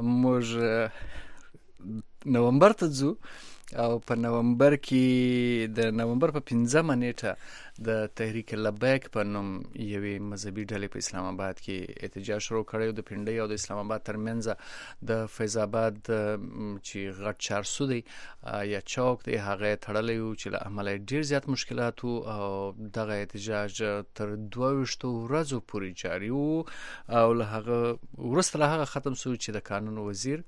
موږ نومبر ته ځو او په نومبر کې د نومبر په 15 نیټه د تحریک لبیک په نوم یوې مذهبي ډلې په اسلام آباد کې احتجاج شروع کړی د پنډۍ او د اسلام آباد ترمنځ د فیض آباد چې غټ چارسو دی یا چوک دی هغه تړلی و چې له امله ډیر زیات مشکلات او دغه احتجاج تر 22 ورځو پورې جاری و او له هغه وروسته له هغه ختم شو چې د قانون وزیر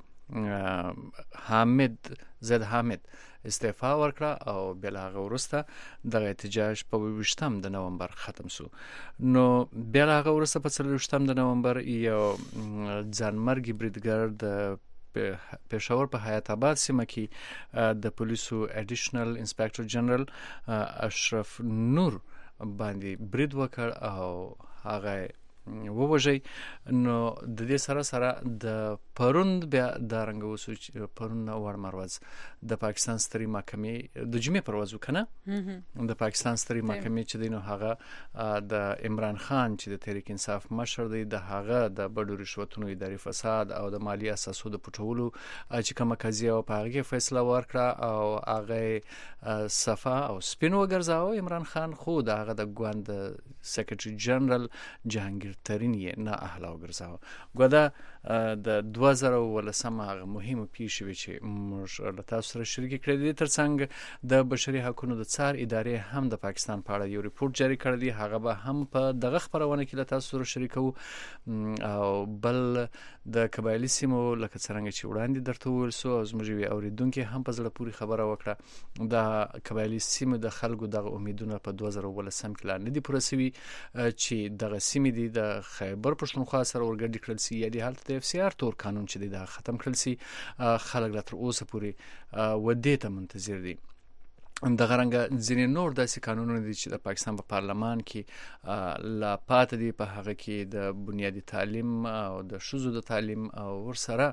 حامد زید حامد استعفا ورکړه او بل هغه وروسته د احتجاج په 28 د نومبر ختم شو نو بل هغه وروسته په 28 د نومبر یو ځانمرګي بریدګر د پېښور په حیات آباد سیمه کې د پولیسو اډیشنل انسپکټر جنرال اشرف نور باندې برید وکړ او هغه ووجي نو د دې سره د پروند بیا د رنګ وسو پرون ور مروز د پاکستان ستري محکمې د جمعې پرواز وکنه د پاکستان ستري محکمې چې دینو هغه د عمران خان چې د تحریک انصاف مشر دی د هغه د بډو رشوتونو اداري فساد او د مالی اساسو د پټولو چې کومه قضیه او په هغه فیصله ورکړه او هغه صفا او سپین وګرځاو عمران خان خو د هغه د ګوند سیکریټری جنرال جهانگیر ترین یې نه اهلا وګرځاو ګودا د 2019 هغه مهمه پیښه وی چې موږ له تاسو سره شریک کړی ترڅنګ د بشري حقوقو د څار ادارې هم د پاکستان په اړه یو ریپورت جاری کړی دی هغه به هم په دغه خبرونه کې له تاسو سره شریکو او بل د قبایلی سیمو لکه څنګه چې وړاندې درته ویل سو او زموږ وی اوریدونکو هم په زړه پوری خبره وکړه د قبایلی سیمو د خلکو دغه امیدونه په 2019 کې لا نه دي پوره شوي چې دغه سیمې دي د خیبر پښتونخوا سره ورګډ کړل سي یا د حالت د اف سی آر تور قانون چې دا ختم کړل سي خلک لا تر اوسه پورې ودې ته منتظر دي د غرنګ ځینې نور داسې قانونونه دي چې د پاکستان په پارلمان کې لا پات دي په هغه کې د بنیادی تعلیم او د شذو د تعلیم او ورسره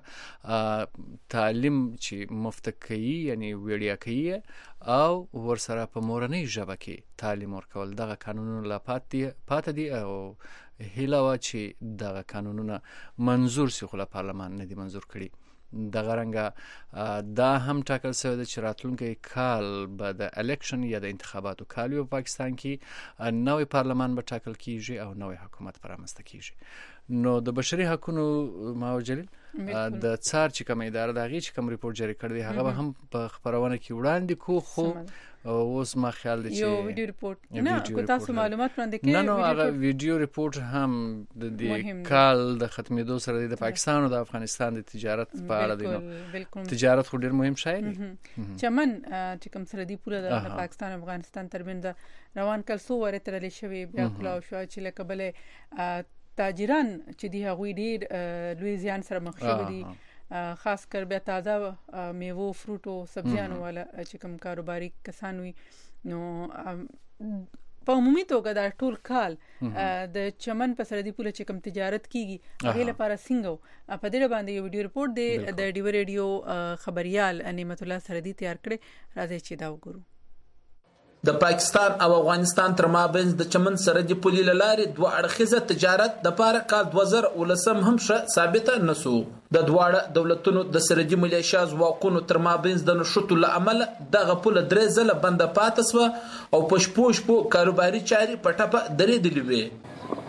تعلیم چې مفت کوي یعنی ویډیا کوي او ورسره په مورنۍ ژبه کې تعلیم ورکول دغه قانونونه لا پات دي او هیله وا چې دغه قانونونه منظور سي خو له پارلمان نه دي منظور کړي د غرنګ دا هم ټاکل شوی د راتلونکي کال به د الیکشن یا د انتخاباتو کال په پاکستان کې نوې پارلمان به ټاکل کیږي او نوې حکومت پرامسته کیږي نو د بشري حقوقو ماوجل د څار چې کوم اداره دغه چې کوم ریپورت جاری کړی هغه به هم په خبرونه کې وړاندې کو خو اوس ما خیال دي چې یو ویډیو ریپورت نه کو تاسو معلومات وړاندې کوي نه هغه ویډیو ریپورت هم د دې کال د ختمېدو سره د پاکستان او د افغانستان د تجارت په اړه دی تجارت خو ډیر مهم شای دی چمن چې کوم سره دی پوره د پاکستان او افغانستان ترمنځ روان کل سو ورته ترلې شوی بیا کلاو شو چې لکه بل تاجران چې دی هغوی ډیر لوی زیان سره مخ شوی دي خاص کر بیا تازه میوه فروټو سبزیانو والا چې کوم کاروباري کسان وي نو په عمومي توګه دا ټول کال د چمن په سرحدي پوله چې کوم تجارت کیږي هغه لپاره څنګه په دې باندې یو ویډیو رپورټ دی د ډیو ریډیو خبريال نعمت الله سرحدي تیار کړي راځي چې دا وګورو. د پاکستان او افغانستان تر مابین د چمن سرحدي پولې لارې دوه اړخیزه تجارت د پاره کال 2019 هم ثابت نسو. د دواړه دولتونو د سرحدي ملیشیا ځواکونو تر مابین د نشوتو لامل دغه پوله درې ځله بنده پاتې سو او پښپوش په کاروباري چاري پټه درېدلې وې.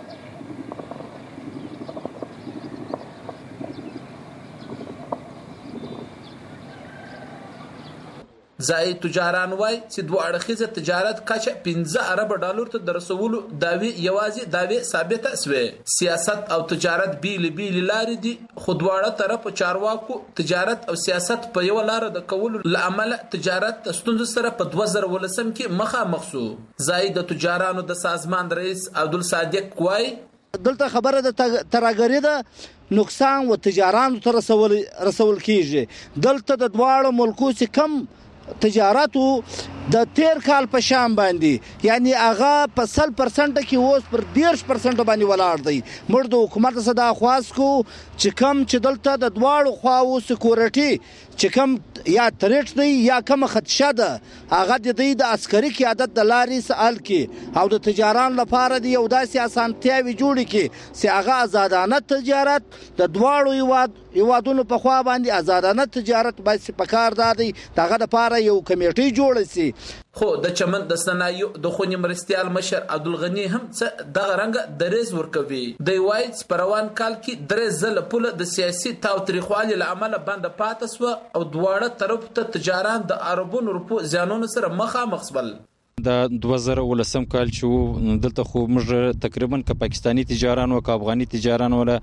ځای تجاران وای چې دوه اړخیزه تجارت کچه 15 ارب ډالر ته درسولو داوی یوازې داوی ثابت اسوي. سیاست او تجارت بیل لارې دي خو دواړه طرف چارواکو تجارت او سیاست په یو لار د کولو لامل تجارت ستونزې سره په 2019 کې مخامخ شو. ځای د تجارانو د سازمان رئیس عبدالصادق وای دلته خبره د تراګری ده نقصان و تجارانو ته رسول کیږي. دلته د دواړو ملکو چې کم تجارتو د تیر کال په شام باندې یعنی هغه په 100% کې اوس پر 10% باندې ولاړ دی. موږ د حکومت صدا خواست کو چې کم چې دلته د دواړو خواو سکیورټي چې کم یا تریټ دی یا کم خدشه ده هغه د دې د عسکري قیادت د لارې سال کې او د تجاران لپاره دی یو داسې اسانتیاوي جوړ کې چې هغه آزادانه تجارت د دواړو یوادونو په خوا باندې آزادانه تجارت باید په کار دادي دغه لپاره یو کمیټي جوړ شي. خو د چمن د صنایع د خونی مرستيال مشر عبدالغنی هم دغه رنګ درز ورکوي. د وایټ پروان کال کې درز زل پوله د سیاسي تاوتریخوالي لامل بند پاتې سو او دواړه طرف ته تجاران د عربونو روپو زیانونو سره مخامخ شول. د 2019 کال چې دلته خو موږ تقریبا ک پاکستانی تجاران او ک افغاني تجاران ولا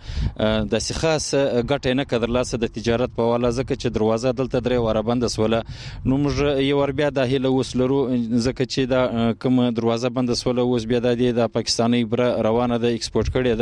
د خاص ګټه نه کړل لاسه د تجارت په والا ځکه چې دروازه دلته درې واره بند سوله. نو موږ یو ور بیا د هله وسلرو ځکه چې دا کوم دروازه بند سوله اوس بیا د پاکستاني بر روانه د ایکسپورت کړي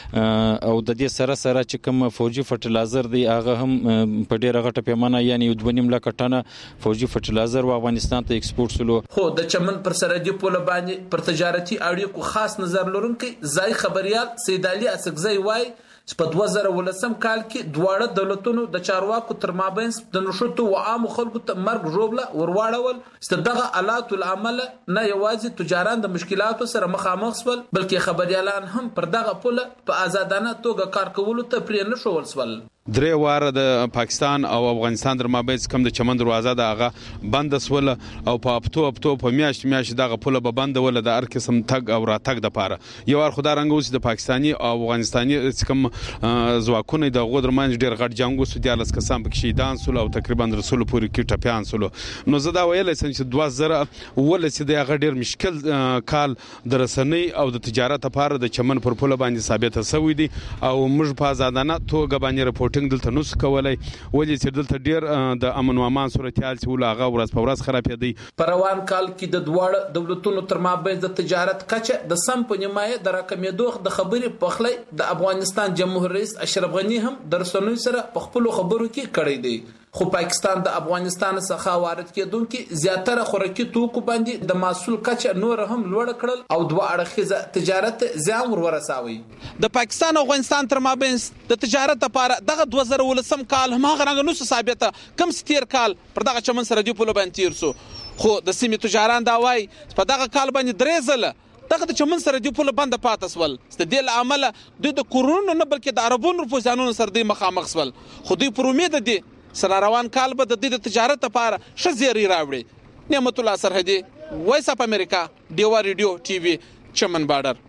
ده او د دې سره چې کوم فوجي فرټیلایزر دی هغه هم په ډیره غټه پیمانه یعنی 2.5 لک ټنه فوجي فرټیلایزر و افغانستان ته ایکسپورت سلو. خو د چمن پر سرحدي پوله باندې پر تجارتي اړیکو خاص نظر لرونکي ځای خبريال سید علي اسقزی وای چې په 2019 کال کې دواړه دولتونو د چارواکو تر مابین د نشوتو او عام خلکو ته مرګ جوړله ورواړول چې دغه آلات العمل نه یوازې تجاران د مشکلاتو سره مخامخ شول بلکې خبريالان هم پر دغه پوله په آزادانه توګه کار کولو ته پرې نه شول سول. درې واره د پاکستان او افغانستان در مابین کم د چمن دروازه د هغه بند سول او په اپتو په میاشت دغه پوله به بند ول د هر قسم تګ او راتګ د پاره یو ور خدای رنګ اوس د پاکستانی او افغانستاني کم ځواکونه د غو درمن ډیر غټ جنگ وسو د لاس کسان په شهیدان سول او تقریبا رسول پوری کې ټپیان سول. نو زه دا ویل چې 2000 ول چې د هغه ډیر مشکل کال د رسنۍ او د تجارت لپاره د چمن پر پوله باندې ثابت شوی دي او موږ په آزادانه توګه باندې رپورټ دلته نو کولای ولې چې دلته ډیر د امن و امان صورتحال چې ولغه ورځ په ورځ خراب دی. پروان کال کې د دواړه دولتونو تر مابین د تجارت کچه د سم په نیمایه د راکمېدو د خبرې پخلی د افغانستان جمهور رئیس اشرف غنی هم د رسنیو سره په خپل خبرو کې کړی دی. خو پاکستان د افغانستان څخه وارد کېدونکو زیاتره خوراکي توکو باندې د محصول کچه نور هم لوړ کړل او دوه اړخیزه تجارت زیان ورساوي. د پاکستان او افغانستان تر مابین د تجارت لپاره دغه 2019 کال هم هغه رنګ نو ثابته کم ستیر کال پر دغه چمن سره دی په لبان تیر سو. خو د سیمې تجاران دا وای په دغه کال باندې درې ځله دغه د چمن سره دی په بند پاتې سول. ست دې عمل د کورونو نه بلکې د عربونو په ځانونو سره دی مخامخ سول. خو دوی پر امید دي سره روان کال به د تجارت لپاره شزيري راوړي. نعمت الله سرحدي وایس اپ امریکا ډیو ریډیو ټي وي چمن بارډر.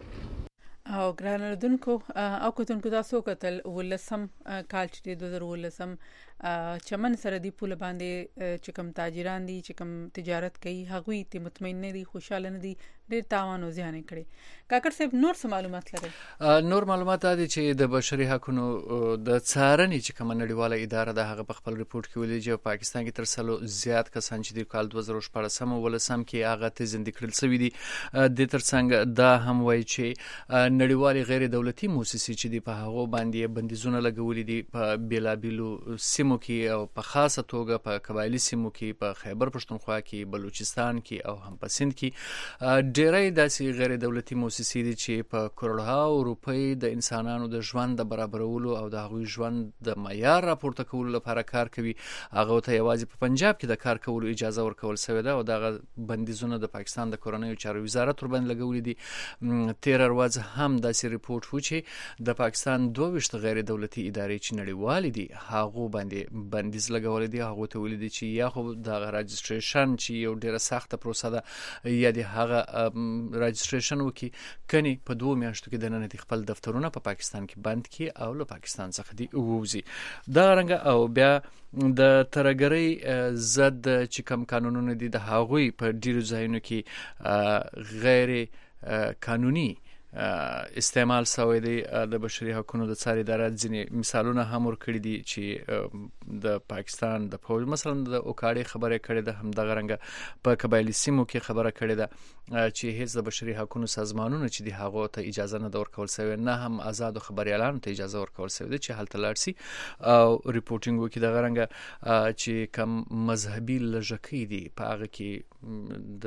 او ګران اردوونکو او کوتونکو تاسو کتل ولسم کال چې 2019 چمن سره دی پوله باندې چې کوم تاجران دي چې کوم تجارت کوي هغوی ته مطمئن نه دي خوشاله نه دي ډیر تاوان او زیان کړي. کاکر صاحب نور څه معلومات لري؟ نور معلومات دي چې د بشري حقوقو د څارنې چې کوم نړیواله اداره د هغه په خپل ریپورت کې ویلي چې پاکستان کې تر سلو زیات کسان چې د کال 2014 ولسم کې هغه ته زندګی کړل شوی دي. د ترڅنګ دا هم وایي چې نړیوالې غیر دولتي مؤسسې چې په هغه باندې بندیزونه لګولې دي په بیلابیلو سیمو سیمو کې او په خاصه توګه په قبایلی سیمو کې په خیبر پښتونخوا کې بلوچستان کې او هم په سند کې ډېری داسې غیر دولتي مؤسسې دي چې په کروڑها روپۍ د انسانانو د ژوند د برابرولو او د هغوی ژوند د معیار راپورته کولو لپاره کار کوي. هغه ته یوازې په پنجاب کې د کار کولو اجازه ورکول شوې ده او دغه بندیزونه د پاکستان د کورنیو چارو وزارت ورباندې لګولي دي. 13 ورځ هم داسې ریپورت و چې د پاکستان 22 غیر دولتي ادارې چې نړیوالې دي هغه باندې بندیز لګولې دي. هغه ته ویل دي چې یا خو د رجسټریشن چې یو ډیره سخته پروسه ده یا د هغه رجسټریشن وکي کني په 2 میاشتو کې د نن د خپل دفترونه په پاکستان کې بند کی او له پاکستان څخه دی ووزي. دا رنګ او بیا د ترګرۍ ضد چې کوم قانونونه دي د هغوی په ډیرو ځایونو کې غیر قانوني استعمال شوی دی. د بشري حقوقو د څار ادارې ځینې مثالونه هم ورکړي دي چې د پاکستان د فوج مثلا د اوکاړي خبره کړې ده، هم د غرنګ په قبایلی سیمو کې خبره کړې ده چې هیڅ د بشري حقوقو سازمانونو چې دی هغه ته اجازه نه ورکول شوی، نه هم آزاد خبريالانو ته اجازه ورکول شوی چې هلته لاړ شي او ریپورټینګ وکړي. د غرنګ چې کوم مذهبي لږکۍ دي په هغه کې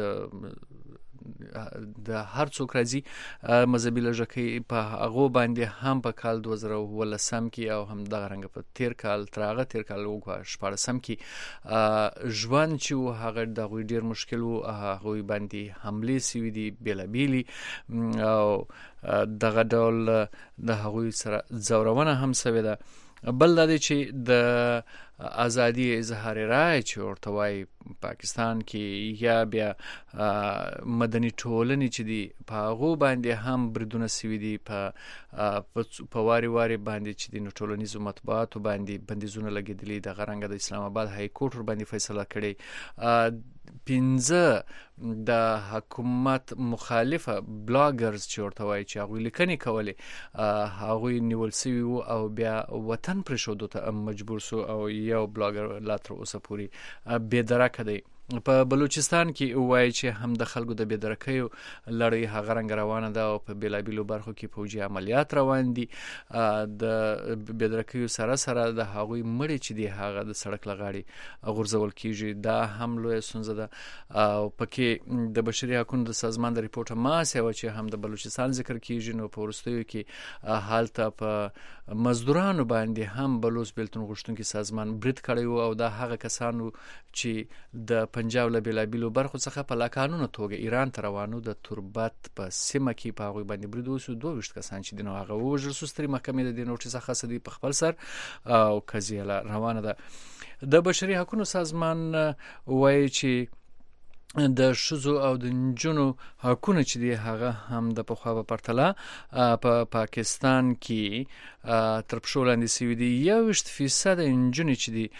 د هر څوک راځي مذهبي لږکۍ په هغه باندې هم په کال 2018 کې او هم د غرنګ په 13 کال وګوا 14 کې ژوند چې هغه د غوي ډیر مشکل او هغه باندې حمله سوي دي بیلابیلی او دغه ډول د هغوی سره زورونه هم سوي ده. بل دا چې د ازادي اظهار رائے چې ورته وایي پاکستان کې یا بیا مدني ټولنې چې دی په هغه باندې هم بریدونه سوي دي په واري باندې چې د ټولنیزو مطبوعاتو باندې بندیزونه لګیدلي. د غرنګ د اسلام آباد های کورټ ور باندې فیصله کړې. 15 د حکومت مخالفه بلاګرز چې ورته وایي چې هغه لیکنې کولې هغه نیول سوي او بیا وطن پرېښودو ته مجبور سو او یو بلاګر لا تر اوسه پورې بې درکه دی. په بلوچستان کې وایي چې هم د خلکو د بېدرکیو لړۍ هغه رنګ روانه ده او په بیلابیلو برخو کې فوجي عملیات روان دي. د بېدرکیو سره سره د هغوی مړي چې دی هغه د سړک لغاړي غورځول کیږي. دا هم لوی ستونزه ده او پکې د بشري حقوقو د سازمان د ریپورت ما سیو چې هم د بلوچستان ذکر کیږي. نو په ورستیو کې حالت په مزدورانو باندې هم بلوچ بیلتون غوښتونکي سازمان برید کړی او دا هغه کسانو چې د پنجاب له بیلابیلو برخو څخه په لاقانونه توګه ایران ته روانو د تربت په سیمه کې په هغوی باندې برید وسو. 22 کسان چې دنو هغه وژل سو. ستري محکمې د نوټیس څخه سدي په خپل سر او قضیه روانه ده. د بشري حقوقو سازمان وایي چې د شذو او د نجونو حقونه چې دی هغه هم د پخوا په پرتله په پاکستان کې تر پښو لاندې سوي دي. 21% نجونې چې دی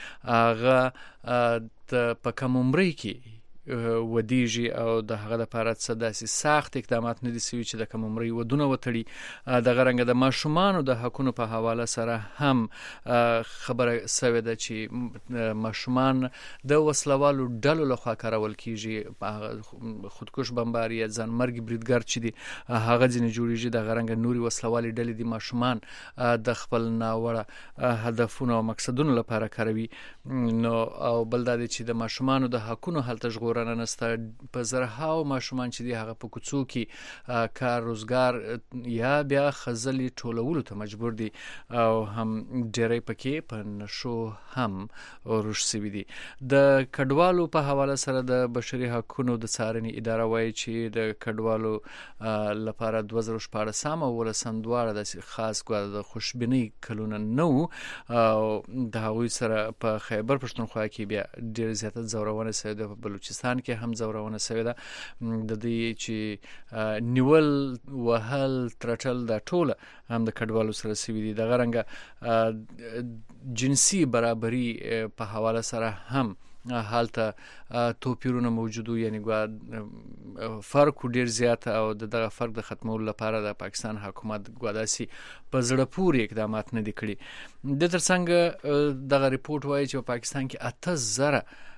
هغه په کم عمرۍ کې ودیږي او د هغه لپاره څه داسې سخت اقدامات نه دي سوي چې د کم عمرۍ ودونه وتړي. د غرنګ د ماشومانو د حقونو په حواله سره هم خبره سوي ده چې ماشومان د وسلوالو ډلو لخوا کارول کیږي. خودکش بمبار یا ځانمرګ بریدګر چې دی هغه ځینې جوړیږي. د غرنګ نوري وسلوالي ډلې دي ماشومان د خپل ناوړه هدفونو او مقصدونو لپاره کاروي. نو او بل دا چې د ماشومانو د حقونو هلته ژغورنه نسته. په زرهاو ماشومان چې دی هغه په کوڅو کې کار روزګار یا بیا خزلي ټولولو ته مجبور دي او هم ډېری پکې په نشو هم ورش سوي دي. د کډوالو په حواله سره د بشري حقوقو د څارنې اداره وایي چې د کډوالو لپاره 2014 او 2015 دواړه د خاص د خوشبینۍ کلونه نو او د هغوی سره په خیبر پښتونخوا کې بیا ډېر زیاته زورونه سوي ده. په بلوچستان کې هم زورونه سوي ده. د دې چې نیول وهل ترټل د ټوله هم د کډوالو سره سوي دي. د غرنګ جنسي برابري په حواله سره هم حالته توپیرونه موجودو، یعنی فرق ډیر زیات او دغه فرق د ختمولو لپاره د پاکستان حکومت ګواداسي په زړه پورې اقدامات نه دي کړي. د ترڅنګ دغه ریپورت وایي چې په پاکستان کې 8000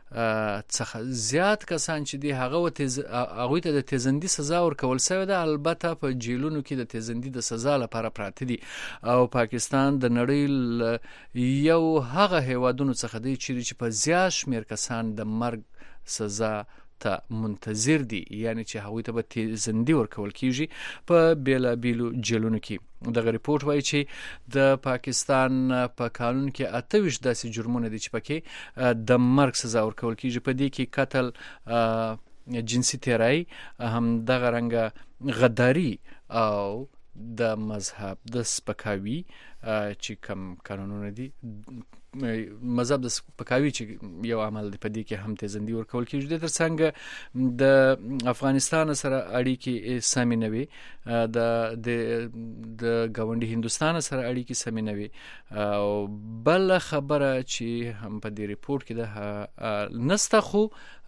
څخه زیات کسان چې دی هغه ته د تیزندي سزا ورکول شوې ده. البته په جیلونو کې د تیزندي د سزا لپاره پراته دي او پاکستان د نړۍ یو هغه هیوادونو څخه دی چې په زیات شمیر کسان د مرګ سزا ته منتظر دي، یعنی چې هغوی ته به تیزندي ورکول کیږي په بیلابیلو جیلونو کې. دغه ریپورت وایي چې د پاکستان په قانون کې 28 داسې جرمونه دي چې پکې د مرګ سزا ورکول کیږي. په دې کې قتل، جنسي تیرای، هم دغه رنګه غداری او د مذهب د سپکاوي چې کم قانونونه دي، مذهب د سپکاوي چې یو عمل دی، په دې کې هم تیزندي ورکول کیږي. د ترڅنګ د افغانستان سره اړیکې سمې نه وي، د ګاونډي هندوستان سره اړیکې سمې نه وي. او بل خبره چې هم په دې ریپورت کې ده نسته، خو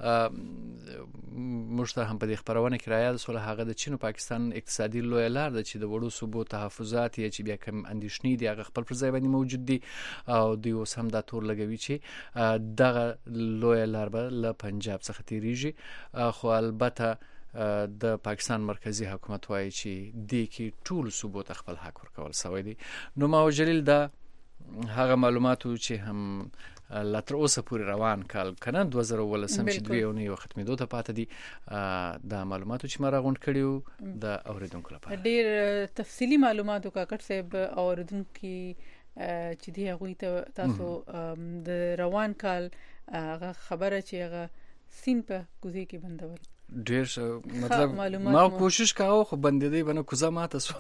موږ ته هم په دې خبرونه کې راياد سول هغه د چین او پاکستان اقتصادي لوی لار ده چې د وړو صوبو تحفظات یا چې بیا کوم اندېښنې دي هغه خپل پر ځای باندې موجود دي او دوی اوس هم دا تور لګوي چې دغه لوی لار به له پنجاب څخه تیریږي. خو البته د پاکستان مرکزی حکومت وایي چې دې کې ټول صوبو ته خپل حق ورکول شوی دی. نو ما جلیل دا هغه معلوماتو چې هم لا تر اوسه پورې روان کال کنه 2018 چې 2 اونۍ ختمېدو ته پاتې دي، دا معلوماتو چې ما راغونډ کړیو د اوریدونکو لپاره ډېر تفصیلی معلوماتو کاکړ صاحب اوریدونکو چې دی هغه ته تاسو د روان کال هغه خبره چې هغه سین په کوزي کې بندول ډېر مطلب ما کوشش کاوه خو بندیدې بنه کوزه ماته سو.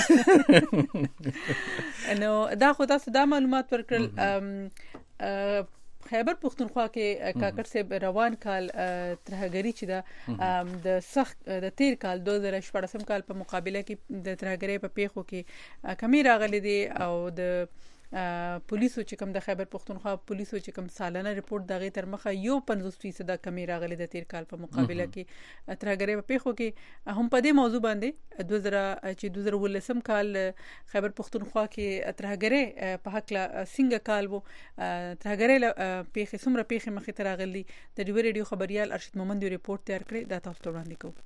نو دا خو تاسو دا معلومات ورکړل. خیبر پختونخوا کې کاکړ صاحب روان کال ترهګری چې دا د سخت د تیر کال 2014 کال په مقابله کې د ترهګری په پیښو کې کمی راغلي دي او د پولیسو چې کوم د خیبر پختونخوا پولیسو چې کوم سالانه ریپورت دغه تر مخه 50% کمی راغلي د تیر کال په مقابله کې ترهګری په پیښو کې. هم په دې موضوع باندې 2019 کال خیبر پختونخوا کې ترهګری په حق لا څنګه کال وو ترهګری پیښې څومره پیښې مخې ته راغلي د ډیو ریډیو خبريال ارشد مومند ریپورت تیار کړی دا تاسو ته وړاندې کوم.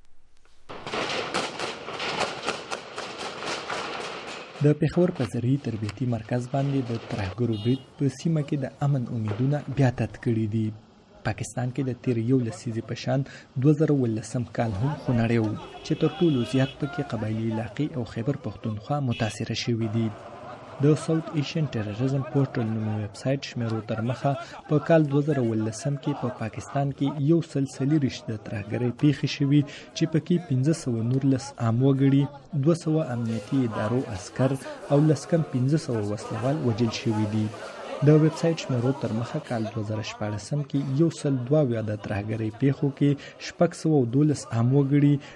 د پېښور په زرعي تربیتي مرکز باندې د ترهګرو برید په سیمه کې د امن امیدونه بیا تت کړي دي. پاکستان کې د تیر 11 لسیزې په شان 2019 کال هم خونړی و چې تر ټولو زیات پکې قبایلی علاقې او خیبر پختونخوا متاثره شوي دي. د ساوث ایشین ټیرریزم پورټل نومي ویب سټ شمیرو تر مخه په کال 2019 کې په پاکستان کې یو سلسله رشته ترهګرۍ پیښې شوي چې پکې 1519 عام وګړي، 200 امنیتي ادارو عسكر او لسکم 1500 وسلوال وژل شوي دي. د ویب سټ شمیرو تر مخه کال 2014 کې یو سل 2 د ترهګرۍ پیښو کې 612 عام وګړي،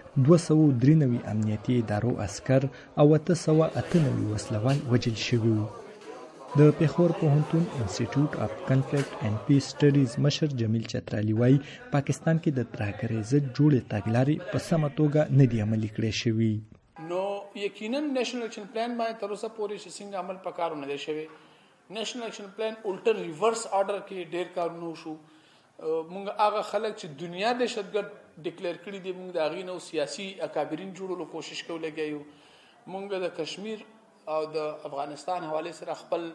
293 امنیتي ادارو عسكر او 898 وسلوال وژل شوي وو. د پېښور پوهنتون انسټیټیوټ اف کنفلیکټ اینڈ پیس سټډیز مشر جمیل چترالی وايي پاکستان کې د ترهګرۍ ضد جوړې تګلارې په سمه توګه نه دي عملي کړې شوي. نو یقینا نېشنل اکشن پلان باندې تر اوسه پورې څنګه عمل پکارو نه دی شوی. نېشنل اکشن پلان الټر ریورس آرډر کې ډېر کارونه شو. مونږ هغه خلک چې دنیا د دهشتګرد ډیکلیئر کړي دي مونږ د هغې نه سیاسي اکابرین جوړولو کوشش کوو لګیا یو. مونږ د کشمیر او د افغانستان حواله سره خپل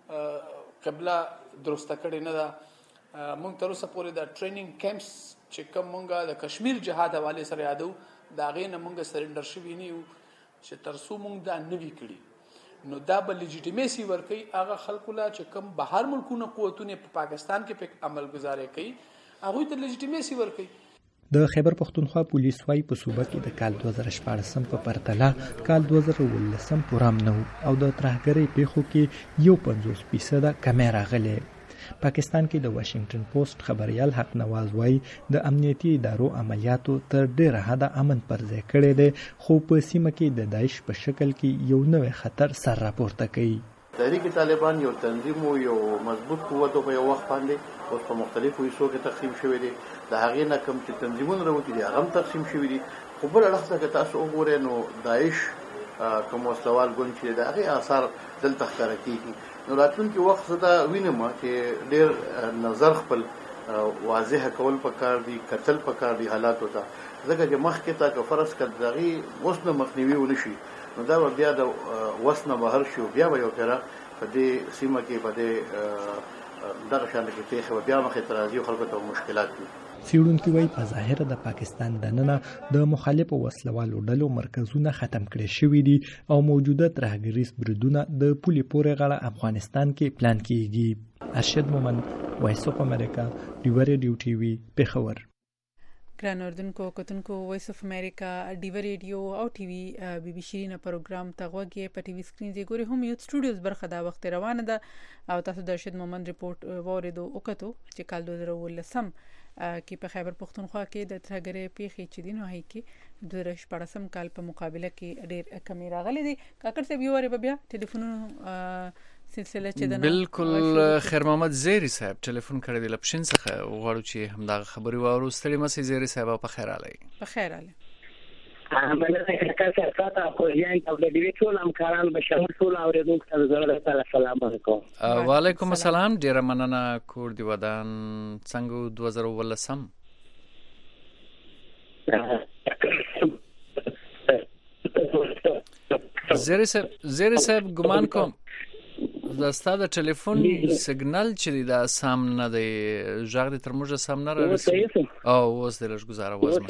قبله درسته کړې نه ده. مونږ تر اوسه پورې د ټریننګ کیمپس چې کوم مونږ د کشمیر جهاد حواله سره یادو دا غې نه مونږ سرندر شوي نه یو چې تر څو مونږ دا نه وی کړی. نو دا به لیجیټیمیسي ورکي هغه خلکو لا چې کوم بهر ملکونو قوتونه په پاکستان کې په عمل گزاري کوي هغه ته لیجیټیمیسي ورکي. د خیبر پختونخوا پولیس وايي په صوبه کې د کال 2014 په پرتله کال 2019 پورام نه او د ترهګرۍ پیښو کې 50% کمی راغلی. پاکستان کې د واشنگټن پوسټ خبريال حق نواز وايي د امنیتي ادارو عملیاتو تر ډیره حد امن پر ځای کړی دی، خو په سیمه کې د داعش په شکل کې یو نوې خطر سر راپورته کوي. تحریک طالبان یو تنظیم او یو مضبوط قوت په یو وخت باندې اوس په مختلفو حصو کې تقسیم شوی دی. د هغې نه کوم چې تنظیمونه راوتي دي هغه هم تقسیم شوي دي. خو بل اړخ ته تاسو وګورئ نو داعش کوم وسلوال ګوند چې د هغې آثار دلته ښکاره کېږي. نو راتلونکي وخت زه دا وینم چې ډېر نظر خپل واضح کول پکار دي قتل پکار دي حالات وته ځکه چې مخکې تا که فرض کړ دغه وسنه مخنیوي ونشي نو دا بیا د وسنه بهر شو بیا یو کړه په دې سیمه کې په دې دغه شان کې ته بیا مخې ترازی خلکو ته مشکلات دي. څېړونکي وایي په ظاهر د پاکستان دننه د مخالفو وسلوالو ډلو مرکزونه ختم کړي شوي دي او موجوده ترهګریز بریدونه د پولې پورې غاړه افغانستان کې پلان کیږي. ارشد مومن، وایس اف امریکا، ډیوه ریډیو ټي وي، پېښور. ګران اردوونکو کتونکو وایس اف امریکا ډیوه ریډیو او ټي وي بي بي شیرینه پروګرام ته غوږی په ټي وي سکرین دی ګوري هم یو سټوډیوز برخه دا وخت روانه ده او تاسو د ارشد مومن ریپورت وریدو وکړو چې کال 2019 کې په خیبر پختونخوا کې د ترهګرۍ پیښې چې دي نو هي کې 2014 کال په مقابله کې ډېر کمی راغلي دي. کاکړ صاحب یو واره بیا ټلیفونونو سلسله چې د بالکل خیر محمد زیری صاحب ټلیفون کړی دی لپشن څخه غواړو چې همدا خبري واورو. ستړي مسي زیری صاحب په خیر علي. په خیر علي. مننه کاکړ صاحب تاسو خو یان په دې ټول همکاران به شامل ټول اوریدونکو ته زړه تعالی سلام علیکم. وعلیکم السلام. ډیر مننه. کور دی ودان څنګه 2019 زیری صاحب ګمان کوم دا ستاسو ټلیفون سیګنال چې دا سم نه دی ژغ د ترموزه سم نه راځي او اوس د لږ گزاره وځم.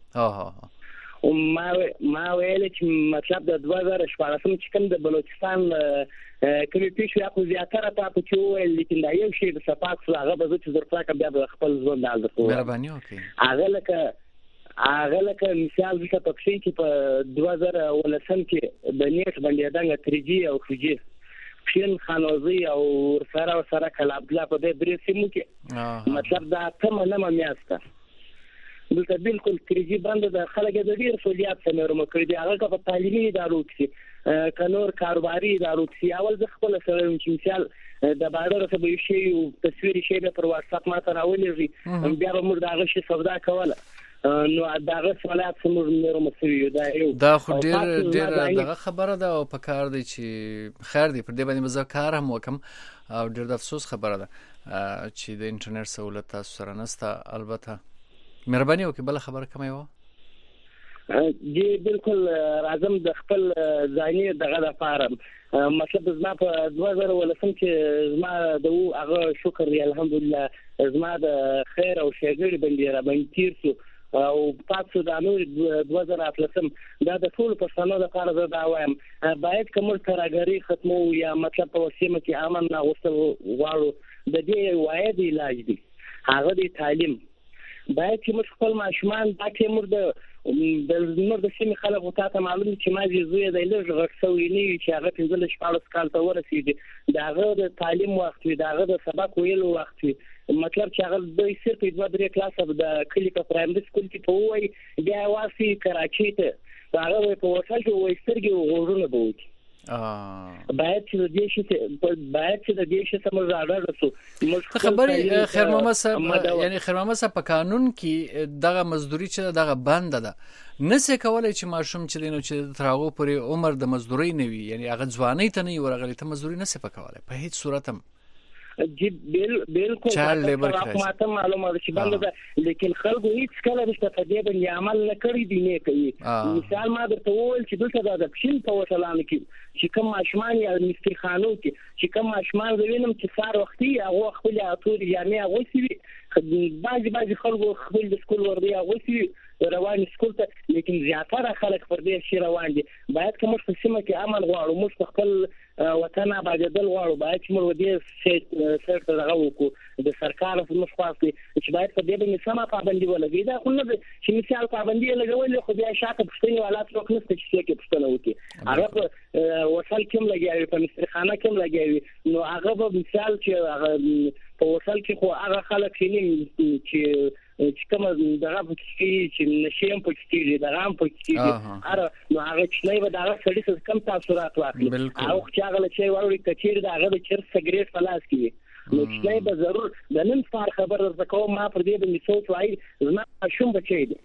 ما ویل چې مطلب د 2014 چې کوم د بلوچستان کلی پیښه یا خو زیاتره تاسو چې ویل لیکن دا یو شی د صفاق هغه به چې درته بیا د خپل ژوند حال درته مهرباني وکړئ. هغه لکه مثال د پکښې چې په 2019 کې د نیټ باندې دغه 3G او 4G شین خانوزي او سره کلابلا په دې درې سیمو کې مطلب دا کوم نه میاسته دلته بالکل 3G باندې د خلک د ډیر فعالیت سمره مکړي دي هغه په تعلیمي ادارو کې کنور کاروباري ادارو کې اول د خپل سره چې مثال د بارډر څخه به شي او تصویر شي په واتس اپ ماته راولېږي بیا به موږ دغه شی سودا کوله نو دغه سوالات موږ نور مسوي دا خو ډیر دغه خبره ده او په کار دی چې خیر دی پر دې باندې مذاکره هم وکم او ډیر د افسوس خبره ده چې د انټرنیټ سہولت تاسو سره نشته. البته مهرباني وکړئ بل خبره کومه و جی بالکل راځم د خپل ځاني دغه لپاره مطلب زما په 2019 کې زما د هغه شکر دی الحمدلله زما د خیر او ښېګړې باندې را باندې تیر شو او تاسو د نور 2018 دا د ټول پښتنو لپاره زه دا وایم باید کوم ترهګرۍ ختمو یا مطلب په وسیمه کې امن ناغوستل غواړو د دې واحد علاج دی هغه دی تعلیم. باید چې موږ خپل ماشومان دا کې موږ د نور د سیمې خلکو ته معلوم چې ما زوی د لږ غټ سوی نه چې هغه 15 کال ته ورسېږي دا هغه د تعلیم وخت وي دا هغه د سبق ویلو وخت وي مطلب چې هغه د صرف 2-3 کلاس د کلی په پرایمري سکول کې په وای بیا واسي کراچۍ ته هغه په وصل کې وای سترګې وغوړونه بوي باید چې د دې شي سم راځو خبري خیر محمد صاحب یعنی خیر محمد صاحب په قانون کې دغه مزدوري چې دغه بند ده نسې کولای چې ماشوم چې دینو چې ترغو پرې عمر د مزدوري نه وي یعنی هغه ځواني ته نه ورغلی ته مزدوري نسې پکولای په هیڅ صورت هم جی بالکل ماته معلومه ده چې باندې لیکن خلکو هیڅ کله نشته په دې باندې عمل نه کړی دی نه کوي مثال ما درته وویل چې دلته د پښین په وسلام کې چې کوم ماشومان یا مستری خانو کې چې کوم ماشومان وینم چې سار وختي هغه خپل اتور جامع غوسي بعضی خلکو خپل د سکول ور دی غوسي روان سکول ته لیکن زیاتره خلک پر دې شي روان دي باید کوم څه سیمه کې امن غواړو موږ خپل وطن آبادول غواړو باید چې موږ دې سرته دغه وکړو د سرکار په مخواست چې باید په دې باندې سم پابندي ولګي دا خو نه چې مثال پابندي لګول خو بیا شاته پښتني حالات څوک نشته چې کې پښتنه وکړي هغه وصل کوم لګیاوي په مسترخانه کوم لګیاوي نو هغه په مثال چې هغه په وصل کې خو هغه خلک چې کوم دغه پکې چې نشیم پکې دغه هم پکې اره نو هغه چې نه به دغه سړي څه کم تاثیرات واخلي او چې هغه چې وروړي کچیر دغه د چر سګریټ فلاس کوي نو چې نه به ضرور د نن فار خبر زکو ما پر دې باندې سوچ وای زما شوم بچی دي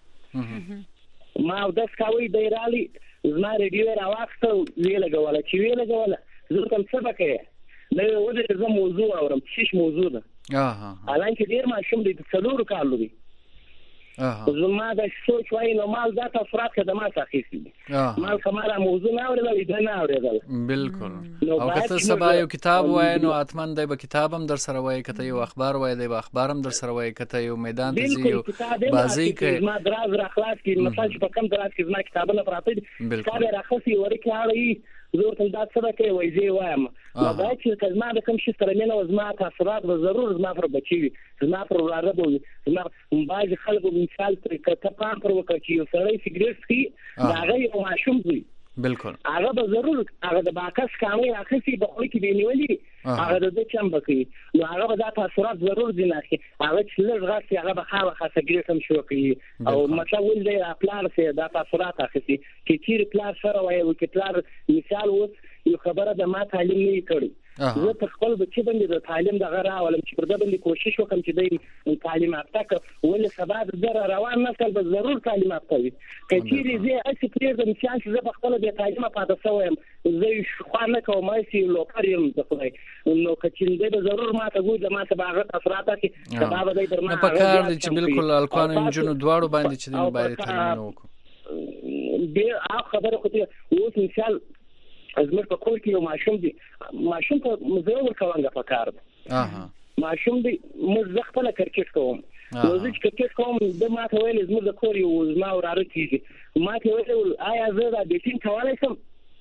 ما د سکاوي دیرالي زما ریډیو راوخته ویلګوله چې ویلګوله زه کوم څه بکې نو ودې زه موضوع اورم چې موضوع ده حالانکه ډیر ماشوم دی 4 کالو دی زما د سوچ وای نو مال دا تفرات خدمات اخیستي مال کماله موضوع نه اورېدل دا نه اورېدل بالکل او کته سبا یو کتاب وای نو اتمن دی به کتاب هم در سره وای کته یو اخبار وای دی به اخبار هم در سره وای کته یو میدان ته یو بازی کې ما دراز را خلاص کی مثلا په کم دراز کې زما کتابونه پراته دي کله راخصي ورکه اړي زه ته دا څه کوي وای زه وایم نو دا چې زما د کوم شي سره مینه او زما تاثیرات به ضرور زما پر بچي زما پر وراره به زما باج خلکو مثال ته پام پر وکړي چې یو سړی سیګریټ څکي دا هغه یو ماشوم دی بالکل هغه به ضرور هغه د باکس کامي اخیستي به خو کې بینولي هغه د چم بکې نو هغه به دا تاثیرات ضرور دي نه هغه چې لږ غاسي هغه به خاصه سیګریټ هم شو کوي او مثلا ول دی خپل سره دا تاثیرات اخیستي چې چیرې پلار سره وایي چې پلار مثال اوس یو خبره د ما تعلیم نه کړی زه په خپل بچی باندې د تعلیم د غره ولم چې پر دا باندې کوشش وکم چې د تعلیم افتک ول سبا د روان نسل به ضرور تعلیم افتوي کچيري زه اسی پرې د مثال چې زه په خپل د تعلیم پاتې سوم زه خو نه کوم چې لوکاریم د خدای نو کچینده به ضرور ما ته ګوډه ما ته باغ اثرات کې سبا به در ما په کار دي چې بالکل الکوان انجنونو دواړو باندې چې د باید تعلیم وکړو د خبره خو ته اوس مثال ازمر په کول کې یو ماشوم دی ماشوم ته مزه ورکوانګه پکار دی ماشوم دی مزه خپل کرکټ کوم نو زه چې کرکټ کوم د ماته ویل زموږ د کور یو زما وراره کیږي ماته ویل آیا زه دا بیټینګ کولای شم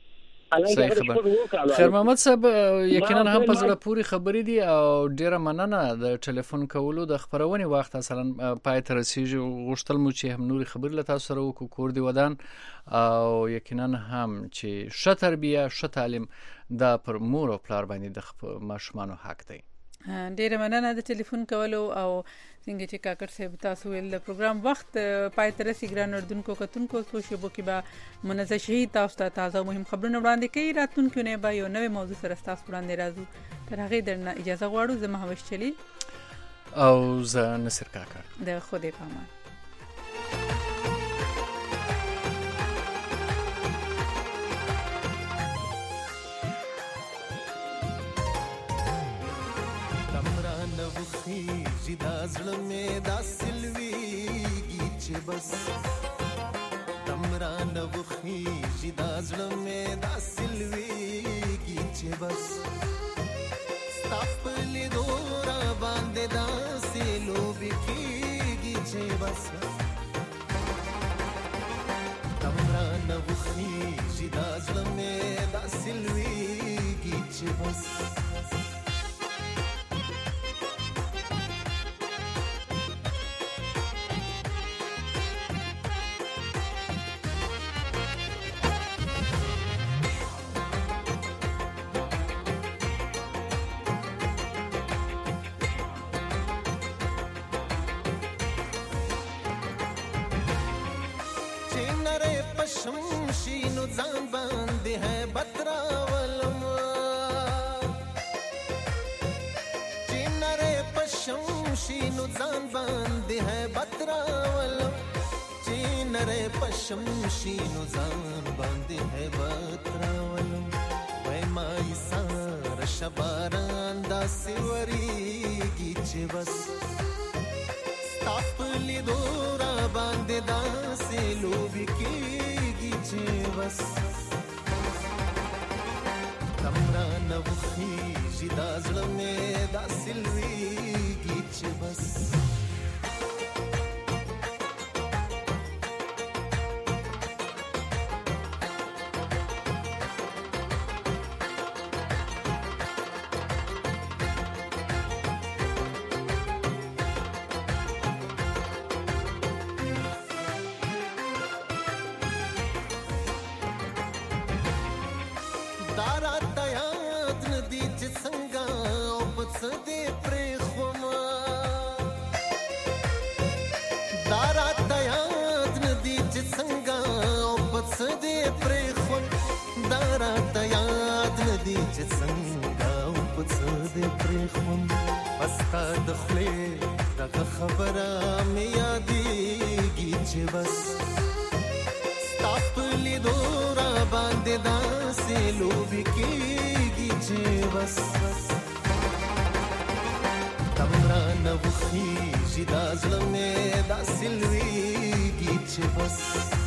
خیر محمد صاحب یقینا هم په زړه پوری خبرې دي او ډیره مننه د ټلیفون کولو د خبرونې وخت اصلا پای ته رسیږي غوښتل مو چې هم نوري خبرې له تاسو سره وکړو کور دی ودان او یقینا هم چې ښه تربیه ښه تعلیم دا پر مور او پلار باندې د ماشومانو حق دی ډیره مننه د ټلیفون کولو او څنګه چې کاکړ صاحب تاسو ول د پروګرام وخت پای تر سي ګران اردوونکو کتونکو سوشيبو کې به منځ شهید تاسو ته تازه مهم خبرونه وړاندې کوي راتونکو نه به یو نوې موضوع سره تاسو وړاندې راځو تر هغه درنه اجازه غواړو زه مهوش چلی او زه نصر کاکړ د خوده پامان دا زړه مې دا سلويږي چې بس تمرا نو خيږي دا زړه مې دا سلويږي چې بس ستاپل دورا باندې دا سلوب کېږي چې بس تمرا نو خيږي دا زړه مې دا سلويږي چې بس ځان باندې ہے بتراولم چینره پشم شینو ځان باندې ہے بتراولم چینره پشم شینو ځان باندې ہے بتراولم وای مای سار شباران دا سیوریږي چې بس ستاپلی دورا باندې دا سلوب کېږي چې بس تمرا نو خيږي دا زړه مې دا سلويږي چې بس پستا د خلې دغه خبره مې یادېږي چې بس ستاپلی دورا باندې داسې لوبې کېږي چې بس نه وخیږي دا زړه مې داسې لویږي چې بس